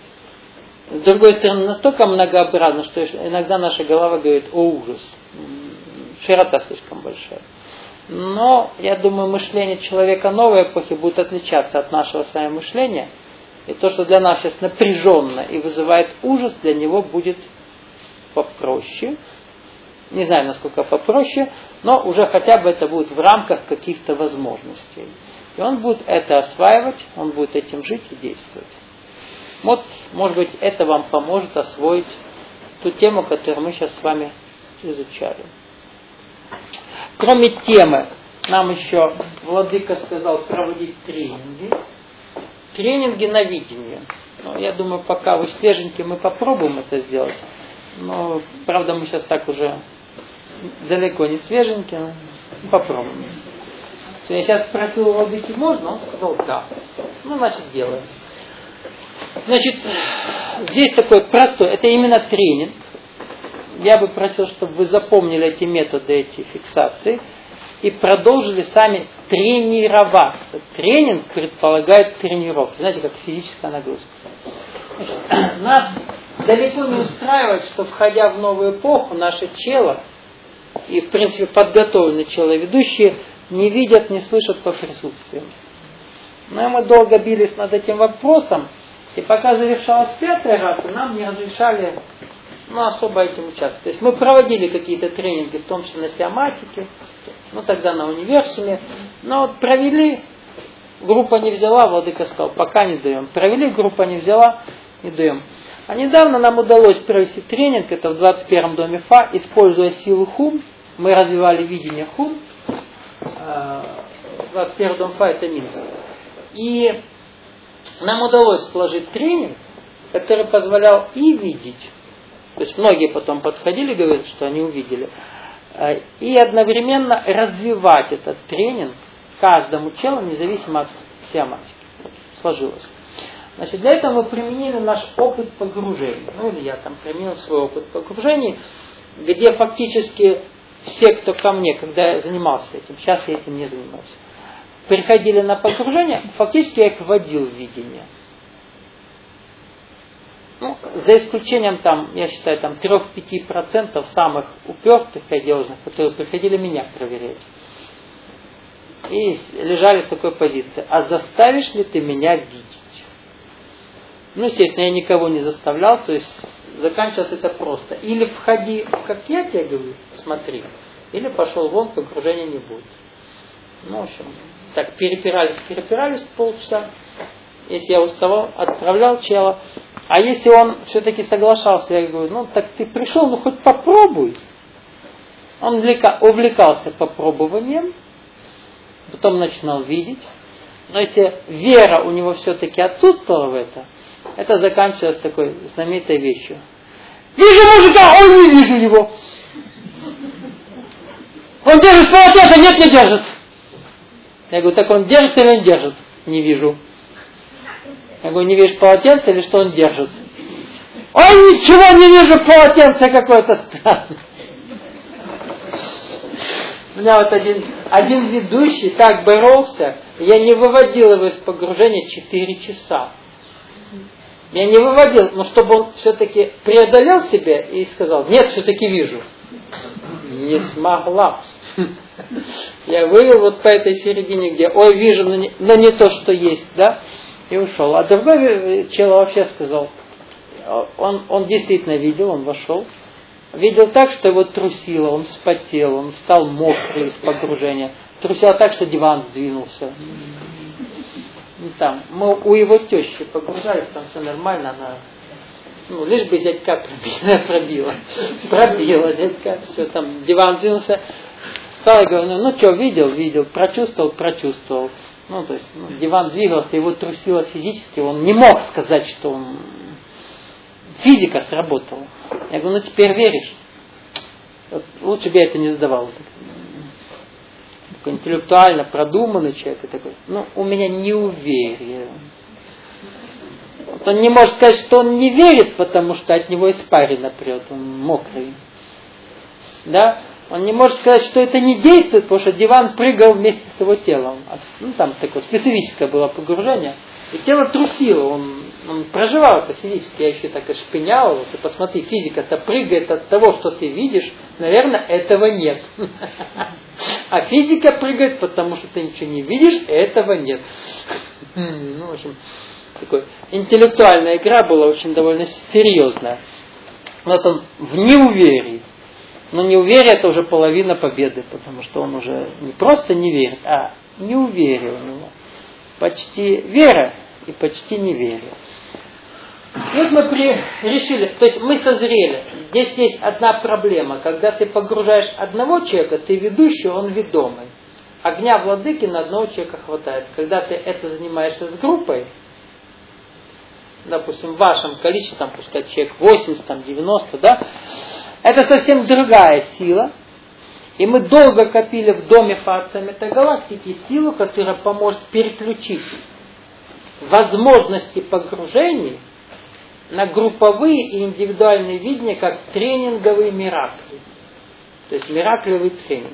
с другой стороны настолько многообразно, что иногда наша голова говорит: о ужас, широта слишком большая. Но, я думаю, мышление человека новой эпохи будет отличаться от нашего с вами мышления. И то, что для нас сейчас напряженно и вызывает ужас, для него будет попроще. Не знаю, насколько попроще, но уже хотя бы это будет в рамках каких-то возможностей. И он будет это осваивать, он будет этим жить и действовать. Вот, может быть, это вам поможет освоить ту тему, которую мы сейчас с вами изучали. Кроме темы, нам еще Владыка сказал проводить тренинги. Тренинги на видение. Ну, я думаю, пока вы свеженькие, мы попробуем это сделать. Но, правда, мы сейчас так уже далеко не свеженькие, но попробуем. Я сейчас спросил у Владыки, можно? Он сказал, да. Ну, значит, делаем. Значит, здесь такой простой, это именно тренинг. Я бы просил, чтобы вы запомнили эти методы, эти фиксации, и продолжили сами тренироваться. Тренинг предполагает тренировку. Знаете, как физическая нагрузка. Значит, нас далеко не устраивает, что, входя в новую эпоху, наше тело и, в принципе, подготовленные теловедущие не видят, не слышат по присутствию. Но мы долго бились над этим вопросом, и пока завершалась 5-я раса, нам не разрешали особо этим участвовать. То есть мы проводили какие-то тренинги, в том числе на сиаматике, тогда на универсуме, но вот провели, группа не взяла, Владыка сказал, пока не даем. Провели, группа не взяла, не даем. А недавно нам удалось провести тренинг, это в 21-м доме Фа, используя силу Хум, мы развивали видение Хум, 21-й дом Фа это Минск. И нам удалось сложить тренинг, который позволял и видеть, то есть многие потом подходили и говорили, что они увидели, и одновременно развивать этот тренинг каждому челу, независимо от сиаматики. Сложилось. Значит, для этого мы применили наш опыт погружения. Или я там применил свой опыт погружения, где фактически все, кто ко мне, когда я занимался этим, сейчас я этим не занимался, приходили на погружение, фактически я их вводил в видение. За исключением, я считаю, 3-5% самых упертых одиозных, которые приходили меня проверять. И лежали в такой позиции. А заставишь ли ты меня видеть? Естественно, я никого не заставлял, то есть заканчивалось это просто. Или входи, как я тебе говорю, смотри, или пошел вон, погружения не будет. Ну, в общем, так перепирались полчаса. Если я уставал, отправлял чела. А если он все-таки соглашался, я говорю, ну так ты пришел, ну хоть попробуй. Он увлекался попробованием, потом начинал видеть. Но если вера у него все-таки отсутствовала в это заканчивалось такой знаменитой вещью. Вижу мужика, ой, не вижу его. Он держит полотенце, нет, не держит. Я говорю, так он держит или не держит? Не вижу. Я говорю, не видишь полотенце или что он держит? Ой, ничего не вижу, полотенце какое-то странное. У меня вот один ведущий так боролся, я не выводил его из погружения 4 часа. Я не выводил, но чтобы он все-таки преодолел себя и сказал, нет, все-таки вижу. Не смогла. Я вывел вот по этой середине, где, ой, вижу, но не то, что есть, да, и ушел. А другой человек вообще сказал, он действительно видел, он вошел, видел так, что его трусило, он вспотел, он стал мокрый из погружения. Трусило так, что диван сдвинулся. Там, мы у его тещи погружались, там все нормально, она, лишь бы зятька пробила зятька, все, там диван сдвинулся. Стал и говорю, ну что, видел, прочувствовал. То есть, диван двигался, его трусило физически, он не мог сказать, что он... Физика сработала. Я говорю, теперь веришь? Вот, лучше бы я это не задавал. Такой интеллектуально продуманный человек. И такой, у меня неуверие. Вот он не может сказать, что он не верит, потому что от него испарина прет, он мокрый. Да? Он не может сказать, что это не действует, потому что диван прыгал вместе с его телом. Там такое специфическое было погружение. И тело трусило, он проживал это физически, я еще так и шпынял. Вот, и посмотри, физика-то прыгает от того, что ты видишь, наверное, этого нет. А физика прыгает, потому что ты ничего не видишь, этого нет. В общем, такой интеллектуальная игра была очень довольно серьезная. Вот он в неуверии. Но неуверие это уже половина победы, потому что он уже не просто не верит, а неуверие у него. Почти вера и почти неверие. И вот мы решили, то есть мы созрели. Здесь есть одна проблема. Когда ты погружаешь одного человека, ты ведущий, он ведомый. Огня владыки на одного человека хватает. Когда ты это занимаешься с группой, допустим, в вашем количестве, там, пускай человек 80, там, 90, да, это совсем другая сила. И мы долго копили в доме Фаца Метагалактики силу, которая поможет переключить возможности погружений на групповые и индивидуальные видения, как тренинговые миракли. То есть мираклевый тренинг.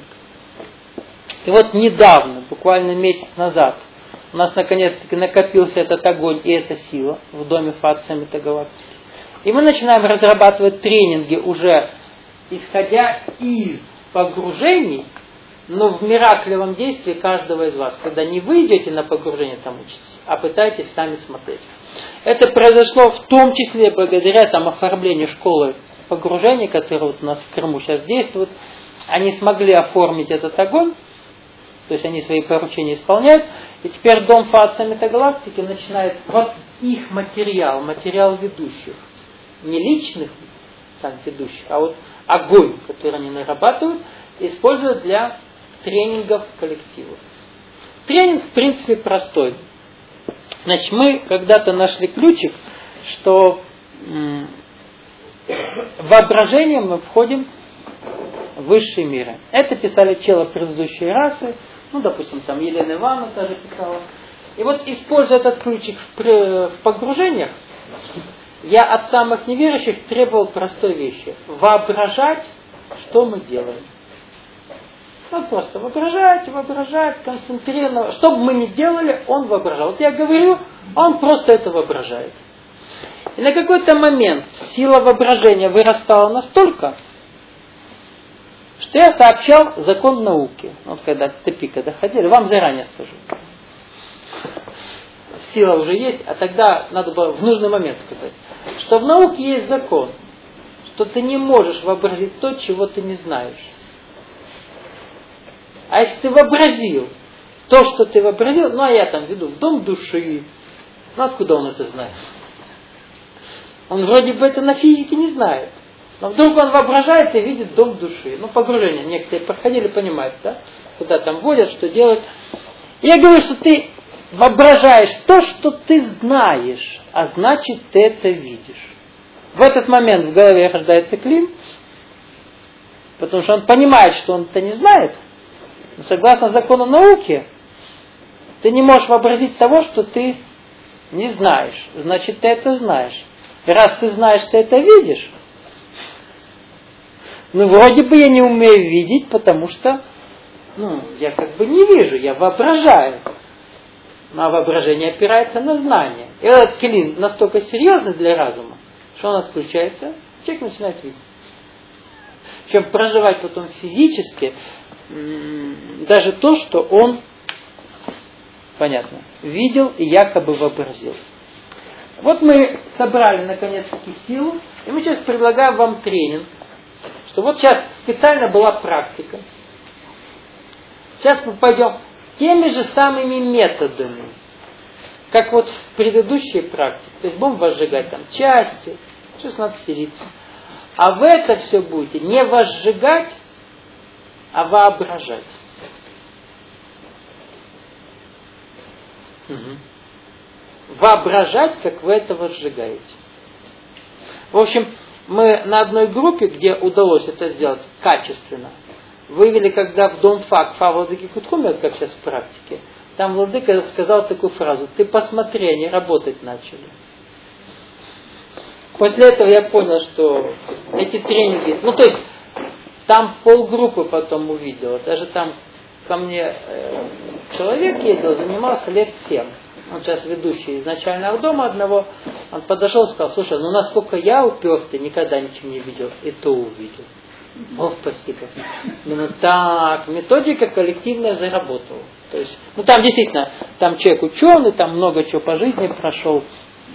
И вот недавно, буквально месяц назад, у нас наконец-таки накопился этот огонь и эта сила в доме Фаца Метагалактики. И мы начинаем разрабатывать тренинги уже исходя из погружений, но в мираклевом действии каждого из вас. Когда не вы идете на погружение, там учитесь, а пытаетесь сами смотреть. Это произошло в том числе благодаря оформлению школы погружений, которая вот у нас в Крыму сейчас действует. Они смогли оформить этот огонь, то есть они свои поручения исполняют, и теперь Дом Фаца Метагалактики начинает вот их материал ведущих. Не личных ведущих, а вот огонь, который они нарабатывают, используют для тренингов коллективов. Тренинг, в принципе, простой. Значит, мы когда-то нашли ключик, что воображением мы входим в высшие миры. Это писали челы предыдущей расы, допустим, там Елена Ивановна тоже писала. И вот, используя этот ключик в погружениях, я от самых неверующих требовал простой вещи. Воображать, что мы делаем. Просто воображать, концентрированно. Что бы мы ни делали, он воображал. Вот я говорю, он просто это воображает. И на какой-то момент сила воображения вырастала настолько, что я сообщал закон науки. Вот когда до пика доходили, вам заранее скажу. Сила уже есть, а тогда надо было в нужный момент сказать, что в науке есть закон. что ты не можешь вообразить то, чего ты не знаешь. А если ты вообразил то, что ты вообразил, ну а я там веду в дом души, ну откуда он это знает? Он вроде бы это на физике не знает. Но вдруг он воображает и видит дом души. Ну, погружение. Некоторые проходили, понимают, да? Куда там водят, что делать. Я говорю, что ты воображаешь то, что ты знаешь, а значит, ты это видишь. В этот момент в голове рождается клин, потому что он понимает, что он это не знает. Но согласно закону науки, ты не можешь вообразить того, что ты не знаешь. Значит, ты это знаешь. И раз ты знаешь, ты это видишь, ну, вроде бы я не умею видеть, потому что, я как бы не вижу, я воображаю. А воображение опирается на знание. И этот клин настолько серьезный для разума, что он отключается, человек начинает видеть. Причем проживать потом физически даже то, что он, понятно, видел и якобы вообразил. Вот мы собрали наконец-таки силу, и мы сейчас предлагаем вам тренинг, что вот сейчас специально была практика. Сейчас мы пойдем теми же самыми методами, как вот в предыдущей практике. То есть будем возжигать там части, 16 лиц. А вы это все будете не возжигать, а воображать. Воображать, как вы это возжигаете. В общем, мы на одной группе, где удалось это сделать качественно, вывели, когда в дом Фа Владыки Кутхумер, как сейчас в практике, там Владыка сказал такую фразу: ты посмотри, они работать начали. После этого я понял, что эти тренинги, то есть там полгруппы потом увидела, даже там ко мне человек ездил, занимался лет 7. Он сейчас ведущий из начального дома одного. Он подошел и сказал: слушай, насколько я упертый, никогда ничего не видел, и то увидел. Ох, спасибо. Так, методика коллективная заработала. То есть, там действительно, там человек ученый, там много чего по жизни прошел.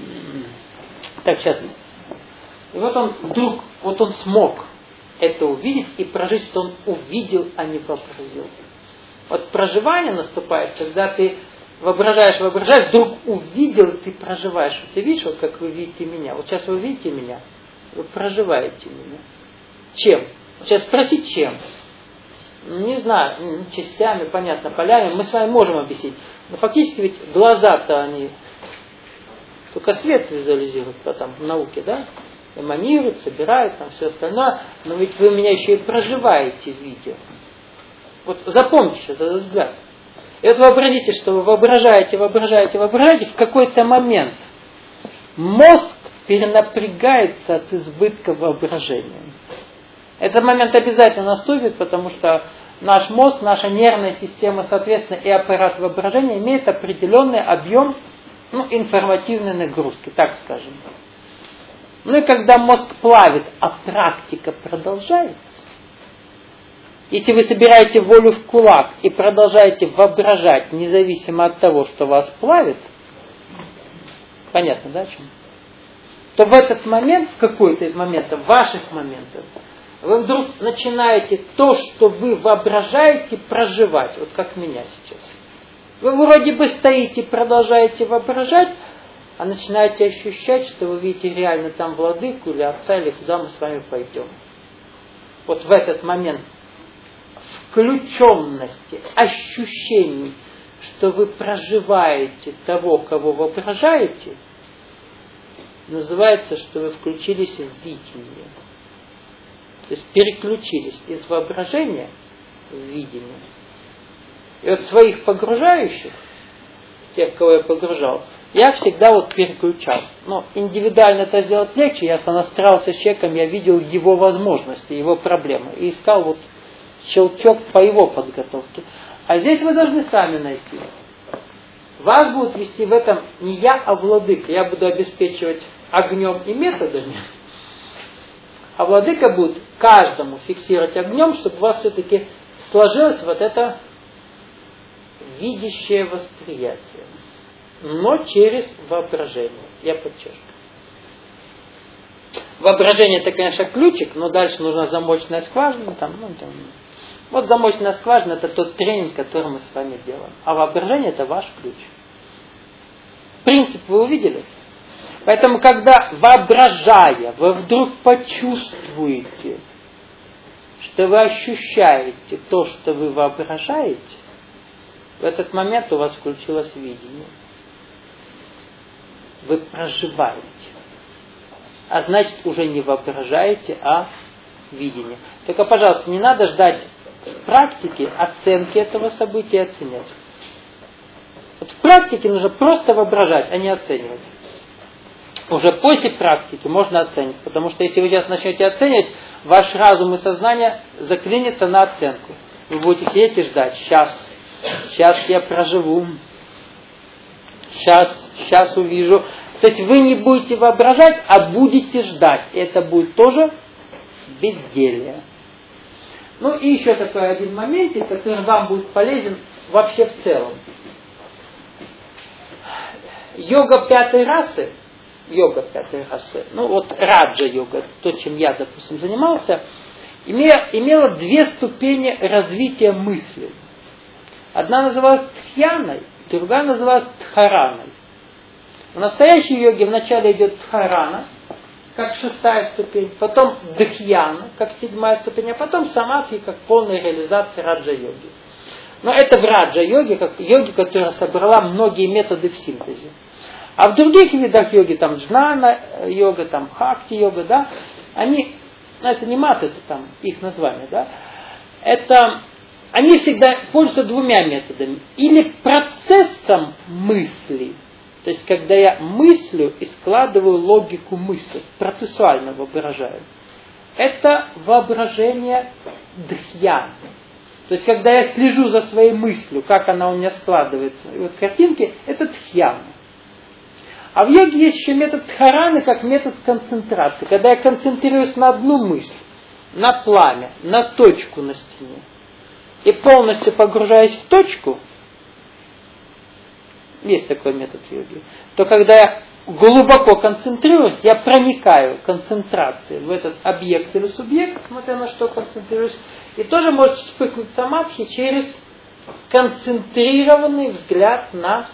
Так, сейчас. И вот он вдруг, он смог это увидеть и прожить, что он увидел, а не вообразил. Вот проживание наступает, когда ты воображаешь, вдруг увидел, ты проживаешь. Ты видишь, вот как вы видите меня. Вот сейчас вы видите меня, вы проживаете меня. Чем? Сейчас спросить, чем? Не знаю, частями, понятно, полями. Мы с вами можем объяснить. Но фактически ведь глаза-то они только свет визуализируют потом в науке, да? Эманируют, собирают, там все остальное. Но ведь вы меня еще и проживаете в виде. Вот запомните сейчас этот взгляд. И вот вообразите, что вы воображаете, в какой-то момент мозг перенапрягается от избытка воображения. Этот момент обязательно наступит, потому что наш мозг, наша нервная система, соответственно, и аппарат воображения имеет определенный объем информативной нагрузки, так скажем. И когда мозг плавит, а практика продолжается, если вы собираете волю в кулак и продолжаете воображать, независимо от того, что вас плавит, понятно, да, о чем? То в этот момент, в какой-то из моментов, ваших моментов, вы вдруг начинаете то, что вы воображаете, проживать, вот как меня сейчас. Вы вроде бы стоите, продолжаете воображать, а начинаете ощущать, что вы видите реально там владыку или отца, или куда мы с вами пойдем. Вот в этот момент включенности, ощущений, что вы проживаете того, кого воображаете, называется, что вы включились в видение. То есть переключились из воображения в видение. И вот своих погружающих, тех, кого я погружал, я всегда переключал. Но индивидуально это сделать легче. Я сонастраивался с человеком, я видел его возможности, его проблемы. И искал щелчок по его подготовке. А здесь вы должны сами найти. Вас будут вести в этом не я, а владыка. Я буду обеспечивать огнем и методами. А владыка будет каждому фиксировать огнем, чтобы у вас все-таки сложилось это видящее восприятие. Но через воображение. Я подчеркиваю. Воображение это, конечно, ключик, но дальше нужна замочная скважина. Вот замочная скважина это тот тренинг, который мы с вами делаем. А воображение это ваш ключ. Принцип вы увидели? Поэтому, когда воображая, вы вдруг почувствуете, что вы ощущаете то, что вы воображаете, в этот момент у вас включилось видение. Вы проживаете. А значит, уже не воображаете, а видение. Только, пожалуйста, не надо ждать в практике оценки этого события и оценять. Вот в практике нужно просто воображать, а не оценивать. Уже после практики можно оценить. Потому что если вы сейчас начнете оценивать, ваш разум и сознание заклинится на оценку. Вы будете сидеть и ждать. Сейчас я проживу. Сейчас увижу. То есть вы не будете воображать, а будете ждать. И это будет тоже безделье. Ну и еще такой один момент, который вам будет полезен вообще в целом. Йога пятой расы, ну вот раджа-йога, то, чем я, допустим, занимался, имела две ступени развития мысли. Одна называлась тхьяной, другая называлась дхараной. В настоящей йоге вначале идет дхарана, как шестая ступень, потом дхьяна, как седьмая ступень, а потом самадхи, как полная реализация раджа-йоги. Но это в раджа-йоге, как йоги, которая собрала многие методы в синтезе. А в других видах йоги, там джнана-йога, там бхакти-йога, да, это не мат, это там их название, да, они всегда пользуются двумя методами. Или процессом мысли, то есть когда я мыслю и складываю логику мысли, процессуально воображаю. Это воображение дхьяны. То есть когда я слежу за своей мыслью, как она у меня складывается, и вот картинки, это дхьяна. А в йоге есть еще метод дхараны, как метод концентрации. Когда я концентрируюсь на одну мысль, на пламя, на точку на стене, и полностью погружаюсь в точку, есть такой метод йоги, то когда я глубоко концентрируюсь, я проникаю концентрацией в этот объект или субъект, смотря на что концентрируюсь, и тоже может вспыхнуть самадхи через концентрированный взгляд на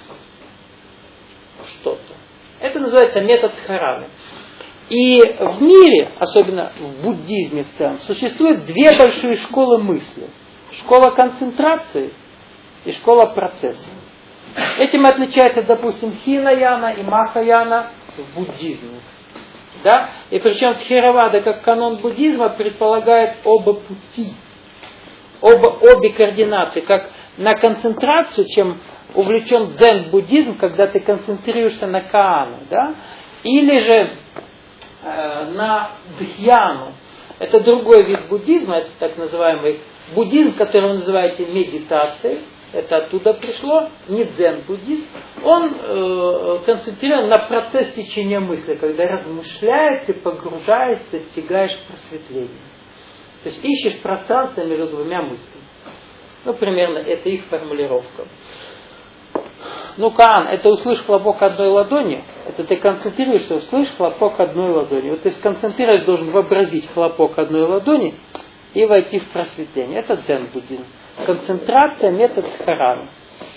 что-то. Это называется метод дхараны. И в мире, особенно в буддизме в целом, существует две большие школы мысли. Школа концентрации и школа процесса. Этим отличается, допустим, хинаяна и махаяна в буддизме. Да? И причем Тхеравада, как канон буддизма, предполагает оба пути. Обе координации. Как на концентрацию, чем увлечен дзен-буддизм, когда ты концентрируешься на каану. Да? Или же на дхьяну. Это другой вид буддизма, это так называемый буддизм, который вы называете медитацией. Это оттуда пришло, не дзен-буддизм. Он концентрирован на процесс течения мысли, когда размышляешь, ты погружаешь, достигаешь просветления. То есть ищешь пространство между двумя мыслями. Ну, примерно, это их формулировка. Ну, Каан, это услышь хлопок одной ладони, это ты концентрируешься, услышь хлопок одной ладони. Вот ты сконцентрировать должен вообразить хлопок одной ладони и войти в просветление. Это дзен-буддизм. Концентрация, метод дхараны.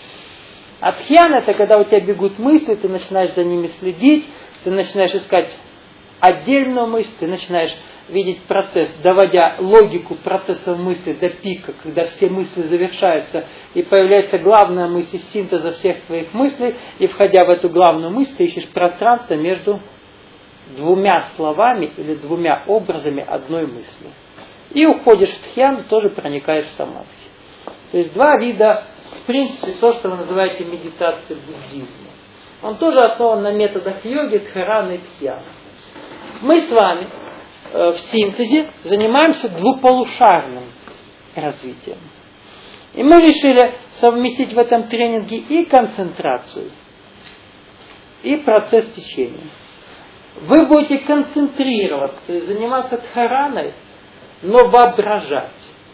А дхьяна это когда у тебя бегут мысли, ты начинаешь за ними следить, ты начинаешь искать отдельную мысль, ты начинаешь видеть процесс, доводя логику процесса мысли до пика, когда все мысли завершаются, и появляется главная мысль синтеза всех твоих мыслей, и входя в эту главную мысль, ты ищешь пространство между двумя словами или двумя образами одной мысли. И уходишь в дхьяну, тоже проникаешь в самадхи. То есть два вида, в принципе, то, что вы называете медитацией буддизма. Он тоже основан на методах йоги, дхараны и дхьяны. Мы с вами в синтезе занимаемся двуполушарным развитием. И мы решили совместить в этом тренинге и концентрацию, и процесс течения. Вы будете концентрироваться, то есть заниматься дхараной, но воображать.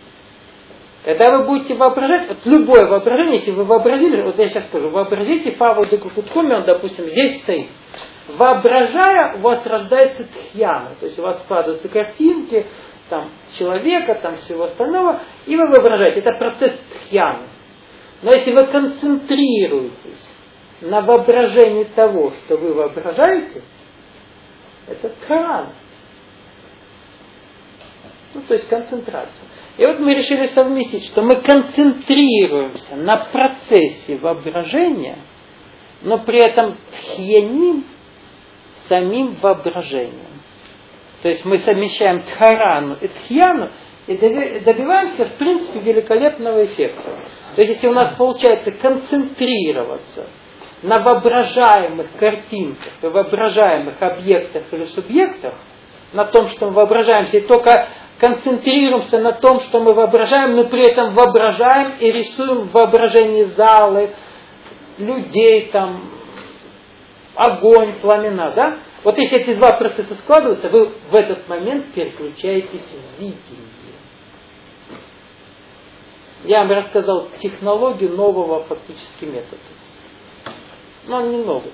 Когда вы будете воображать, вот любое воображение, если вы вообразили, вот я сейчас скажу, вообразите Павла Декухутхуми, он, допустим, здесь стоит. Воображая, у вас рождается тхьяна. То есть у вас складываются картинки там, человека, там, всего остального, и вы воображаете. Это процесс тхьяны. Но если вы концентрируетесь на воображении того, что вы воображаете, это дхарана. То есть концентрация. И вот мы решили совместить, что мы концентрируемся на процессе воображения, но при этом тхьяним самим воображением. То есть мы совмещаем дхарану и тхьяну и добиваемся, в принципе, великолепного эффекта. То есть если у нас получается концентрироваться на воображаемых картинках, воображаемых объектах или субъектах, на том, что мы воображаемся, и только концентрируемся на том, что мы воображаем, но при этом воображаем и рисуем в воображении залы, людей, там, огонь, пламена, да? Вот если эти два процесса складываются, вы в этот момент переключаетесь в видение. Я вам рассказал технологию нового фактически метода. Но он не новый.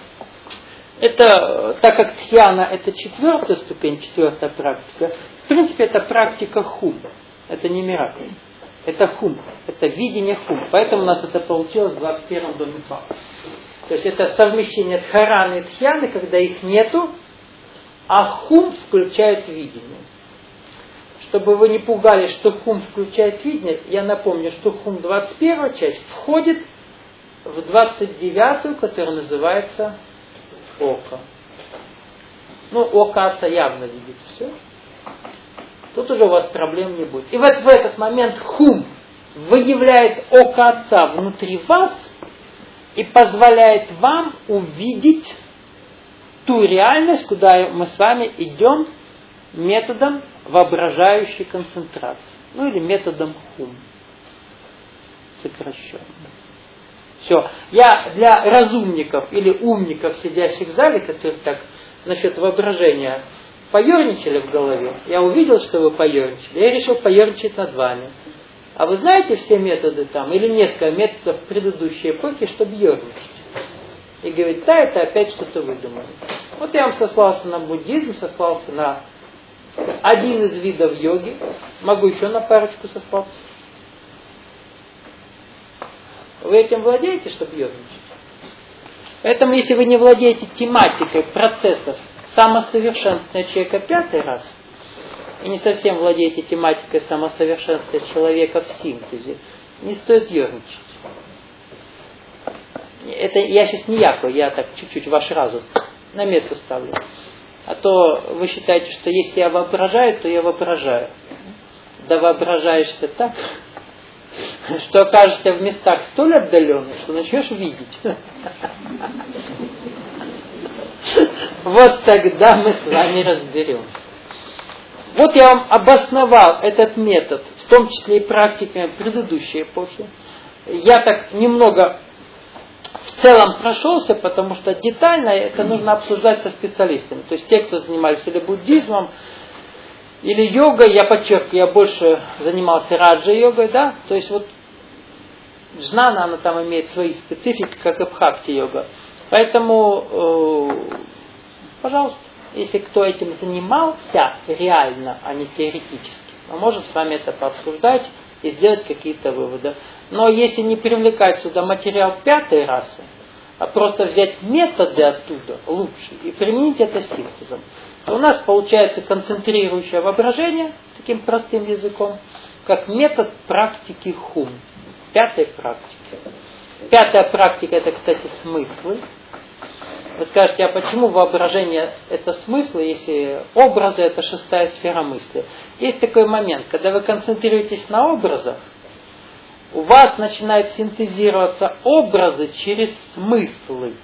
Это, так как тхьяна это 4-я ступень, 4-я практика, в принципе это практика хум. Это не миракл. Это хум. Это видение хум. Поэтому у нас это получилось в 21-м доме Па. То есть это совмещение дхараны и тхьяны, когда их нету, а хум включает видение. Чтобы вы не пугались, что хум включает видение, я напомню, что хум 21 часть входит в 29-ю, которая называется око. Ну, око отца явно видит все. Тут уже у вас проблем не будет. И вот в этот момент хум выявляет око отца внутри вас и позволяет вам увидеть ту реальность, куда мы с вами идем методом воображающей концентрации. Ну или методом хум. Сокращенно. Все. Я для разумников или умников, сидящих в зале, которые так насчет воображения поерничали в голове, я увидел, что вы поерничали, я решил поерничать над вами. А вы знаете все методы там, или несколько методов предыдущей эпохи, чтобы ерничать? И говорит, да, это опять что-то выдумали. Вот я вам сослался на буддизм, сослался на один из видов йоги. Могу еще на парочку сослаться. Вы этим владеете, чтобы ерничать? Поэтому, если вы не владеете тематикой процессов самосовершенствования человека 5-й раз, и не совсем владеете тематикой самосовершенствования человека в синтезе, не стоит ерничать. Это я сейчас не якую, я так чуть-чуть ваш разум на место ставлю. А то вы считаете, что если я воображаю, то я воображаю. Да воображаешься так, что окажешься в местах столь отдаленных, что начнешь видеть. Вот тогда мы с вами разберемся. Вот я вам обосновал этот метод, в том числе и практиками предыдущей эпохи. Я так немного в целом прошелся, потому что детально это нужно обсуждать со специалистами. То есть те, кто занимались или буддизмом, или йогой, я подчеркиваю, я больше занимался раджа-йогой, да, то есть вот джнана, она там имеет свои специфики, как и бхакти-йога. Поэтому, пожалуйста, если кто этим занимался реально, а не теоретически, мы можем с вами это пообсуждать и сделать какие-то выводы. Но если не привлекать сюда материал 5-й расы, а просто взять методы оттуда лучше и применить это синтезом, то у нас получается концентрирующее воображение, таким простым языком, как метод практики хум. 5-й практики. 5-я практика это, кстати, смыслы. Вы скажете, а почему воображение это смыслы, если образы это 6-я сфера мысли? Есть такой момент, когда вы концентрируетесь на образах, у вас начинают синтезироваться образы через смыслы.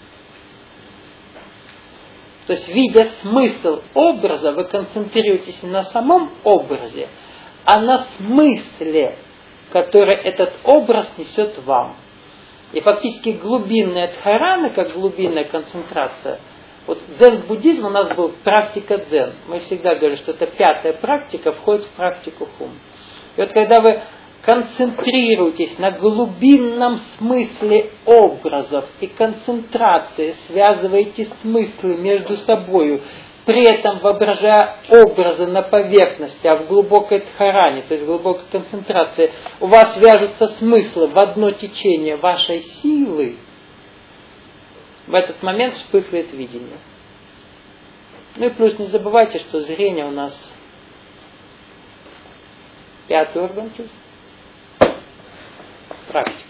То есть, видя смысл образа, вы концентрируетесь не на самом образе, а на смысле, который этот образ несет вам. И фактически глубинная дхарана, как глубинная концентрация, вот дзен-буддизм у нас был практика дзен. Мы всегда говорим, что это 5-я практика входит в практику хум. И вот когда вы концентрируйтесь на глубинном смысле образов и концентрации, связывайте смыслы между собой, при этом воображая образы на поверхности, а в глубокой дхаране, то есть в глубокой концентрации, у вас вяжутся смыслы в одно течение вашей силы, в этот момент вспыхивает видение. Ну и плюс не забывайте, что зрение у нас 5-й орган чувств. Практика.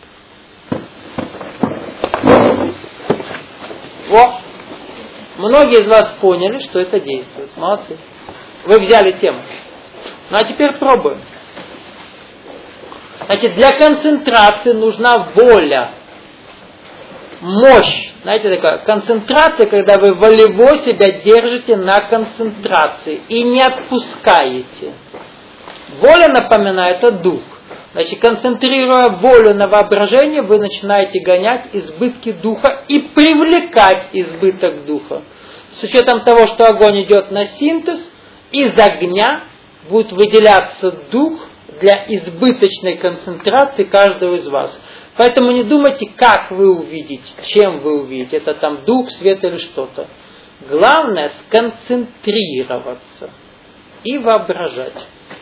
Во! Многие из вас поняли, что это действует. Молодцы. Вы взяли тему. Ну а теперь пробуем. Значит, для концентрации нужна воля. Мощь. Знаете, такая концентрация, когда вы волево себя держите на концентрации и не отпускаете. Воля, напоминаю, это дух. Значит, концентрируя волю на воображение, вы начинаете гонять избытки духа и привлекать избыток духа. С учетом того, что огонь идет на синтез, из огня будет выделяться дух для избыточной концентрации каждого из вас. Поэтому не думайте, как вы увидите, чем вы увидите. Это там дух, свет или что-то. Главное сконцентрироваться и воображать.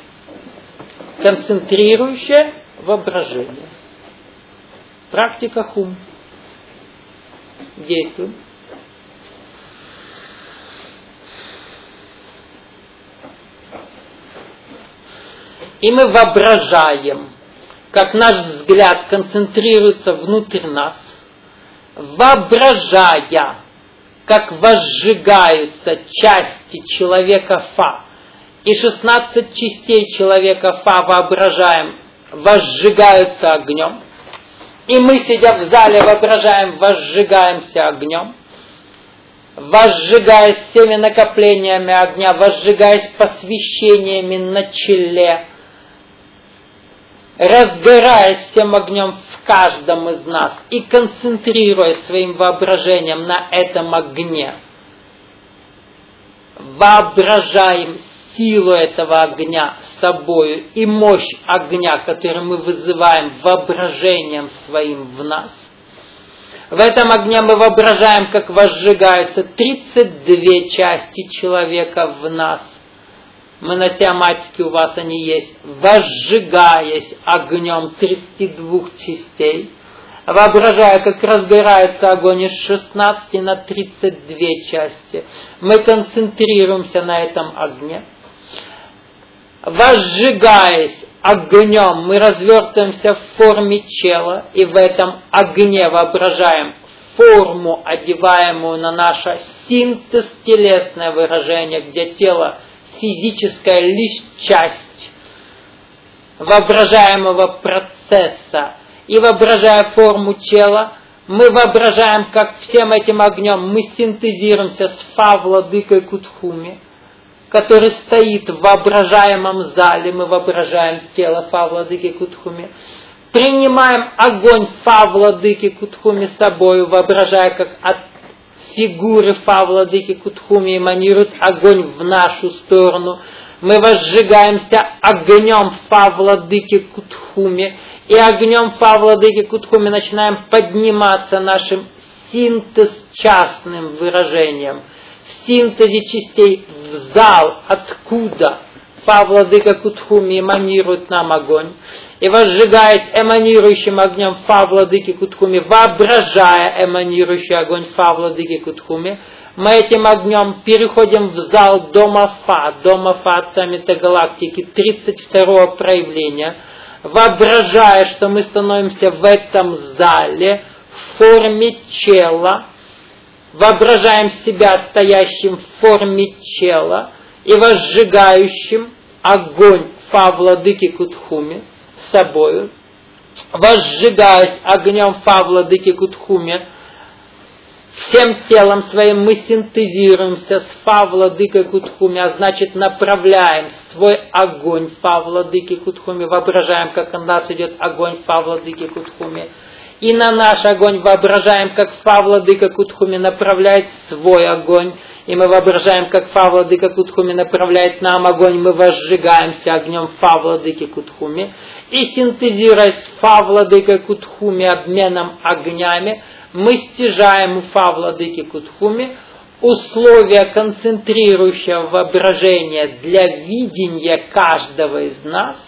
Концентрирующее воображение. Практика хум. Действуем. И мы воображаем, как наш взгляд концентрируется внутрь нас, воображая, как возжигаются части человека Фа. И 16 частей человека Фа воображаем, возжигаются огнем. И мы, сидя в зале, воображаем, возжигаемся огнем. Возжигаясь всеми накоплениями огня, возжигаясь посвящениями на челе, разгораясь всем огнем в каждом из нас и концентрируясь своим воображением на этом огне. Воображаем силу этого огня собою и мощь огня, который мы вызываем воображением своим в нас. В этом огне мы воображаем, как возжигаются 32 части человека в нас. Мы на сиаматике, у вас они есть. Возжигаясь огнем 32 частей, воображая, как разгорается огонь из 16 на 32 части, мы концентрируемся на этом огне. Возжигаясь огнем, мы развертываемся в форме тела, и в этом огне воображаем форму, одеваемую на наше синтез телесное выражение, где тело физическая лишь часть воображаемого процесса. И воображая форму тела, мы воображаем, как всем этим огнем мы синтезируемся с Фа владыкой Кутхуми, который стоит в воображаемом зале. Мы воображаем тело Фа владыки Кутхуми. Принимаем огонь Фа владыки Кутхуми с собой, воображая, как от фигуры Фа владыки Кутхуми эманирует огонь в нашу сторону. Мы возжигаемся огнем Фа владыки Кутхуми, и огнем Фа владыки Кутхуми начинаем подниматься нашим синтез-частным выражением. В синтезе частей в зал, откуда Фа владыка Кутхуми эманирует нам огонь. И возжигаясь эманирующим огнем Фа владыки Кутхуми, воображая эманирующий огонь Фа владыки Кутхуми, мы этим огнем переходим в зал Дома Фа Отца Метагалактики, 32-го проявления, воображая, что мы становимся в этом зале в форме тела, воображаем себя стоящим в форме тела и возжигающим огонь Фа владыки Кутхуми с собою, возжигаясь огнем Фа владыки Кутхуми, всем телом своим мы синтезируемся с Фа владыкой Кутхуми, а значит направляем свой огонь Фа владыки Кутхуми, воображаем, как у нас идет огонь Фа владыки Кутхуми, и на наш огонь воображаем, как Фа Владыка Кутхуми направляет свой огонь, и мы воображаем, как Фа Владыка Кутхуми направляет нам огонь, мы возжигаемся огнем Фа Владыки Кутхуми, и синтезируя с Фа Владыкой Кутхуми обменом огнями, мы стяжаем у Фа Владыки Кутхуми условия концентрирующего воображения для видения каждого из нас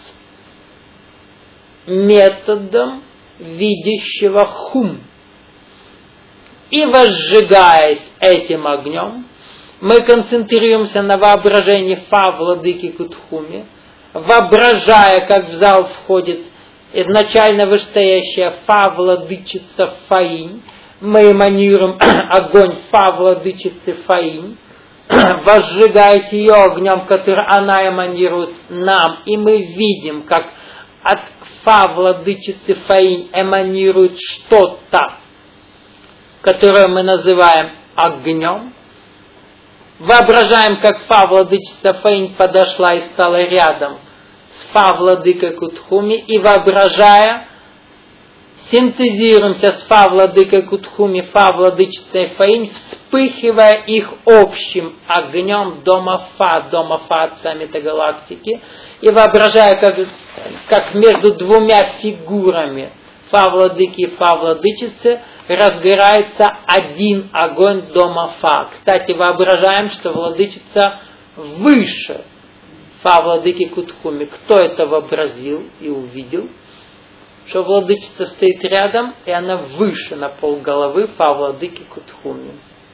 методом видящего хум. И возжигаясь этим огнем, мы концентрируемся на воображении Фа Владыки Кутхуми, воображая, как в зал входит изначально вышестоящая Фа Владычица Фаинь, мы эманируем огонь Фа Владычицы Фаинь, возжигаясь ее огнем, который она эманирует нам, и мы видим, как от Фа Владычицы Фаинь эманирует что-то, которое мы называем огнем. Воображаем, как Фа Владычица Фаинь подошла и стала рядом с Фа Владыкой Кутхуми, и воображая, синтезируемся с Фа Владыкой Кутхуми, Фа Владычицей Фаинь, вспыхивая их общим огнем дома Фа Отца Метагалактики, и воображая, как между двумя фигурами Фа Владыки и Фа Владычицы разгорается один огонь дома Фа. Кстати, воображаем, что Владычица выше Фа Владыки Кутхуми. Кто это вообразил и увидел? Что Владычица стоит рядом, и она выше на полголовы Фа Владыки Кутхуми.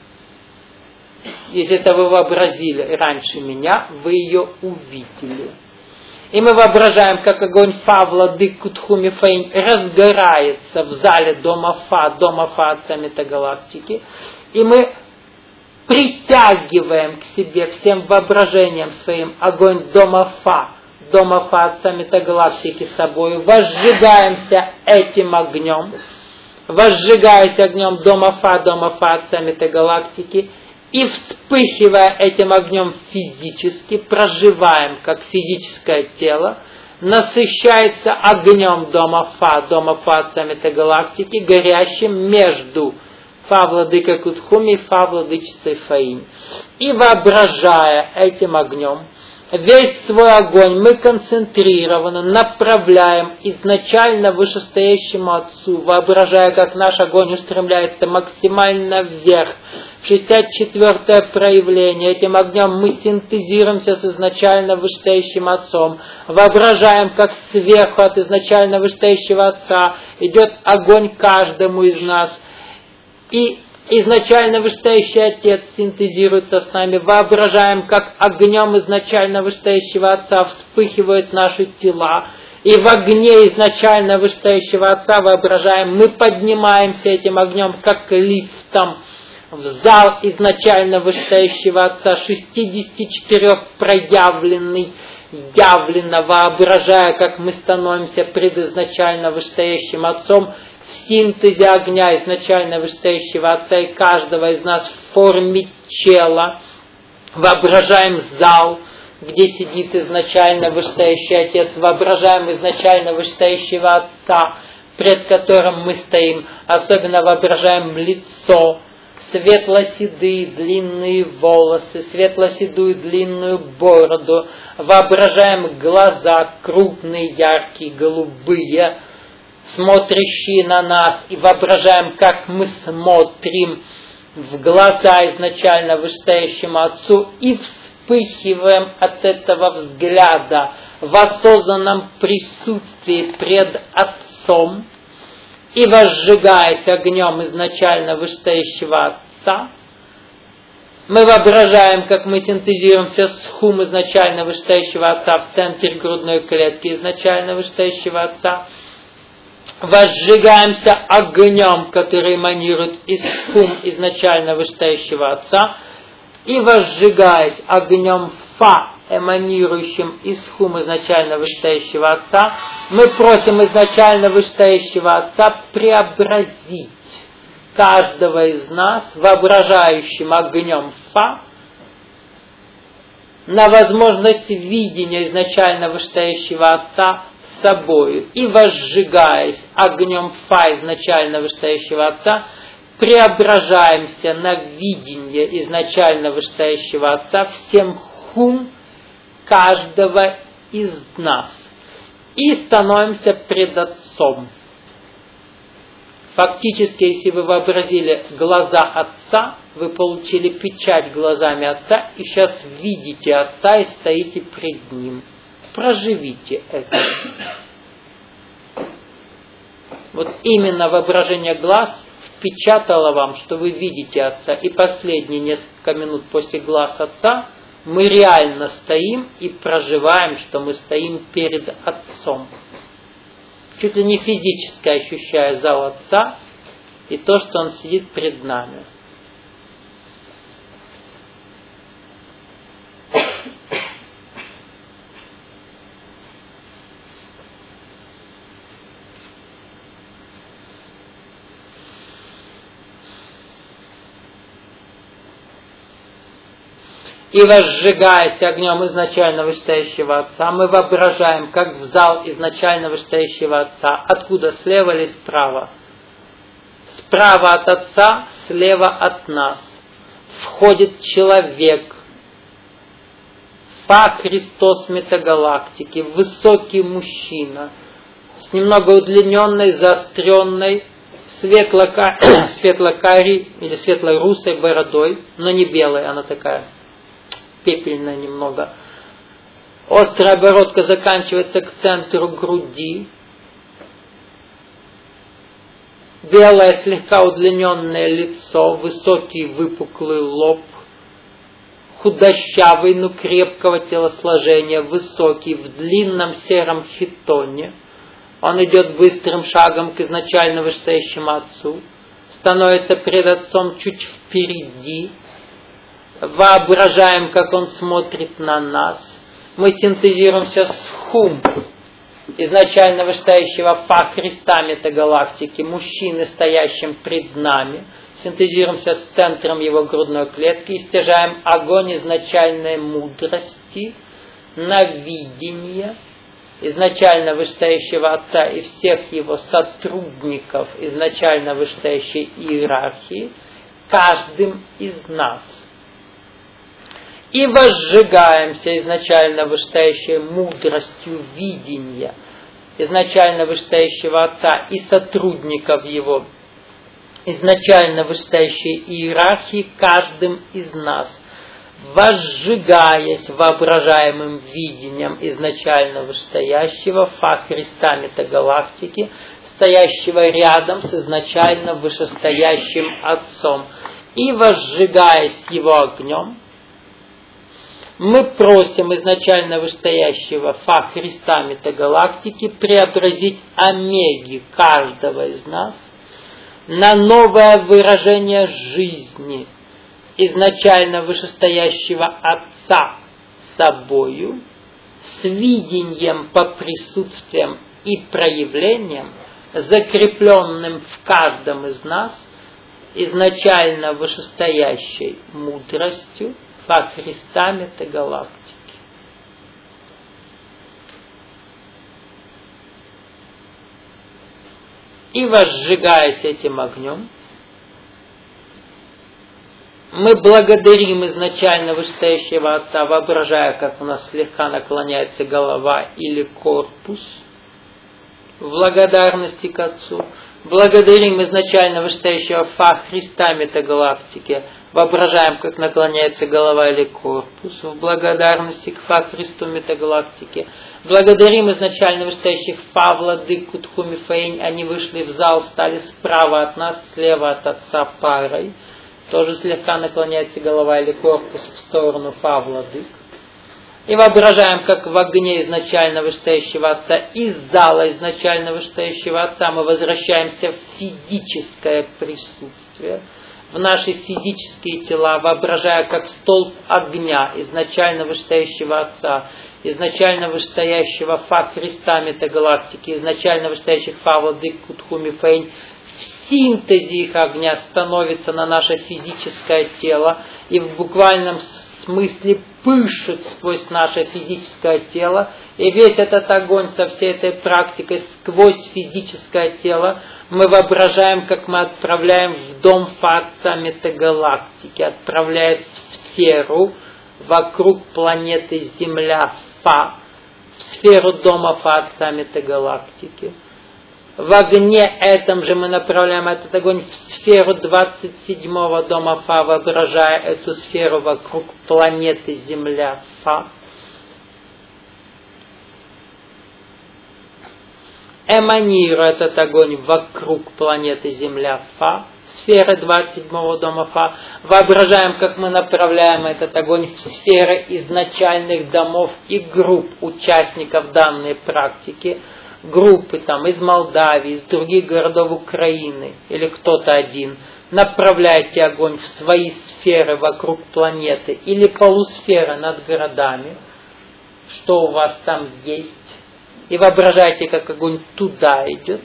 Если это вы вообразили раньше меня, вы ее увидели. И мы воображаем, как огонь Фа Владыки Кутхуми Фаинь разгорается в зале дома Фа Отца Метагалактики. И мы притягиваем к себе всем воображением своим огонь дома Фа Отца Метагалактики с собой, возжигаемся этим огнем, возжигаясь огнем дома Фа Отца Метагалактики, и вспыхивая этим огнем физически, проживаем как физическое тело, насыщается огнем дома Фа Отца Метагалактики, горящим между Фа Владыкой Кутхуми и Фа Владычицей Фаинь. И воображая этим огнем, весь свой огонь мы концентрированно направляем изначально вышестоящему Отцу, воображая, как наш огонь устремляется максимально вверх, в 64-е проявление. Этим огнем мы синтезируемся с изначально вышестоящим Отцом, воображаем, как сверху от изначально вышестоящего Отца идет огонь каждому из нас, и изначально вышестоящий Отец синтезируется с нами, воображаем, как огнем изначально вышестоящего Отца вспыхивают наши тела, и в огне изначально вышестоящего Отца воображаем, мы поднимаемся этим огнем, как лифтом, в зал изначально вышестоящего Отца, 64 проявленный, явленно воображая, как мы становимся пред изначально вышестоящим Отцом, в синтезе огня изначально вышестоящего Отца и каждого из нас в форме тела. Воображаем зал, где сидит изначально вышестоящий Отец. Воображаем изначально вышестоящего Отца, пред которым мы стоим. Особенно воображаем лицо, светло-седые длинные волосы, светло-седую длинную бороду. Воображаем глаза крупные, яркие, голубые, смотрящие на нас, и воображаем, как мы смотрим в глаза изначально вышестоящему Отцу и вспыхиваем от этого взгляда в осознанном присутствии пред Отцом, и возжигаясь огнем изначально вышестоящего Отца, мы воображаем, как мы синтезируемся с хум изначально вышестоящего Отца в центре грудной клетки изначально вышестоящего Отца, возжигаемся огнем, который эманирует из хум изначально вышестоящего Отца, и возжигаясь огнем Фа, эманирующим из хум изначально вышестоящего Отца, мы просим изначально вышестоящего Отца преобразить каждого из нас, воображающим огнем Фа, на возможность видения изначально вышестоящего Отца с собою и возжигаясь огнем Фа изначально вышестоящего Отца, преображаемся на видение изначально вышестоящего Отца всем хум каждого из нас и становимся пред Отцом. Фактически, если вы вообразили глаза Отца, вы получили печать глазами Отца и сейчас видите Отца и стоите пред Ним. Проживите это. Вот именно воображение глаз впечатало вам, что вы видите Отца. И последние несколько минут после глаз Отца мы реально стоим и проживаем, что мы стоим перед Отцом. Чуть ли не физически ощущая зал Отца и то, что Он сидит пред нами. И возжигаясь огнем изначально вышестоящего Отца, мы воображаем, как в зал изначально вышестоящего Отца. Откуда? Слева или справа? Справа от Отца, слева от нас. Входит человек, Фа Христос метагалактики, высокий мужчина, с немного удлиненной, заостренной, светло-карей или светло-русой бородой, но не белой, она такая пепельная немного. Острая бородка заканчивается к центру груди. Белое, слегка удлиненное лицо, высокий выпуклый лоб, худощавый, но крепкого телосложения, высокий, в длинном сером хитоне. Он идет быстрым шагом к изначально вышестоящему Отцу, становится пред Отцом чуть впереди. Воображаем, как Он смотрит на нас. Мы синтезируемся с хум, изначально вышестоящего Фа Христа метагалактики, мужчины, стоящим пред нами. Синтезируемся с центром его грудной клетки и стяжаем огонь изначальной мудрости на видение изначально вышестоящего Отца и всех его сотрудников изначально вышестоящей иерархии каждым из нас. И возжигаемся изначально вышестоящей мудростью видения изначально вышестоящего Отца и сотрудников его изначально вышестоящей иерархии каждым из нас, возжигаясь воображаемым видением изначально вышестоящего Фа Христа метагалактики, стоящего рядом с изначально вышестоящим Отцом, и возжигаясь его огнем, мы просим изначально вышестоящего Фа Христа метагалактики преобразить омеги каждого из нас на новое выражение жизни изначально вышестоящего Отца собою, с видением по присутствиям и проявлениям, закрепленным в каждом из нас изначально вышестоящей мудростью Фа Христа метагалактики. И возжигаясь этим огнем, мы благодарим изначально вышестоящего Отца, воображая, как у нас слегка наклоняется голова или корпус в благодарности к Отцу. Благодарим изначально вышестоящего Фа Христа метагалактики, воображаем, как наклоняется голова или корпус в благодарности к Фа Христу метагалактики. Благодарим изначально вышестоящих Фа Владыку Тхуми Фаинь. Они вышли в зал, стали справа от нас, слева от Отца парой. Тоже слегка наклоняется голова или корпус в сторону Фа Владык. И воображаем, как в огне изначально вышестоящего Отца, из зала изначально вышестоящего Отца мы возвращаемся в физическое присутствие, в наши физические тела, воображая, как столб огня изначально вышестоящего Отца, изначально вышестоящего Фа Христа метагалактики, изначально вышестоящих Фа Владык Кутхуми Фэйнь, в синтезе их огня становится на наше физическое тело и в буквальном смысле пышет сквозь наше физическое тело, и весь этот огонь со всей этой практикой сквозь физическое тело мы воображаем, как мы отправляем в дом Фа метагалактики, отправляет в сферу вокруг планеты Земля Фа, в сферу дома Фа метагалактики. В огне этом же мы направляем этот огонь в сферу 27-го дома Фа, воображая эту сферу вокруг планеты Земля Фа. Эманируя этот огонь вокруг планеты Земля Фа, сферы 27-го дома Фа, воображаем, как мы направляем этот огонь в сферы изначальных домов и групп участников данной практики, группы там из Молдавии, из других городов Украины или кто-то один, направляйте огонь в свои сферы вокруг планеты или полусферы над городами, что у вас там есть, и воображайте, как огонь туда идет.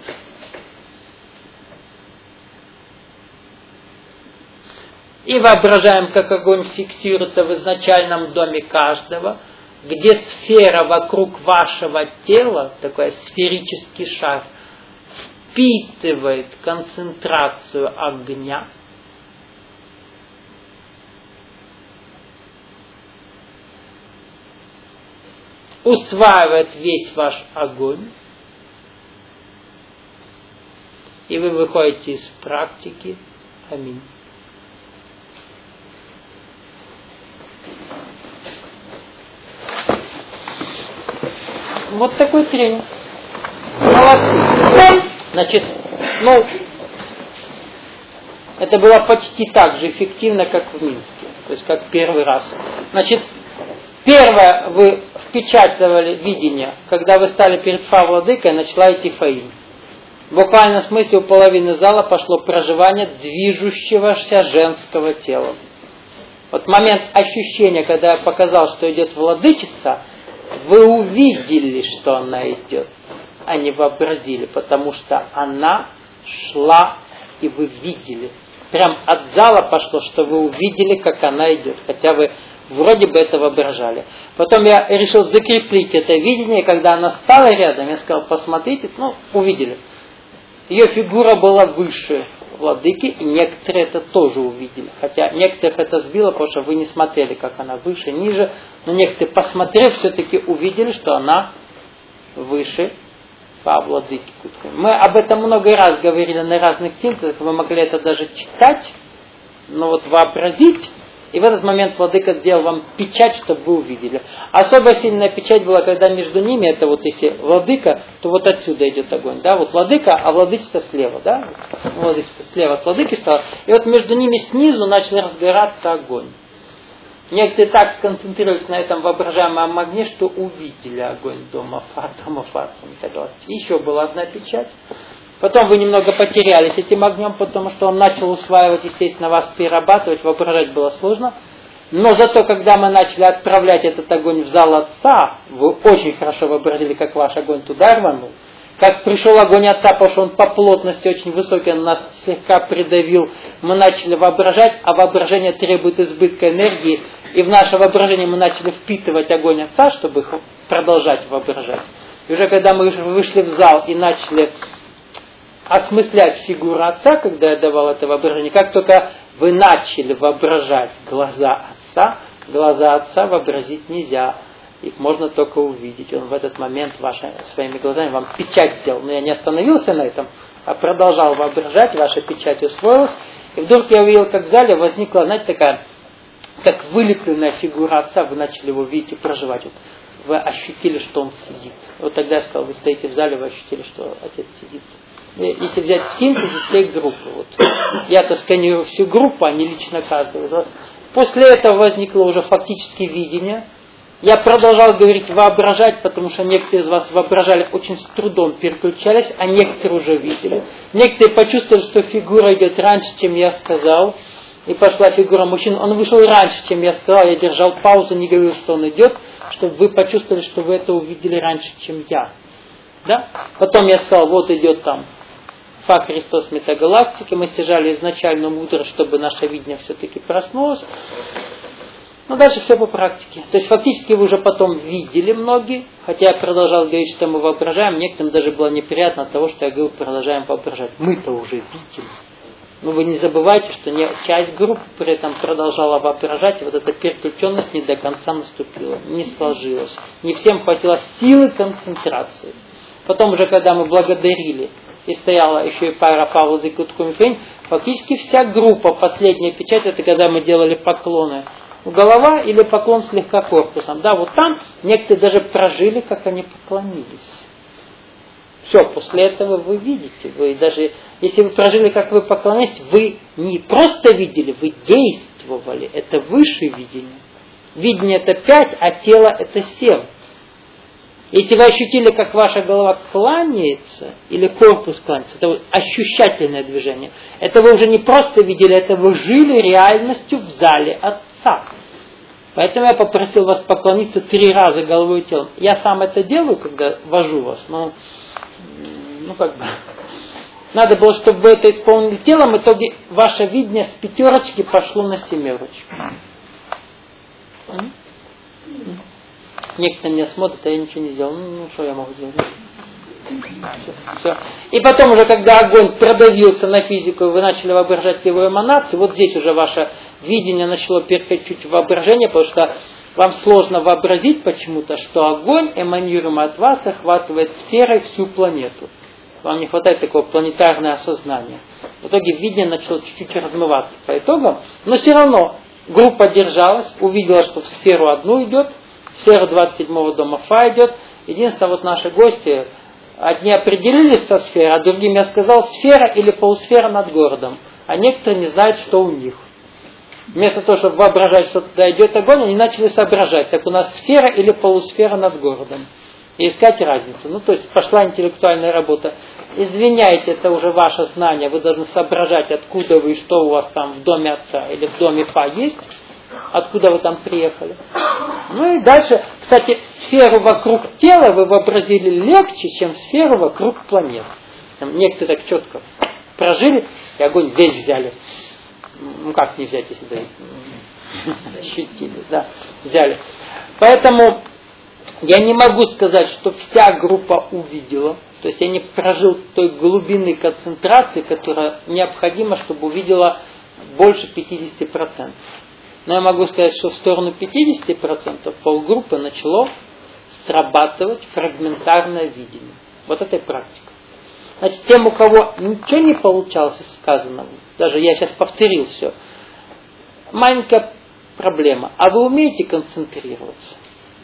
И воображаем, как огонь фиксируется в изначальном доме каждого, где сфера вокруг вашего тела, такой сферический шар, впитывает концентрацию огня, усваивает весь ваш огонь, и вы выходите из практики. Аминь. Вот такой тренинг. Молодцы. Значит, это было почти так же эффективно, как в Минске. То есть, как первый раз. Значит, первое, вы впечатывали видение, когда вы стали перед Фа-владыкой, начала идти Фаим. В буквальном смысле у половины зала пошло проживание движущегося женского тела. Вот момент ощущения, когда я показал, что идет владычица, вы увидели, что она идет, а не вообразили, потому что она шла, и вы видели. Прям от зала пошло, что вы увидели, как она идет, хотя вы вроде бы это воображали. Потом я решил закреплить это видение, когда она стала рядом, я сказал, посмотрите, увидели. Ее фигура была выше владыки, и некоторые это тоже увидели. Хотя некоторых это сбило, потому что вы не смотрели, как она выше, ниже. Но некоторые, посмотрев, все-таки увидели, что она выше по владыке. Мы об этом много раз говорили на разных синтезах. Вы могли это даже читать, но вот вообразить. И в этот момент владыка сделал вам печать, чтобы вы увидели. Особо сильная печать была, когда между ними, это вот если владыка, то вот отсюда идет огонь. Да? Вот владыка, а владычество слева. Да? Владычество слева от владыки стало. И вот между ними снизу начал разгораться огонь. Некоторые так сконцентрировались на этом воображаемом огне, что увидели огонь дома Фа. Еще была одна печать. Потом вы немного потерялись этим огнем, потому что он начал усваивать, естественно, вас перерабатывать, воображать было сложно. Но зато, когда мы начали отправлять этот огонь в зал Отца, вы очень хорошо вообразили, как ваш огонь туда рванул. Как пришел огонь Отца, потому что он по плотности очень высокий, он нас слегка придавил. Мы начали воображать, а воображение требует избытка энергии. И в наше воображение мы начали впитывать огонь Отца, чтобы продолжать воображать. И уже когда мы вышли в зал и начали осмыслять фигуру Отца, когда я давал это воображение, как только вы начали воображать глаза Отца вообразить нельзя. Их можно только увидеть. Он в этот момент своими глазами вам печать сделал. Но я не остановился на этом, а продолжал воображать, ваша печать усвоилась. И вдруг я увидел, как в зале возникла, знаете, такая, как вылепленная фигура Отца, вы начали его видеть и проживать. Вот вы ощутили, что он сидит. Вот тогда я сказал, вы стоите в зале, вы ощутили, что Отец сидит. Если взять в синтезе всей группы, вот, я-то сканирую всю группу, а не лично каждого из вас. После этого возникло уже фактически видение. Я продолжал говорить воображать, потому что некоторые из вас воображали, очень с трудом переключались, а некоторые уже видели. Некоторые почувствовали, что фигура идет раньше, чем я сказал. И пошла фигура мужчины. Он вышел раньше, чем я сказал. Я держал паузу, не говорил, что он идет, чтобы вы почувствовали, что вы это увидели раньше, чем я. Да? Потом я сказал, вот идет там Фа Христос метагалактики. Мы стяжали изначальную мудрость, чтобы наше видение все-таки проснулось. Ну, дальше все по практике. То есть, фактически вы уже потом видели многие, хотя я продолжал говорить, что мы воображаем, некоторым даже было неприятно от того, что я говорю, продолжаем воображать. Мы-то уже видели. Но вы не забывайте, что часть группы при этом продолжала воображать, и вот эта переключенность не до конца наступила, не сложилась. Не всем хватило силы концентрации. Потом уже, когда мы благодарили, и стояла еще и пара Павла Дикуткумифейн, фактически вся группа, последняя печать, это когда мы делали поклоны. Голова или поклон слегка корпусом. Да, вот там некоторые даже прожили, как они поклонились. Все, после этого вы видите. Вы даже, если вы прожили, как вы поклонялись, вы не просто видели, вы действовали. Это выше видение. Видение это 5, а тело это 7. Если вы ощутили, как ваша голова кланяется, или корпус кланяется, это вот ощущательное движение. Это вы уже не просто видели, это вы жили реальностью в зале Отца. Поэтому я попросил вас поклониться 3 раза головой и телом. Я сам это делаю, когда вожу вас, но как бы надо было, чтобы вы это исполнили телом, в итоге ваше видение с 5 пошло на 7. Некоторые меня смотрят, а я ничего не сделал. Ну, что я могу делать? Все. И потом уже, когда огонь продавился на физику, и вы начали воображать его эманации, вот здесь уже ваше видение начало переходить чуть в воображение, потому что вам сложно вообразить почему-то, что огонь, эманируемый от вас, охватывает сферой всю планету. Вам не хватает такого планетарного осознания. В итоге видение начало чуть-чуть размываться по итогам, но все равно группа держалась, увидела, что в сферу одну идет, в сферу 27-го дома Фа идет. Единственное, вот наши гости, одни определились со сферой, а другим я сказал, сфера или полусфера над городом. А некоторые не знают, что у них. Вместо того, чтобы воображать, что туда идет огонь, они начали соображать, так у нас сфера или полусфера над городом. И искать разницу. Ну, то есть пошла интеллектуальная работа. Извиняйте, это уже ваше знание. Вы должны соображать, откуда вы и что у вас там в доме Отца или в доме Фа есть. Откуда вы там приехали. Ну и дальше, кстати, сферу вокруг тела вы вообразили легче, чем сферу вокруг планет. Там некоторые так четко прожили, и огонь весь взяли. Ну как не взять, если ощутили, да, взяли. Поэтому я не могу сказать, что вся группа увидела. То есть я не прожил той глубины концентрации, которая необходима, чтобы увидела больше 50%. Но я могу сказать, что в сторону 50% полгруппы начало срабатывать фрагментарное видение. Вот это и практика. Значит, тем, у кого ничего не получалось из сказанного, даже я сейчас повторил все, маленькая проблема. А вы умеете концентрироваться?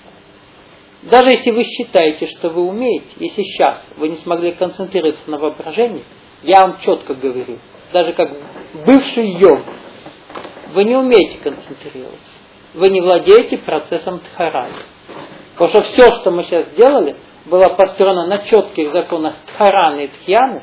Даже если вы считаете, что вы умеете, если сейчас вы не смогли концентрироваться на воображении, я вам четко говорю, даже как бывший йог, вы не умеете концентрироваться. Вы не владеете процессом дхарани. Потому что все, что мы сейчас сделали, было построено на четких законах дхараны и дхьяны,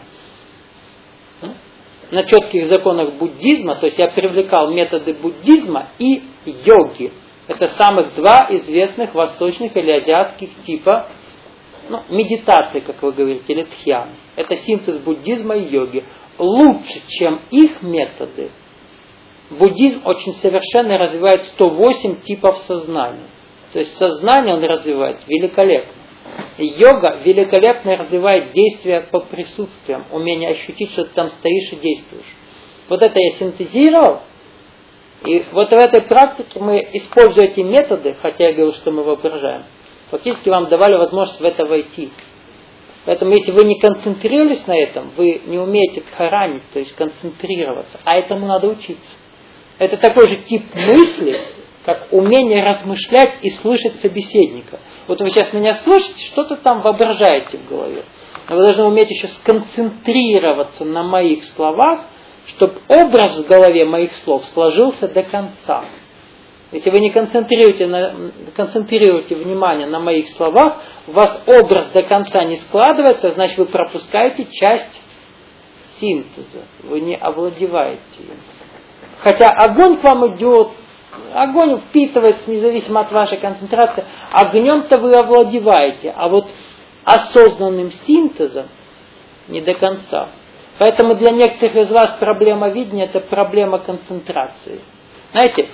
на четких законах буддизма, то есть я привлекал методы буддизма и йоги. Это самых 2 известных восточных или азиатских типа медитации, как вы говорите, или дхьяны. Это синтез буддизма и йоги. Лучше, чем их методы, буддизм очень совершенно развивает 108 типов сознания. То есть сознание он развивает великолепно. Йога великолепно развивает действия по присутствиям, умение ощутить, что ты там стоишь и действуешь. Вот это я синтезировал. И вот в этой практике мы, используя эти методы, хотя я говорю, что мы воображаем, фактически вам давали возможность в это войти. Поэтому если вы не концентрировались на этом, вы не умеете дхаранить, то есть концентрироваться. А этому надо учиться. Это такой же тип мысли, как умение размышлять и слышать собеседника. Вот вы сейчас меня слышите, что-то там воображаете в голове. Но вы должны уметь еще сконцентрироваться на моих словах, чтобы образ в голове моих слов сложился до конца. Если вы не концентрируете внимание на моих словах, у вас образ до конца не складывается, значит вы пропускаете часть синтеза. Вы не овладеваете им. Хотя огонь к вам идет, огонь впитывается независимо от вашей концентрации, огнем-то вы овладеваете, а вот осознанным синтезом не до конца. Поэтому для некоторых из вас проблема видения – это проблема концентрации. Знаете,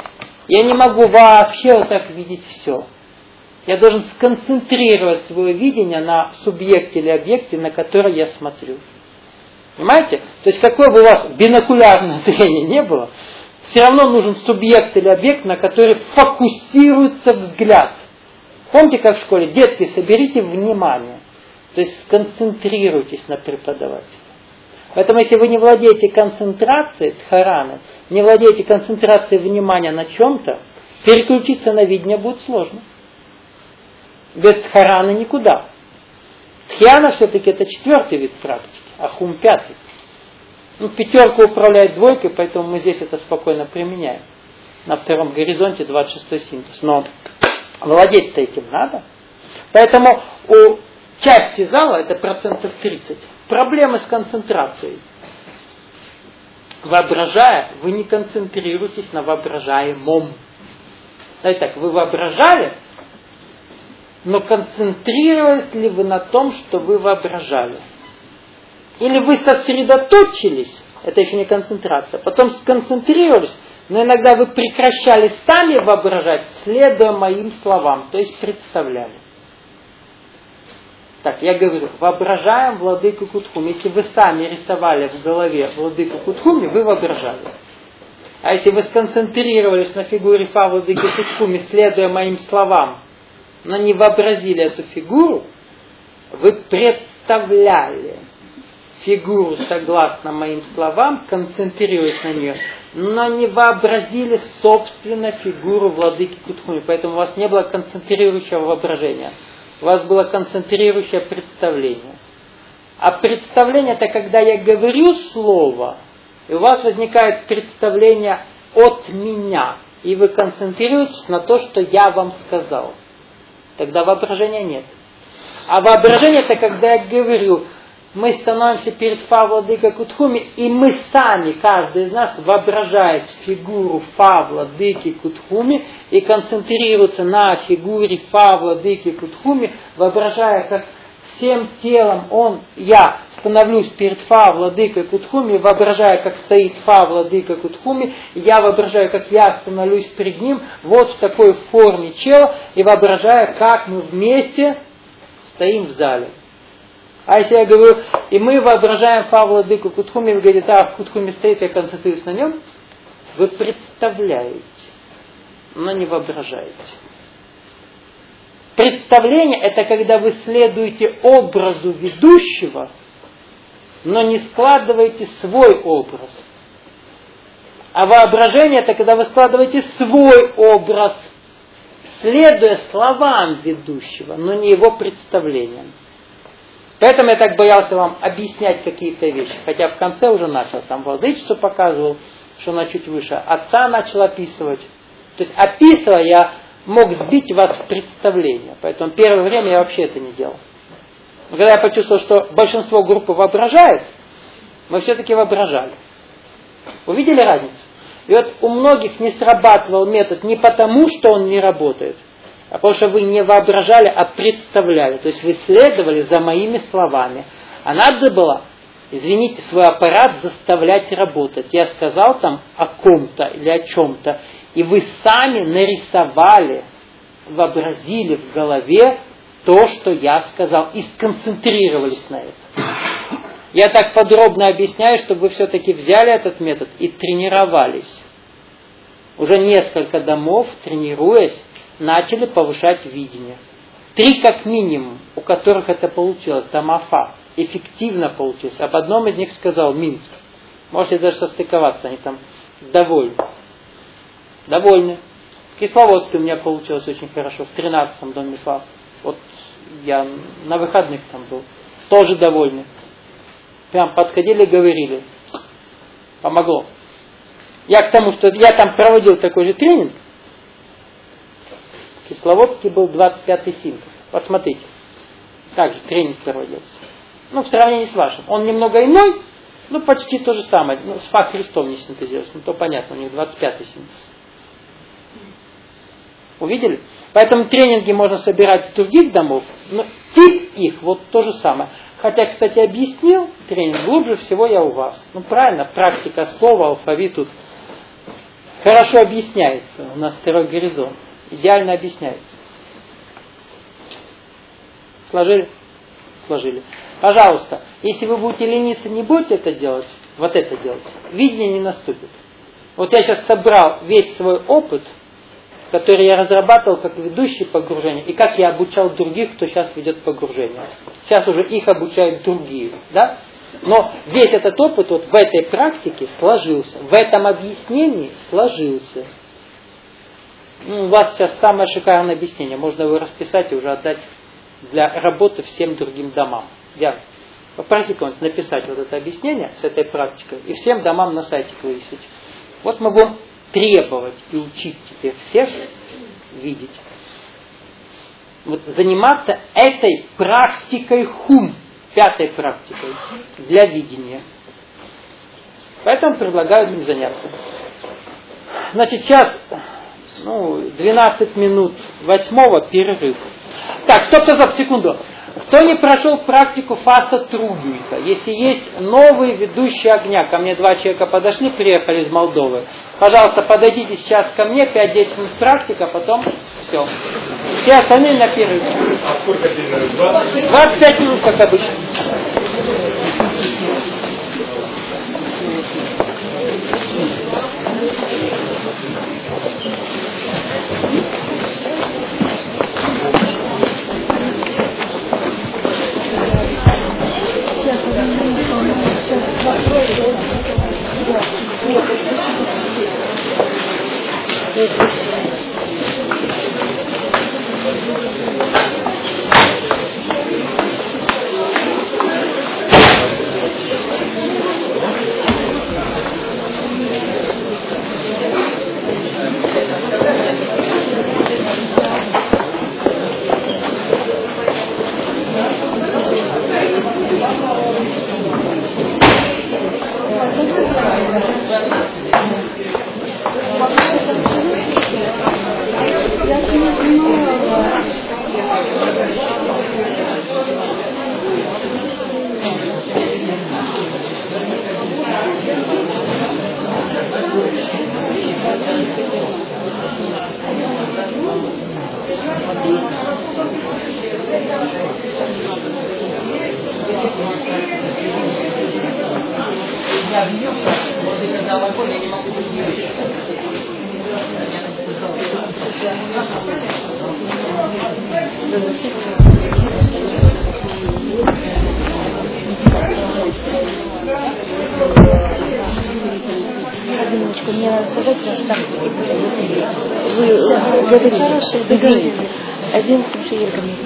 Я не могу вообще вот так видеть все. Я должен сконцентрировать свое видение на субъекте или объекте, на который я смотрю. Понимаете? То есть какое бы у вас бинокулярное зрение не было, все равно нужен субъект или объект, на который фокусируется взгляд. Помните, как в школе? Детки, соберите внимание. То есть сконцентрируйтесь на преподавателе. Поэтому если вы не владеете концентрацией дхараны, не владеете концентрацией внимания на чем-то, переключиться на видение будет сложно. Без дхараны никуда. Дхьяна все-таки это 4-й вид практики, а хум 5-й. 5 управляет 2, поэтому мы здесь это спокойно применяем. На 2-м горизонте 26-й синтез. Но владеть-то этим надо. Поэтому у части зала, это 30%, проблемы с концентрацией. Воображая, вы не концентрируетесь на воображаемом. Знаете так, вы воображали, но концентрировались ли вы на том, что вы воображали? Или вы сосредоточились, это еще не концентрация, потом сконцентрировались, но иногда вы прекращали сами воображать, следуя моим словам, то есть представляли. Так, я говорю, воображаем владыку Кутхуми. Если вы сами рисовали в голове владыку Кутхуми, вы воображали. А если вы сконцентрировались на фигуре Фа владыки Кутхуми, следуя моим словам, но не вообразили эту фигуру, вы представляли фигуру согласно моим словам, концентрируясь на нее, но не вообразили собственно фигуру владыки Кутхуми. Поэтому у вас не было концентрирующего воображения. У вас было концентрирующее представление. А представление это когда я говорю слово, и у вас возникает представление от меня, и вы концентрируетесь на то, что я вам сказал. Тогда воображения нет. А воображение это когда я говорю, мы становимся перед Фа владыка Кутхуми, и мы сами, каждый из нас, воображает фигуру Фа владыки Кутхуми и концентрируется на фигуре Фа владыки Кутхуми, воображая, как всем телом я становлюсь перед Фа владыкой Кутхуми, воображая, как стоит Фа владыка Кутхуми, и я воображаю, как я становлюсь перед ним, вот в такой форме чела, и воображая, как мы вместе стоим в зале. А если я говорю, и мы воображаем Фа владыку Кутхуми, вы говорите, в Кутхуми стоит, я концентрируюсь на нем, вы представляете, но не воображаете. Представление это когда вы следуете образу ведущего, но не складываете свой образ. А воображение это когда вы складываете свой образ, следуя словам ведущего, но не его представлениям. Поэтому я так боялся вам объяснять какие-то вещи. Хотя в конце уже начал, там владычество показывал, что она чуть выше. Отца начал описывать. То есть описывая, я мог сбить вас в представление. Поэтому первое время я вообще это не делал. Но когда я почувствовал, что большинство группы воображает, мы все-таки воображали. Увидели разницу? И вот у многих не срабатывал метод не потому, что он не работает, а потому что вы не воображали, а представляли. То есть вы следовали за моими словами. А надо было, извините, свой аппарат заставлять работать. Я сказал там о ком-то или о чем-то, и вы сами нарисовали, вообразили в голове то, что я сказал, и сконцентрировались на этом. Я так подробно объясняю, чтобы вы все-таки взяли этот метод и тренировались. Уже несколько домов, тренируясь, начали повышать видение. 3 как минимум, у которых это получилось, Тамафа, эффективно получилось. Об одном из них сказал Минск. Можете даже состыковаться, они там довольны. Довольны. В Кисловодске у меня получилось очень хорошо, в 13-м доме Фа. Вот я на выходных там был. Тоже довольны. Прям подходили и говорили. Помогло. Я к тому, что я там проводил такой же тренинг. В Кисловодске был 25-й синтез. Посмотрите. Также тренинг проводился. В сравнении с вашим. Он немного иной, почти то же самое. С Фа Христом не синтезировался. То понятно, у них 25-й синтез. Увидели? Поэтому тренинги можно собирать из других домов, но тип их вот то же самое. Хотя, кстати, объяснил тренинг, глубже всего я у вас. Правильно, практика слова, алфавит тут хорошо объясняется. У нас второй горизонт. Идеально объясняется. Сложили? Сложили. Пожалуйста, если вы будете лениться, не будете это делать, вот это делать, видение не наступит. Вот я сейчас собрал весь свой опыт, который я разрабатывал как ведущий погружения, и как я обучал других, кто сейчас ведет погружение. Сейчас уже их обучают другие. Да? Но весь этот опыт вот в этой практике сложился, в этом объяснении сложился. У вас сейчас самое шикарное объяснение. Можно его расписать и уже отдать для работы всем другим домам. Я попросите кого-нибудь написать вот это объяснение с этой практикой и всем домам на сайте вывесить. Вот мы будем требовать и учить теперь всех видеть. Вот заниматься этой практикой хум, пятой практикой для видения. Поэтому предлагаю им заняться. Значит, сейчас 12 минут 8 перерыв. Так, стоп, секунду. Кто не прошел практику фаса Трубника? Если есть новые ведущие огня, ко мне 2 человека подошли, приехали из Молдовы. Пожалуйста, подойдите сейчас ко мне, 5-10 минут практика, потом все. Все остальные на перерыв. А сколько перерыв? 25 минут, как обычно. Мне надо сказать, что так вы говорите, договорились. Один слушай, Ирка мне.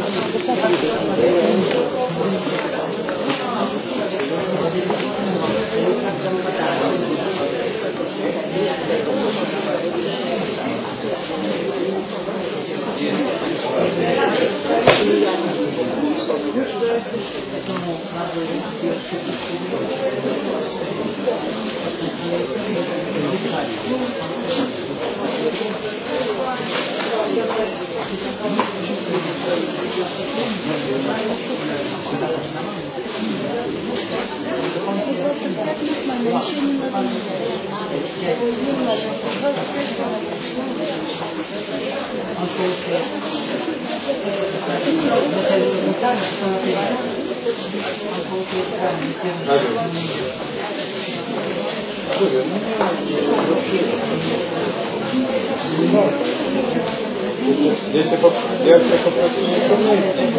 Я все попросил не помнить.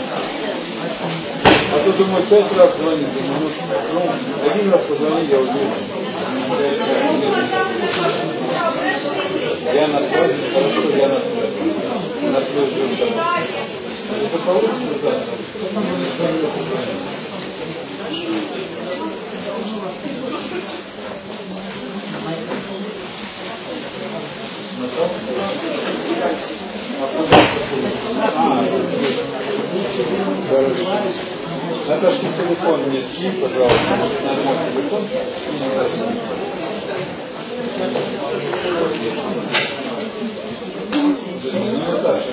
А то думаю, 5 раз звонить, один раз позвонить, я уже. Я на связи, хорошо, я на связи. На связи. Это получится завтра. Наташкин телефон мне скинь, пожалуйста. На мой телефон. Наташа,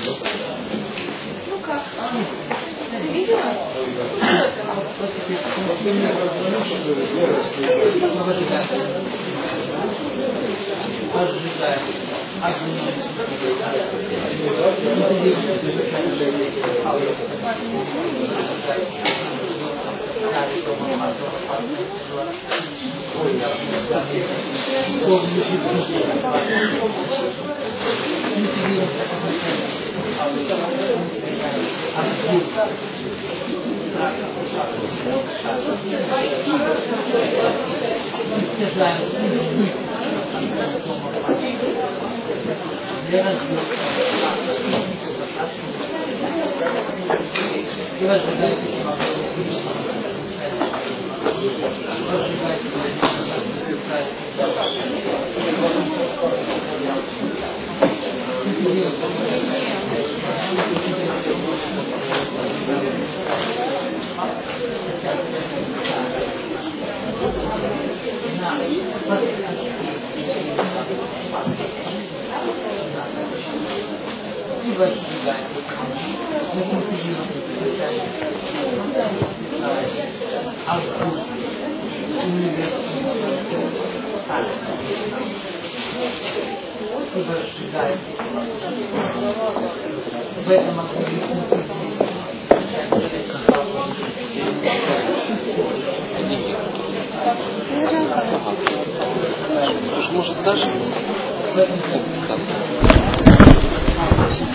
ну как? Ты видела? Может даже